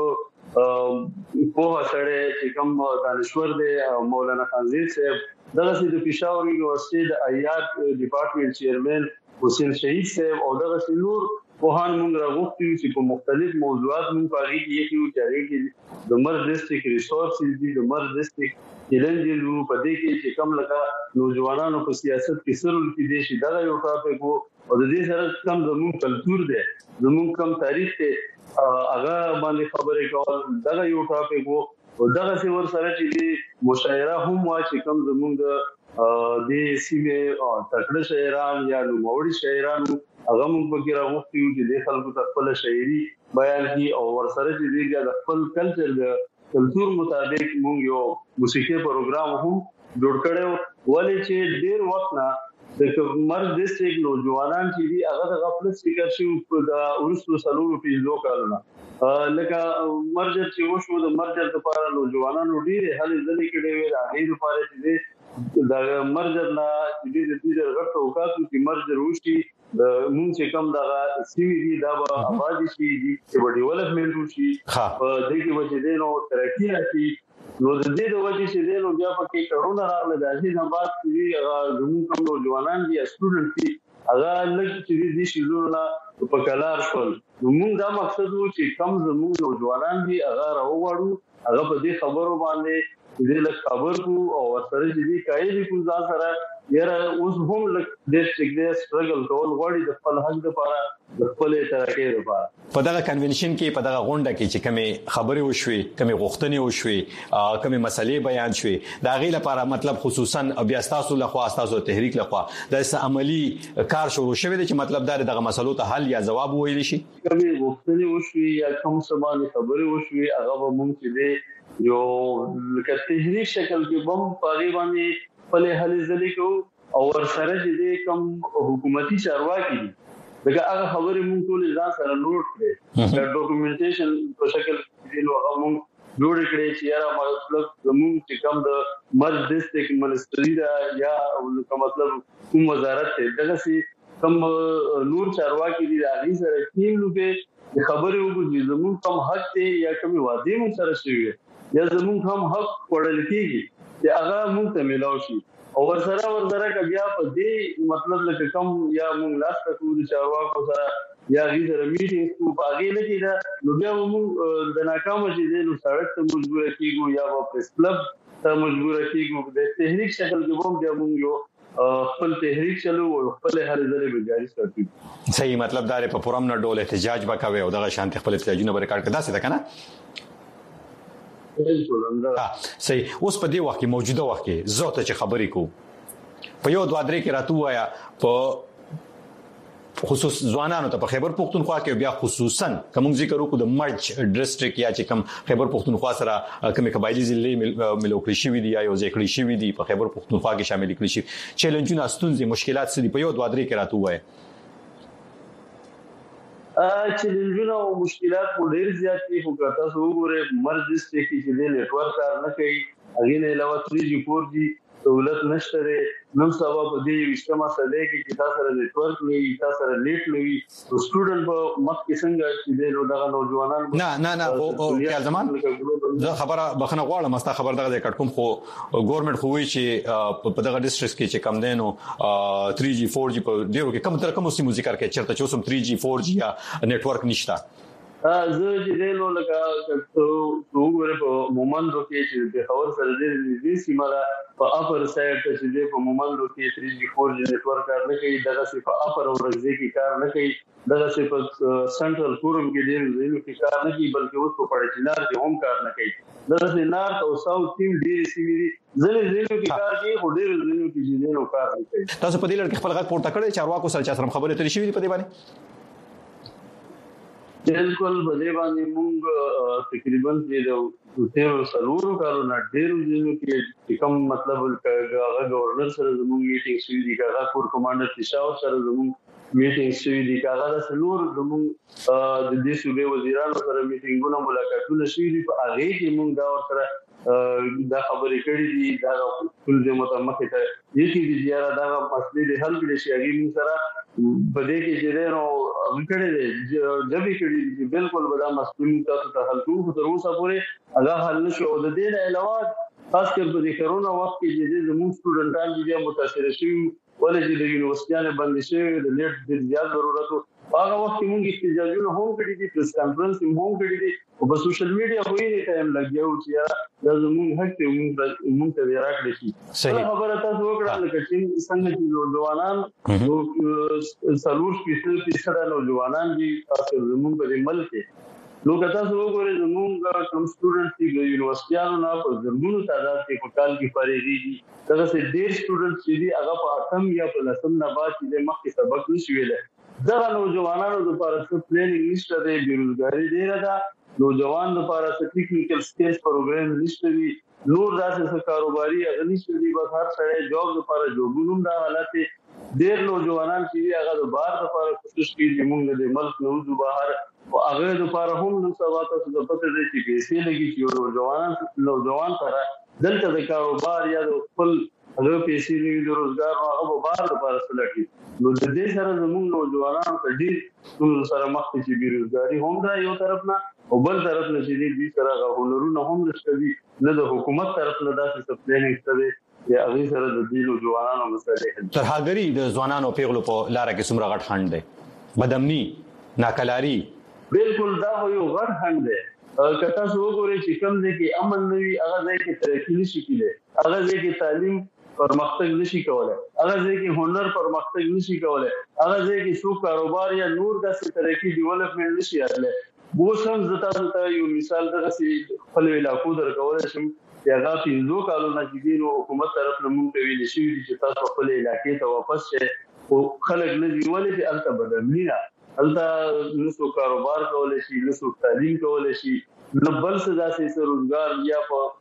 په سره چې کوم دانشور دی مولانا خانزیر صاحب دغه د پېښور یونیورسيټي د آیات ډپارټمنټ چیرمن حسین شهید صاحب او دغه نور وهان موږ راغوښتي چې په مختلف موضوعات موږ په اړه کې یو چاري کې د مرز ډیسټریکټ ریسورسز دي د مرز ډیسټریکټ چیلنجز په دې کې چې کوم لکه نوجوانانو په سیاست کې سرول کې دي چې دا یو ټاپک وو او د دې سره کوم زموږ کلچر دی زموږ کوم تاریخ دی هغه باندې خبرې کول دا یو ټاپک وو او دغه څه ور سره چې مشاعره هم وا چې کوم زموږ د سیمه تکړه شاعران یا نوموړي شاعران هغه موږ په راغوښتي چې د خلکو ته خپل شاعري بیان کی او ور سره چې د خپل کلچر مطابق موږ یو موسیقي پروګرام هم جوړ کړو ولې چې ډیر وخت نه د مرز ډیسټریکټ نوجوانان چې دي هغه د غفلت شکار شي په د ورستو سلوو پیلو کارونه لکه مرجر چې وشو د مرجر لپاره نوجوانانو ډېر هلي ځلې کړي وي د هغې لپاره چې د مرجر نه د غټو وکړو چې مرجر وشي د مونږ چې کوم د سیمې دي دا به آبادي شي چې ډیولپمنٹ وشي په دې کې وجه دي نو ترقی راشي نو د دې د وجه چې دي نو بیا په کې کرونا راغله د هغې نه بعد چې زموږ کوم نوجوانان دي سټوډنټ دي هغه لږ چې دي شیزونه په کلار شول موږ دا مقصد و چې کم زموږ نوجوانان دي هغه راوړو هغه په دې خبرو باندې دې له خبر کو او سره دې کایې کو ځا سره یاره اوس هم د ډیسټریکټ سټرګل کول غواړي د خپل حق لپاره د خپل ترقی لپاره په دغه کنونشن کې په دغه غونډه کې چې کومه خبرې وشوي کومه غوښتنې وشوي کومه مسلې بیان شوي دا غي لپاره مطلب خصوصا بیا تاسو له خوا تاسو تحریک له خوا د عملی کار شروع شوی دی چې مطلب دغه مسلو ته حل یا جواب ویل شي کومه غوښتنې وشوي یا کوم څه باندې خبرې وشوي هغه به مونږ چې یو لکه تحریک شکل کې بم پاغي باندې په هلي ځلې کو او ورسره چې کوم حکومتي چارواکي دي دغه هغه خبرې مونږ ټول ځان سره نوٹ کړې د ډاکومېنټیشن په شکل کې نو هغه مونږ جوړ کړې چې یاره مطلب زموږ چې کوم د مرز ډیسټریکټ منسټري دا یا مطلب کوم وزارت ته دغه سي کوم نور چارواکي دي هغه سره ټیم لوګي خبرې وګورئ زموږ کوم حق ته یا کوم وعده مون سره شوی یا زموږ هم حق وړل کیږي چې هغه موږ ته ملاوي شي او ورسره بیا په دې مطلب لکه کوم یا موږ لاس تکو د چارواکو سره یا غي سره میټینګ کو باغې نه کیدا نو بیا موږ د ناکام چې نو سړک ته مجبور کیږو یا په پریس کلب ته مجبور کیږو د تحریک شکل کې هم بیا موږ یو خپل تحریک چلو او خپل هر ځلې به جاری ساتو صحیح مطلب دا په پرم نه ډول احتجاج وکوي او دغه شانتي خپل احتجاجونه به ریکارډ کړه څه ده کنه صحیح اوس په دې وخت کې موجوده وخت کې زه ته خبرې کوم په یو دوه درې کې راتوایا په خصوص ځوانانو ته په خیبر پختونخوا کې بیا خصوصا کوم ذکر وکړو د مرج ډیسټریکټ یا چې کوم خیبر پختونخوا سره کوم قبایلی ضلع ملو کړی شوی دی یا یو ځای کړی شوی دی په خیبر پختونخوا کې شامل کړی شي چیلنجونه ستونزې مشکلات سړي په یو دوه درې کې راتوایا چیلنجونه او مشکلات په ډیر زیات دي خو تاسو وګورئ مرز ډیسټریکټ کې د نتورک کار نه کوي هغه نه علاوه 3G 4G دولت نشته نو سبب دې اجتماع سره کې تاسو سره نتورک نه تاسو سره نیټ نه وي سټوډنټ په مخ کې څنګه چې د دغه نوجوانان نه او خیال زمان زه خبره بخنه غواړم مستا خبر دغه کټ کوم خو ګورنمنت خو وی چې په دغه ډیسټریکټ کې چې کم دینو 3G 4G په ډیرو کې کم تر کوم سیمو ذکر کې چرته چې اوسم 3G 4G یا نتورک نشته زه چې نو لکه وګوره په مومندو کې چې د خبر سره دې سیمه په اپر سایډ ته چې په مومندو کې 3G 4G نتورک کار نه کوي دغه څه په اپر او رزي کې کار نه کوي دغه څه په سنټرل فورم کې ډېر ځینو کې کار نه کوي بلکې اوس په پړچینار کې هم کار نه کوي دغه څه نارث او ساوث ټیم ډېر سیمې ځینو کې کار کوي خو ډېر ځینو کې ځینو کار نه کوي تاسو په دې لړ کې خپل غږ پورته کړی چارواکو سره چې سره خبرې ترې شوې دي په دې باندې بالکل بدې باندې موږ تقریبا د تیر سلور کارونه ډېر ځینو کې کوم مطلب هغه گورنر سره زموږ میټینګ شوې دي هغه کور کمانډر پېښور سره زموږ میټینګ شوې دي هغه سلور زموږ د دې صوبې وزیرانو سره میټینګونه ملاقاتونه شوې دي په هغه کې موږ دا ورسره دا خبرې کړې دي دا ټول د متمخه ته یتي دي زیاره دا مسلې حل کړي شي هغه موږ سره بده کې چې نو وکړې دي جبې کړې دي بالکل ودا مسلې تاسو ته حل کوو تر اوسه پورې هغه حل نشو د دې نه علاوه خاص کر په کرونا وخت کې چې زموږ سټوډنټان دي متاثر شوي ولې چې د یونیورسيټانو باندې شوی د نیټ د زیات ضرورت هغه وخت موږ احتجاجونه هم کړی دي پریس کانفرنس هم کړی دي او په سوشل میډیا خو یې ټایم لګیاو چې دا زموږ حق ته موږ ته راکړی شي خبره تاسو وکړه لکه چې څنګه چې نوجوانان سلوش پیسه نوجوانان دي تاسو زموږ په ملک نو که تاسو وګورئ زموږ کوم سټوډنټ دي د یونیورسيټانو نه په زرګونو تعداد کې په کال کې فارغيږي دغه څه ډېر سټوډنټ چې دي هغه په اتم یا په لسم نه بعد چې مخکې سبق نشي ویل دا نوجوانانو لپاره څه پلانینګ نشته دی بیروزګاری ډیره ده نوجوان لپاره څه ټیکنیکل سکیل پروګرام نشته دی نور داسې څه کاروباري اغنيشته دی بس هر سړی جوب لپاره جوړونم دا حالت ډېر نوجوانان چې هغه د بار لپاره کوشش کوي چې موږ د ملک نوځو بهر او هغه لپاره هم نن سبا تاسو د پته دی چې پیسې لګي چې نوجوان سره دلته د کاروبار یا د خپل هغه پیسې لري د روزګار هغه بار لپاره سلټي نو د دې سره زموږ نوجوانانو ته ډېر سره مخ کې بیروزګاری هم دا یو طرف نه او بل طرف نه چې دې سره هنرونه هم نشته نه د حکومت طرف نه داسې سپلینګ شته یا هغه سره د دې نوجوانانو مسلې ترهګری د ځوانانو پیغلو په لار کې څومره غټ خنډ دی بدامني ناکلاری بالکل دا یو غټ خنډ دی کته څو ګوري چې کوم ځای کې امن نوي هغه ځای کې ترقی نشي کېدای هغه ځای کې تعلیم پرمختګ نشي کولای هغه ځای کې هنر پرمختګ نشي کولای هغه ځای کې څو کاروبار یا نور داسې ترقی ډیولپمنٹ نشي راتللی بوسم زتا یو مثال درسي خپل علاقو درکول شم هغه 15 کالونه چې د حکومت طرف نه مونږ ویل شي چې تاسو خپل علاقې ته واپس شئ او خلک نه دی ولې چې الته بدلنی نه الته نسو کاروبار کولای شي نسو تعلیم کولای شي نه بل څه داسې روزګار یا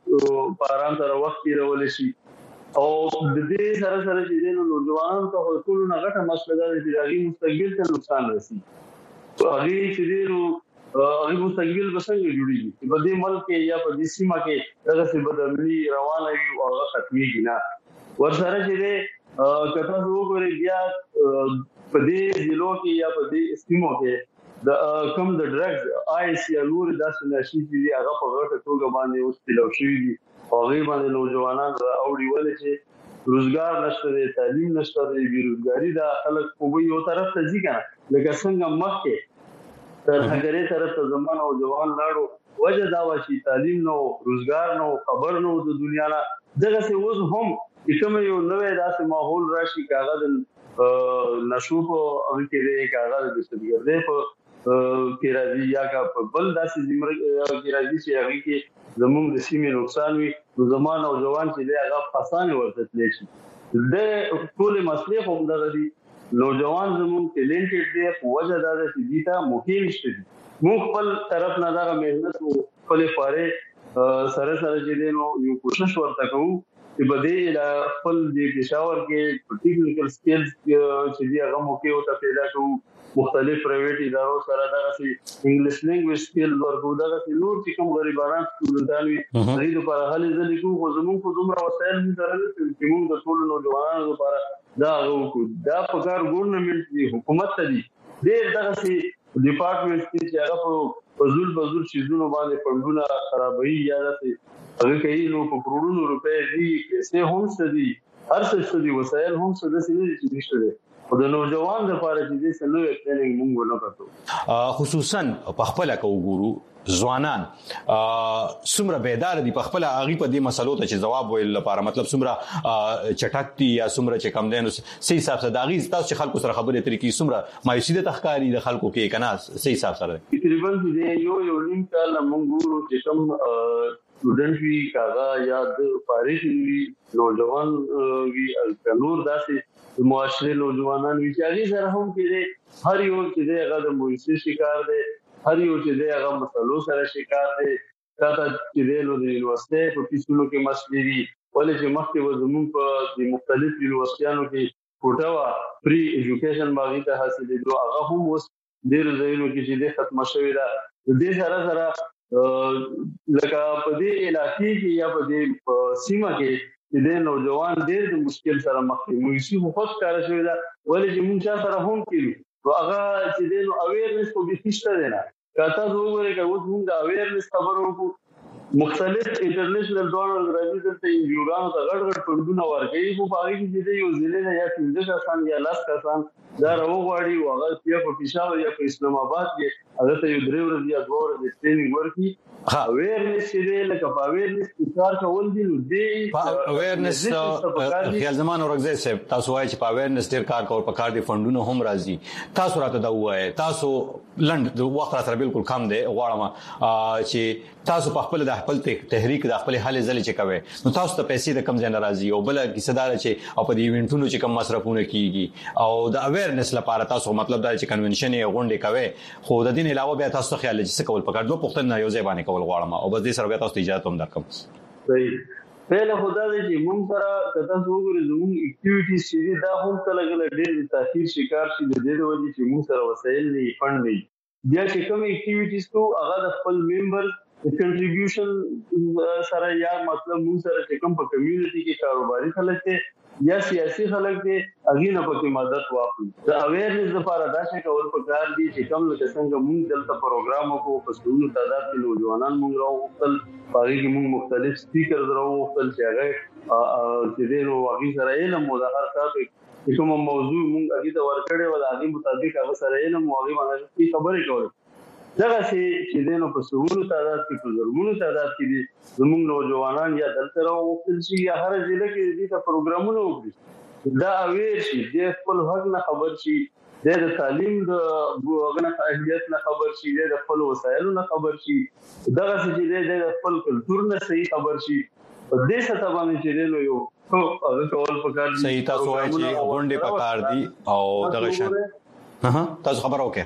په آرام سره وخت تیرول شي او د دې سره سره چې نو نوجوانانو ته ټول نه غټه مسله ده چې هغه مستقبل ته نقصان رسي هغه چې هغه مستقبل بسنګ جوړیږي په دې ملک یا په دې سیمه کې دغه څه بدلنی روانه وي او هغه ختميږي نه ورسره چې کته وګورئ بیا په دې ضلعو کې یا په دې سیمو کې د کم د ډرګز آیس یا نور داسې نشي چې هغه په غټه توګه باندې اوس تلو شي دي او هغه باندې نوجوانان اوړي ولې چې روزګار نشته دی تعلیم نشته دی بیروزګاری دا خلک په یو طرف ته ځي کنه لکه څنګه مخکې تر هغه طرف ته زمانه او جوان لاړو وجه دا و چې تعلیم نو روزګار نو خبر نو د دنیا نه دغه څه اوس هم کوم یو نوې داسې ماحول راشي کاغذ نشو په هغه کې کاغذ د ستګردې په کې راځي یا کا په بل داسې زمره کې راځي چې هغه کې زموږ د سیمې نقصان وي نو زمانه او جوان چې هغه پاسانه ورته تللی شي د ټول مسلې هم دغه دي نوجوان زموږ ټیلنټډ دي په وجه دا چې دیتا مهم شته موږ خپل طرف نه دا مهنت او خپل فاره سره چې نو یو کوشش ورته کوو چې بده خپل د پېښور کې ټیکنیکل سکلز چې هغه موقع او ته پیدا کوو مختلف پرایویټ ادارو سره دغه انګلیش لینګویج سکل ورکو دغه نور چې کوم غریبانو سټوډنټان وي دغه لپاره هلي ځلې کوو زموږ په دومره وسایل نه درلود چې موږ د ټول نوجوانانو لپاره دا وکړو دا په کار ګورنمنت دی حکومت ته دی ډېر دغه سي ډپارټمنټ چې هغه په بزول شیزونو باندې فندونه خرابوي یا داسې هغه کوي نو په کروڑونو روپے دي پیسې هم سدي هر څه سدي وسایل هم سدي چې نشته او د نوجوان لپاره چې دې سنوي ټریننګ موږ نه کړو خصوصا په خپل کو ګورو ځوانان څومره بیدار دي په خپل اغي په دې مسلو ته چې جواب ویل لپاره مطلب څومره چټکتي یا څومره چې کم دین سي حساب سره داغي تاسو چې خلکو سره خبرې ترې کی څومره مایوسي د تخکاری د خلکو کې کنا سي حساب سره تقریبا دې یو نیم کال موږ ګورو چې کوم سټوډنټ وی کاغه یا د فارغ وی نوجوان وی الکلور داسې معاشري نوجوانان وی چې هغه سره هم کې هر یو چې هغه د موسیقي شکار دي هر یو چې هغه مسلو سره شکار دي دا چې د یونیورسيټي په پیسونو کې مسلې دي ولې چې مخکې وزمون په د مختلف یونیورسيټانو کې کوټه فری ایجوکیشن باندې ته حاصل دي هغه هم اوس ډېر ځایونو کې چې د ختم شوی دا د سره لکه په دې علاقې کې یا په دې سیمه کې د نوجوان ډېر د مشکل سره مخ دي موږ یې خو ښکار شوی دا ولې چې موږ سره هم کېږي نو هغه چې د اویرنس په بيخشته دی نه کاته وګورئ که اوس موږ د اویرنس خبرو کو مختلف انټرنیشنل ډونر راځي دلته یوګانو ته غړ پندونه ورکړي په هغه کې چې یو ضلع یا 15 کسان یا 10 کسان دا راوغواړي او هغه په پېښور یا په اسلام آباد کې هغه ته یو درې ورځې یا 2 ورځې ټریننګ ورکړي اویرنس دې لکه په اویرنس کار کول دي نو دې اویرنس خیال زمان اورګزه صاحب تاسو وایي چې په اویرنس ډیر کار کول په کار دي فندونه هم راځي تاسو راته دا وایي تاسو لند د وخت سره بالکل کم دی غواړم چې تاسو په خپل د خپل تحریک د خپل حل ځل چې کوي نو تاسو ته پیسې د کم ځای راځي او بل کیسدار چې او په دې ایونټونو چې کم مصرفونه کیږي او د اویرنس لپاره تاسو مطلب دا چې کنونشن یې غونډه کوي خو د دین علاوه بیا تاسو خیال چې څه کول پکړ دوه پښتنه یو ځای باندې کول غواړم او بس دې سره بیا تاسو اجازه هم درکم صحیح پهله خدا دې چې موږ سره کته وګورئ زموږ اکټیویټیز چې دا هم کله کله ډېر تاثیر شکار شي د دې د وجې چې موږ سره وسایل نه فند نه بیا چې کوم اکټیویټیز کو هغه د خپل ممبر کنټریبیوشن سره یا مطلب موږ سره چې کوم په کمیونټي کې کاروباري خلک دي یا سیاسي خلک دي هغه نه پکې مدد واخلي د اویرنس لپاره دا څه کول پکار دي چې کوم لکه څنګه موږ دلته پروګرام کو په ټولو تعداد کې نوجوانان موږ راوخل باقي کې موږ مختلف سپیکر راوخل چې هغه چې دینو واقعي سره علم او د هر ټاپک کوم موضوع موږ هغه ته ورکړې و د هغه مطابق هغه سره علم او هغه باندې خبرې کول دغه چې دینو په سوونو تعداد کې په زرګونو تعداد کې دي زموږ نوجوانان یا دلته راوخل شي یا هر ځای کې دې ته پروګرامونه وکړي دا اویر شي د خپل حق نه خبر شي د تعلیم د وګړو اهلیت نه خبر شي د خپل وسایلو نه خبر شي دغه چې د خپل کلچر نه صحیح خبر شي په دې سطح باندې چې نو یو هغه کول پکار دي صحیح تاسو وایي چې غونډې پکار دي او دغه شان تاسو خبر اوکې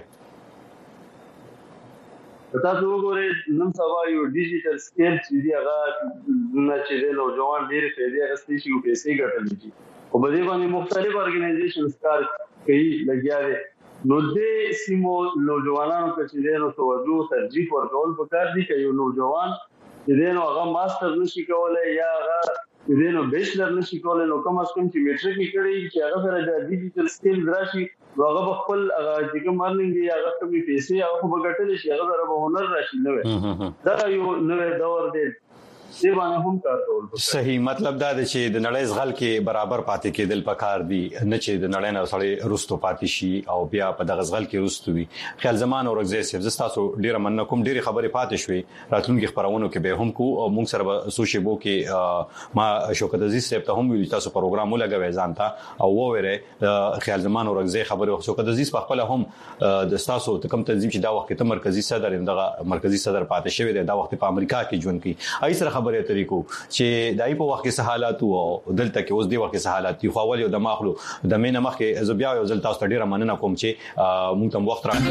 تاسو وګورئ نن سبا یو ډیجیټل سکیل چې دی هغه نه چې نو ځوان ډېر پیدا غستې شي او پیسې ګټلې دي او په دې باندې مختلف ارګنایزیشنز کار کوي لګیا دي نو دې سیمو نوجوانانو ته چې نو توجه ترجیح ورکول پکار دي چې یو نوجوان چې نو هغه ماستر نشي کولای یا هغه چې نو بیچلر نشي کولای نو کوم اسکم چې میټریک کړي چې هغه سره د ډیجیټل سکیل راشي هغه خپل هغه چې مرننګ دی هغه کومې پیسې هغه په ګټل شي هغه سره به هنر راشي نو دا یو نوې دور دی دی باندې هم کار کول صحیح مطلب دا دی چې د نړۍ زغل کې برابر پاتې کېدل پکار دي نه چې د نړۍ نه سړی رستو پاتې شي او بیا په دغه زغل کې رستو وي خیال زمان او رغزه سیف زستاسو ډیره من کوم ډیره خبره پاتې شوې راتلونکي خبرونو کې به هم کو او موږ سره سوشي بو کې ما شوکت عزیز سیف ته هم ویل تاسو پروګرام ولګوي ځانته او وره خیال زمان او رغزه خبره شوکت عزیز په خپل هم د تاسو کوم تنظیم چې دا وخت ته مرکزی صدر دغه مرکزی صدر پاتې شوی دی دا وخت په امریکا کې ژوند کوي ای سره خبره طریقو چې دای په وخت کې سہالات او دلته کې اوس دی وخت کې سہالات خو اول یو د ماخلو د مینه مخ کې زبیا یو ځل تاسو ډیره مننه کوم چې موږ تم وخت راکړ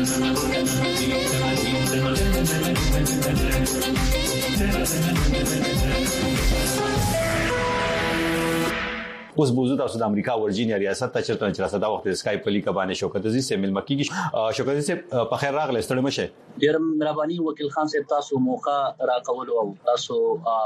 اوس بوزو تاسو د امریکا ورجینیا ریاست ته چرته چې راسته دا وخت اسکایپ په لیکه باندې شوکت عزیز سے ملمه کیږي شوکت عزیز په خیر راغله ستړي مشه ډیر مهرباني وکیل خان صاحب تاسو موقع راکول او تاسو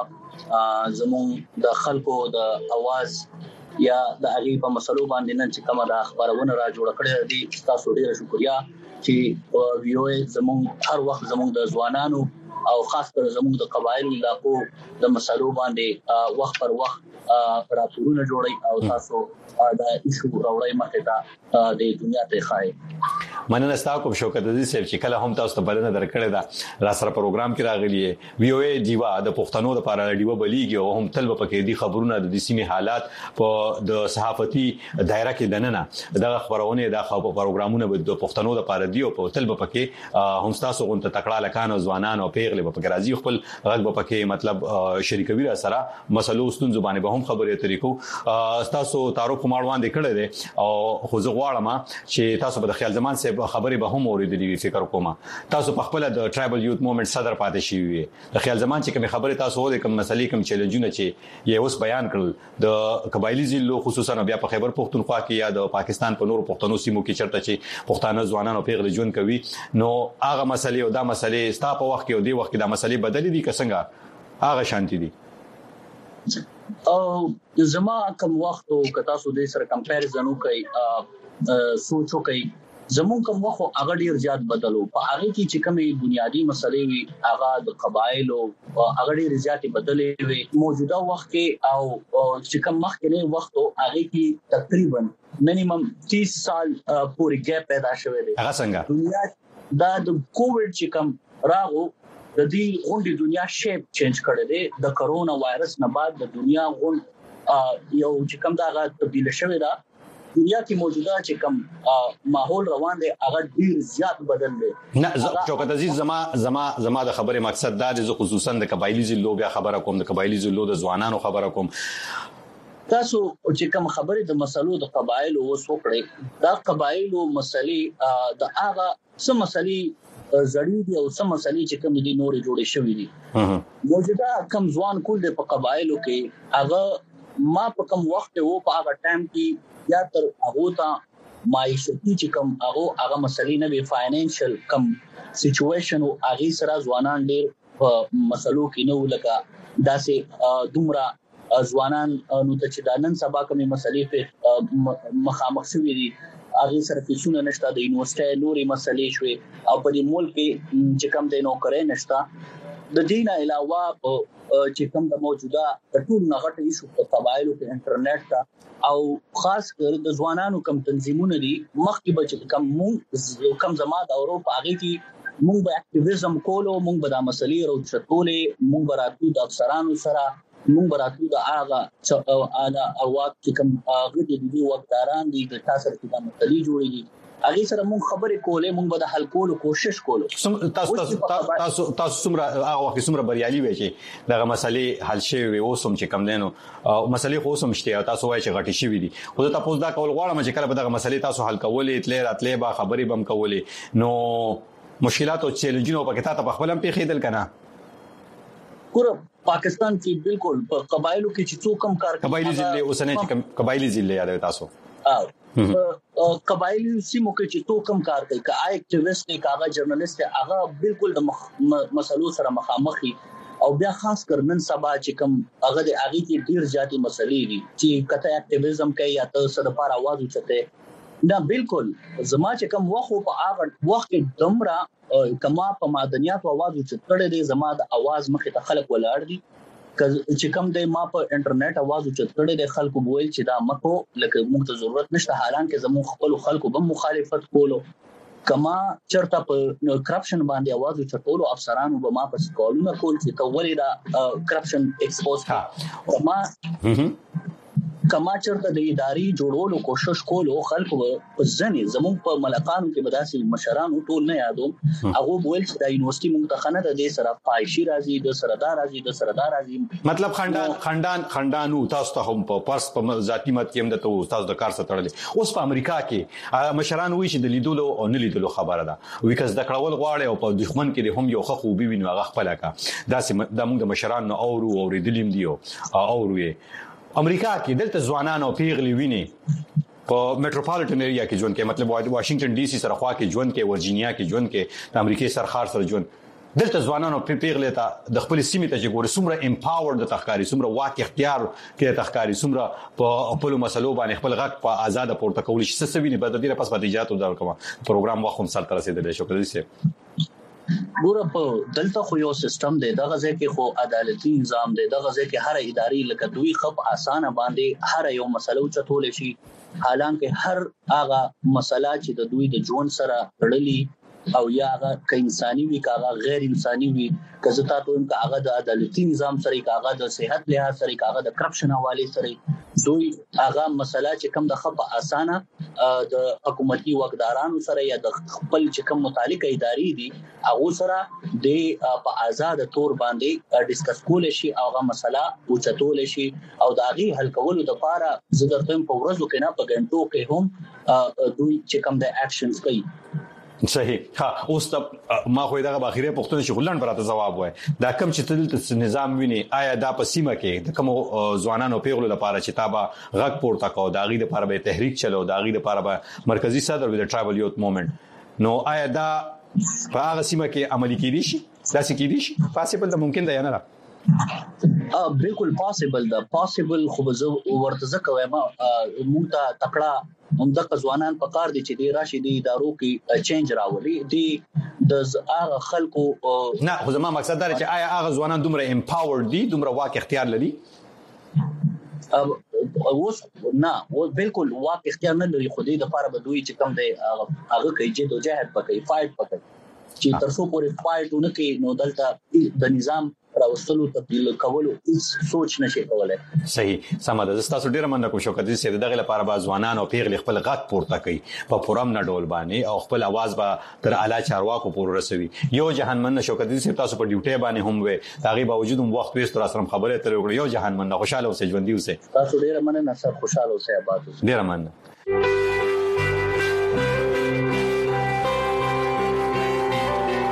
زمون د خلکو د आवाज یا د هغه په مسلو باندې نن چې کومه د خبرونه را جوړ کړې دي تاسو ډیر شکریا چې ویو زمون هر وخت زمون د ځوانانو او خاص کر زموږ د قبایل علاقو د مسلو باندې وخت پر وخت راپورونه جوړي او تاسو دا ایشو راوړی مخه ته د دنیا ته خای مننه تاسو شوکت عزیز صاحب چې کله هم تاسو ته بلنه درکړې ده را سره پروګرام کې راغلی وی او ای دیوا د پښتنو لپاره دیوا بلیږي او هم تل په دې خبرونه د سیمې حالات په د صحافتي دایره کې دننه دغه خبرونه د پروګرامونه د پښتنو لپاره دی او په تل په کې هم تاسو غونډه تکړه لکان او ځوانان او پیغله په کې راځي خپل غږ په کې مطلب شریکوي را سره مسلو ستون زبانه به هم خبرې طریقو تاسو تعارف کومړوان د کړه دي او خو زه غواړم چې تاسو په خیال زمان سه خبرې به هم اوریدلې فکر کوم تاسو په خپل د ټرایبل یوث موومېنټ صدر پاتې شي د خیال زمان چې کوم خبرې تاسو د کوم مسلې کوم چیلنجونه چې یې اوس بیان کړل د قبایلی ضلعو خصوصا بیا په خیبر پختونخوا کې یا د پاکستان په نورو پښتنو سیمو کې چرته چې پښتانه ځوانان او پیغلې ژوند کوي نو هغه مسلې او دا مسلې ستا په وخت کې او دی وخت کې دا مسلې بدلې دي که څنګه هغه شانتي دي او زما کوم وخت او کتا سو دې سره کمپیریزن وکي سوچو کوي زمون کوم وخت هغه ډیر زیات بدلو په هغه کې چې کومې بنیادی مسلې وي هغه د قبایل او هغه ډیر زیات بدلې وي موجوده وخت کې او چې کوم مخکنی وخت هغه کې تقریبا مینیمم 30 سال پورې ګیپ پیدا شوی دی هغه څنګه دنیا دا د کووډ چې کوم راغو د دې غونډې دنیا شیپ چینج کړی دی د کرونا وایرس نه بعد د دنیا غونډ یو چې کوم دا تبدیل شوی دا دنیا کې موجوده چې کوم ماحول روان دی هغه ډیر زیات بدل دی نه شوکت عزیز زما د خبره مقصد دا دی خصوصا د قبایلی ضلعو بیا خبره کوم د قبایلی ضلعو د ځوانانو خبره کوم تاسو چې کوم خبره د مسلو د قبایل او وسوکړي دا قبایل او مسلې د هغه څه مسلې زړی دي او سم مسلې چې کوم دي نورې جوړې شوې دي موجوده کم ځوان کول د په قبایلو کې هغه ما په کوم وخت وو په هغه ټایم کې یا تر هغه ته معیشتي چې کوم هغه مسلې نه وی فاینانشل کم سچويشن او هغه سره ځوانان ډېر په مسلو کې نو لکه داسې دومره ځوانان نو ته چې د نن سبا کومې مسلې په مخامخ شوې دي هغه سره فیسونه نشته د یونیورسيټي نوري مسلې شوې او په دې ملک کې چې کوم د نوکرۍ نشته د دین علاوه چې کوم د موجوده ټول نغټ ایشو په قبایلو کې انټرنیټ ته او خاص کر د ځوانانو کم تنظیمونه دي مخکې به کم زما د اروپا هغه کې مونږ به اکټیویزم کولو مونږ به د مسلې راوچتولې مونږ به راتلو د افسرانو سره مونږ به راتلو د هغه اواز چې کوم هغه د دې وقداران دي د تاسو سره د مسلې جوړېږي هغه سره مونږ خبرې کولې مونږ به د حل کولو کوشش کولو تاسو څومره هغه وخت څومره بریالي وي چې دغه مسلې حل شي او سم چې کم دینو مسلې خو سم شته تاسو وایي چې غټي شي دي خو تاسو دا کول غواړم چې کله به دغه مسلې تاسو حل کولې تلې راتلې با خبرې بم کولې نو مشکلات او چیلنجونه په کته په خپل هم پیښیدل کنه ګور پاکستان کې بالکل په قبایلو کې چې څوک کم کار قبایلی ضلع اوسنه چې قبایلی ضلع یاد تاسو قبایلی سیمو کې چې څوک کم کار کوي کا اکټیویسټ نه کاغه جرنالست هغه بالکل د مسلو سره مخامخي او بیا خاص کر نن سبا چې کم هغه د اغي کې ډیر ځاتي مسلې دي چې کته اکټیویزم کوي یا ته سره پر आवाज وچته دا بالکل زما چې کوم وخت په هغه وخت دمره کما په مدنیات او आवाज وچتړې دي زما د आवाज مخه ته خلک ولاړ دي چې کوم د ما په انټرنیټ आवाज وچتړې دي خلکو بویل چې دا مکو لکه موږ ته ضرورت نشته حالانکه زمو خپل خلکو به مخالفت کولو کما چرته په کرپشن باندې आवाज وچتولو افسرانو به ما په کولونه کول چې ته ولې دا کرپشن ایکسپوز ما کما چرته د اداري جوړولو کوشش کولو خلکو په ځنې زموږ په ملکانو کې بداسي مشرانو ټول نه یادوم هغه ویل چې د یونیورسيټي موږ ته خنه د سره پایشي راځي د سردار راځي مطلب خندانو تاسو ته هم په پرس په ذاتی مت کې هم د تاسو د کار سره تړلې اوس په امریکا کې مشران وایي چې د لیدلو او نه لیدلو خبره ده وکړه د کړهول غواړي او په دښمن کې هم یو خو به ویني هغه خپل کا داسې د موږ د مشران او ریدلیم دیو او امریکا کې دلته ځوانانو پیغلي ویني په میټروپولیټن ایریا کې ژوند کې مطلب واشنگټن ډي سي سره خوا کې ژوند کې ورجینیا کې ژوند کې د امریکای سرخار سره ژوند دلته ځوانانو پیغلي ته د خپل سیمې ته ګوري څومره امپاورډ د تخکاری څومره واک اختیار کې تخکاری څومره په خپل مسلو باندې خپل غږ په آزاد پورته کول شي څه ویني په دې پس باندې جاتو دا کوم پروګرام واخم سره تر رسیدل شو کړی سي ګوره په دلته خو یو سیستم دی دغه ځکه خو عدالتي نظام دی دغه ځکه هر اداري لکه دوی خپ اسانه باندې هر یو مسله چتول شي حالانکه هر هغه مسله چې د دوی د ژوند سره تړلي او یا هغه ک انساني وي کا هغه غیر انساني وي کزه تاسو هم کا هغه د عدالتي نظام سره کا هغه د صحت لحاظ سره کا هغه د کرپشن حواله سره دوی هغه مسله چې کوم د خپ اسانه د حکومتي وګدارانو سره یا د خپل چې کوم متعلقه اداري دي هغه سره د په آزاد تور باندې ډیسکس کول شي هغه مسله او چتول شي او د هغه حل کولو لپاره زدرتم په ورځو کې نه په غنټو کې هم دوی چې کوم د اکشنز کوي صحیح ها اوس ته ما خو دغه باخیره پښتون شي غلند براته جواب وای دا کم چې تدلته نظام ویني آیا دا په سیمه کې د کوم ځوانانو پیغلو لپاره چې تابع غږ پورته کو دا غي لپاره به تحریک چلو دا غي لپاره به مرکزی صدر د ټرایبل یوت موومېنټ نو آیا دا په هغه سیمه کې عملي کیدی شي دا څه کیدی شي پاسبل دا ممکن دی یا نه بالکل پاسبل خو زه ورته ځکه ما موږ ته تکړه هم د ځوانان په کار دي چې د راشي د ادارو کې چینج راولي د هغه خلکو نه خو زما مقصد دا چې آیا هغه ځوانان دومره امپاورډ دي دومره واک اختیار لري اوس نه بالکل واک اختیار نه لري خو دې د لپاره به دوی چې کوم دی هغه کوي چې د جهاد پکې فایټ پکې چې تر څو پورې فایټونه کې نو دلته د نظام راوستلو تبدیل کولو هیڅ سوچ نشي کولای صحیح سمه ده تاسو ډیره مننه کوم شو کدي چې دغه لپاره با ځوانان او پیغلي خپل غږ پورته کوي په فورم نه ډول باندې او خپل आवाज به تر اعلی چارواکو پورې رسوي یو جهان من شو کدي چې تاسو په ډیوټي باندې هم وي هغه باوجود هم وخت وست را سره خبره تر وګړي یو جهان من خوشاله اوسې ژوندۍ اوسې تاسو ډیره مننه سر خوشاله اوسې آباد اوسې ډیره مننه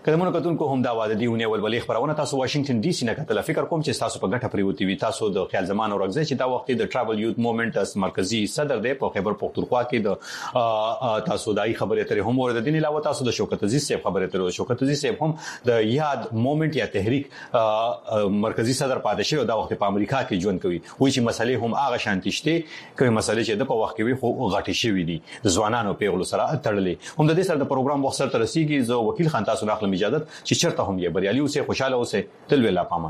کلمونو کتونکو هم دا واده دیونه ولولې خبرونه تاسو واشنگټن ډي سي نه کتل فکر کوم چې تاسو په ګټه پریوتی وي تاسو د خیال زمان او رغزه چې دا وخت د ټرافل یوث موومېنټ مرکزی صدر دی په خیبر پختونخوا کې د تاسو دای خبرې اترې هم ورته دین علاوه تاسو د شوکت عزیز صاحب خبرې اترې شوکت عزیز صاحب هم د یاد موومېنټ یا تحریک مرکزی صدر پاتې شوی دا وخت په امریکا کې ژوند کوي وایي چې مسلې هم هغه شانتيشته کوي مسلې چې د په وخت کې وي خو غټي شوی دي د ځوانانو پیغلو سره تړلې هم د دې سره د پروګرام وخت سره رسیدي زه وکیل خان تاسو راخلم اجازه چې چرته هم یې بریالي اوسه خوشاله اوسه تل ویلا پامان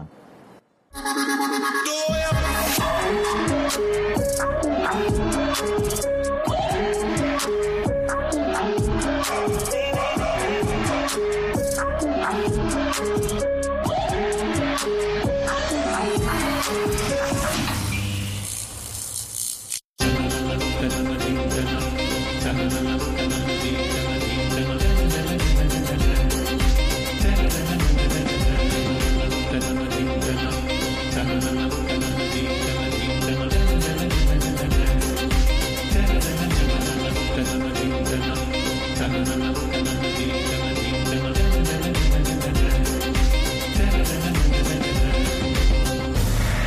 Thank you.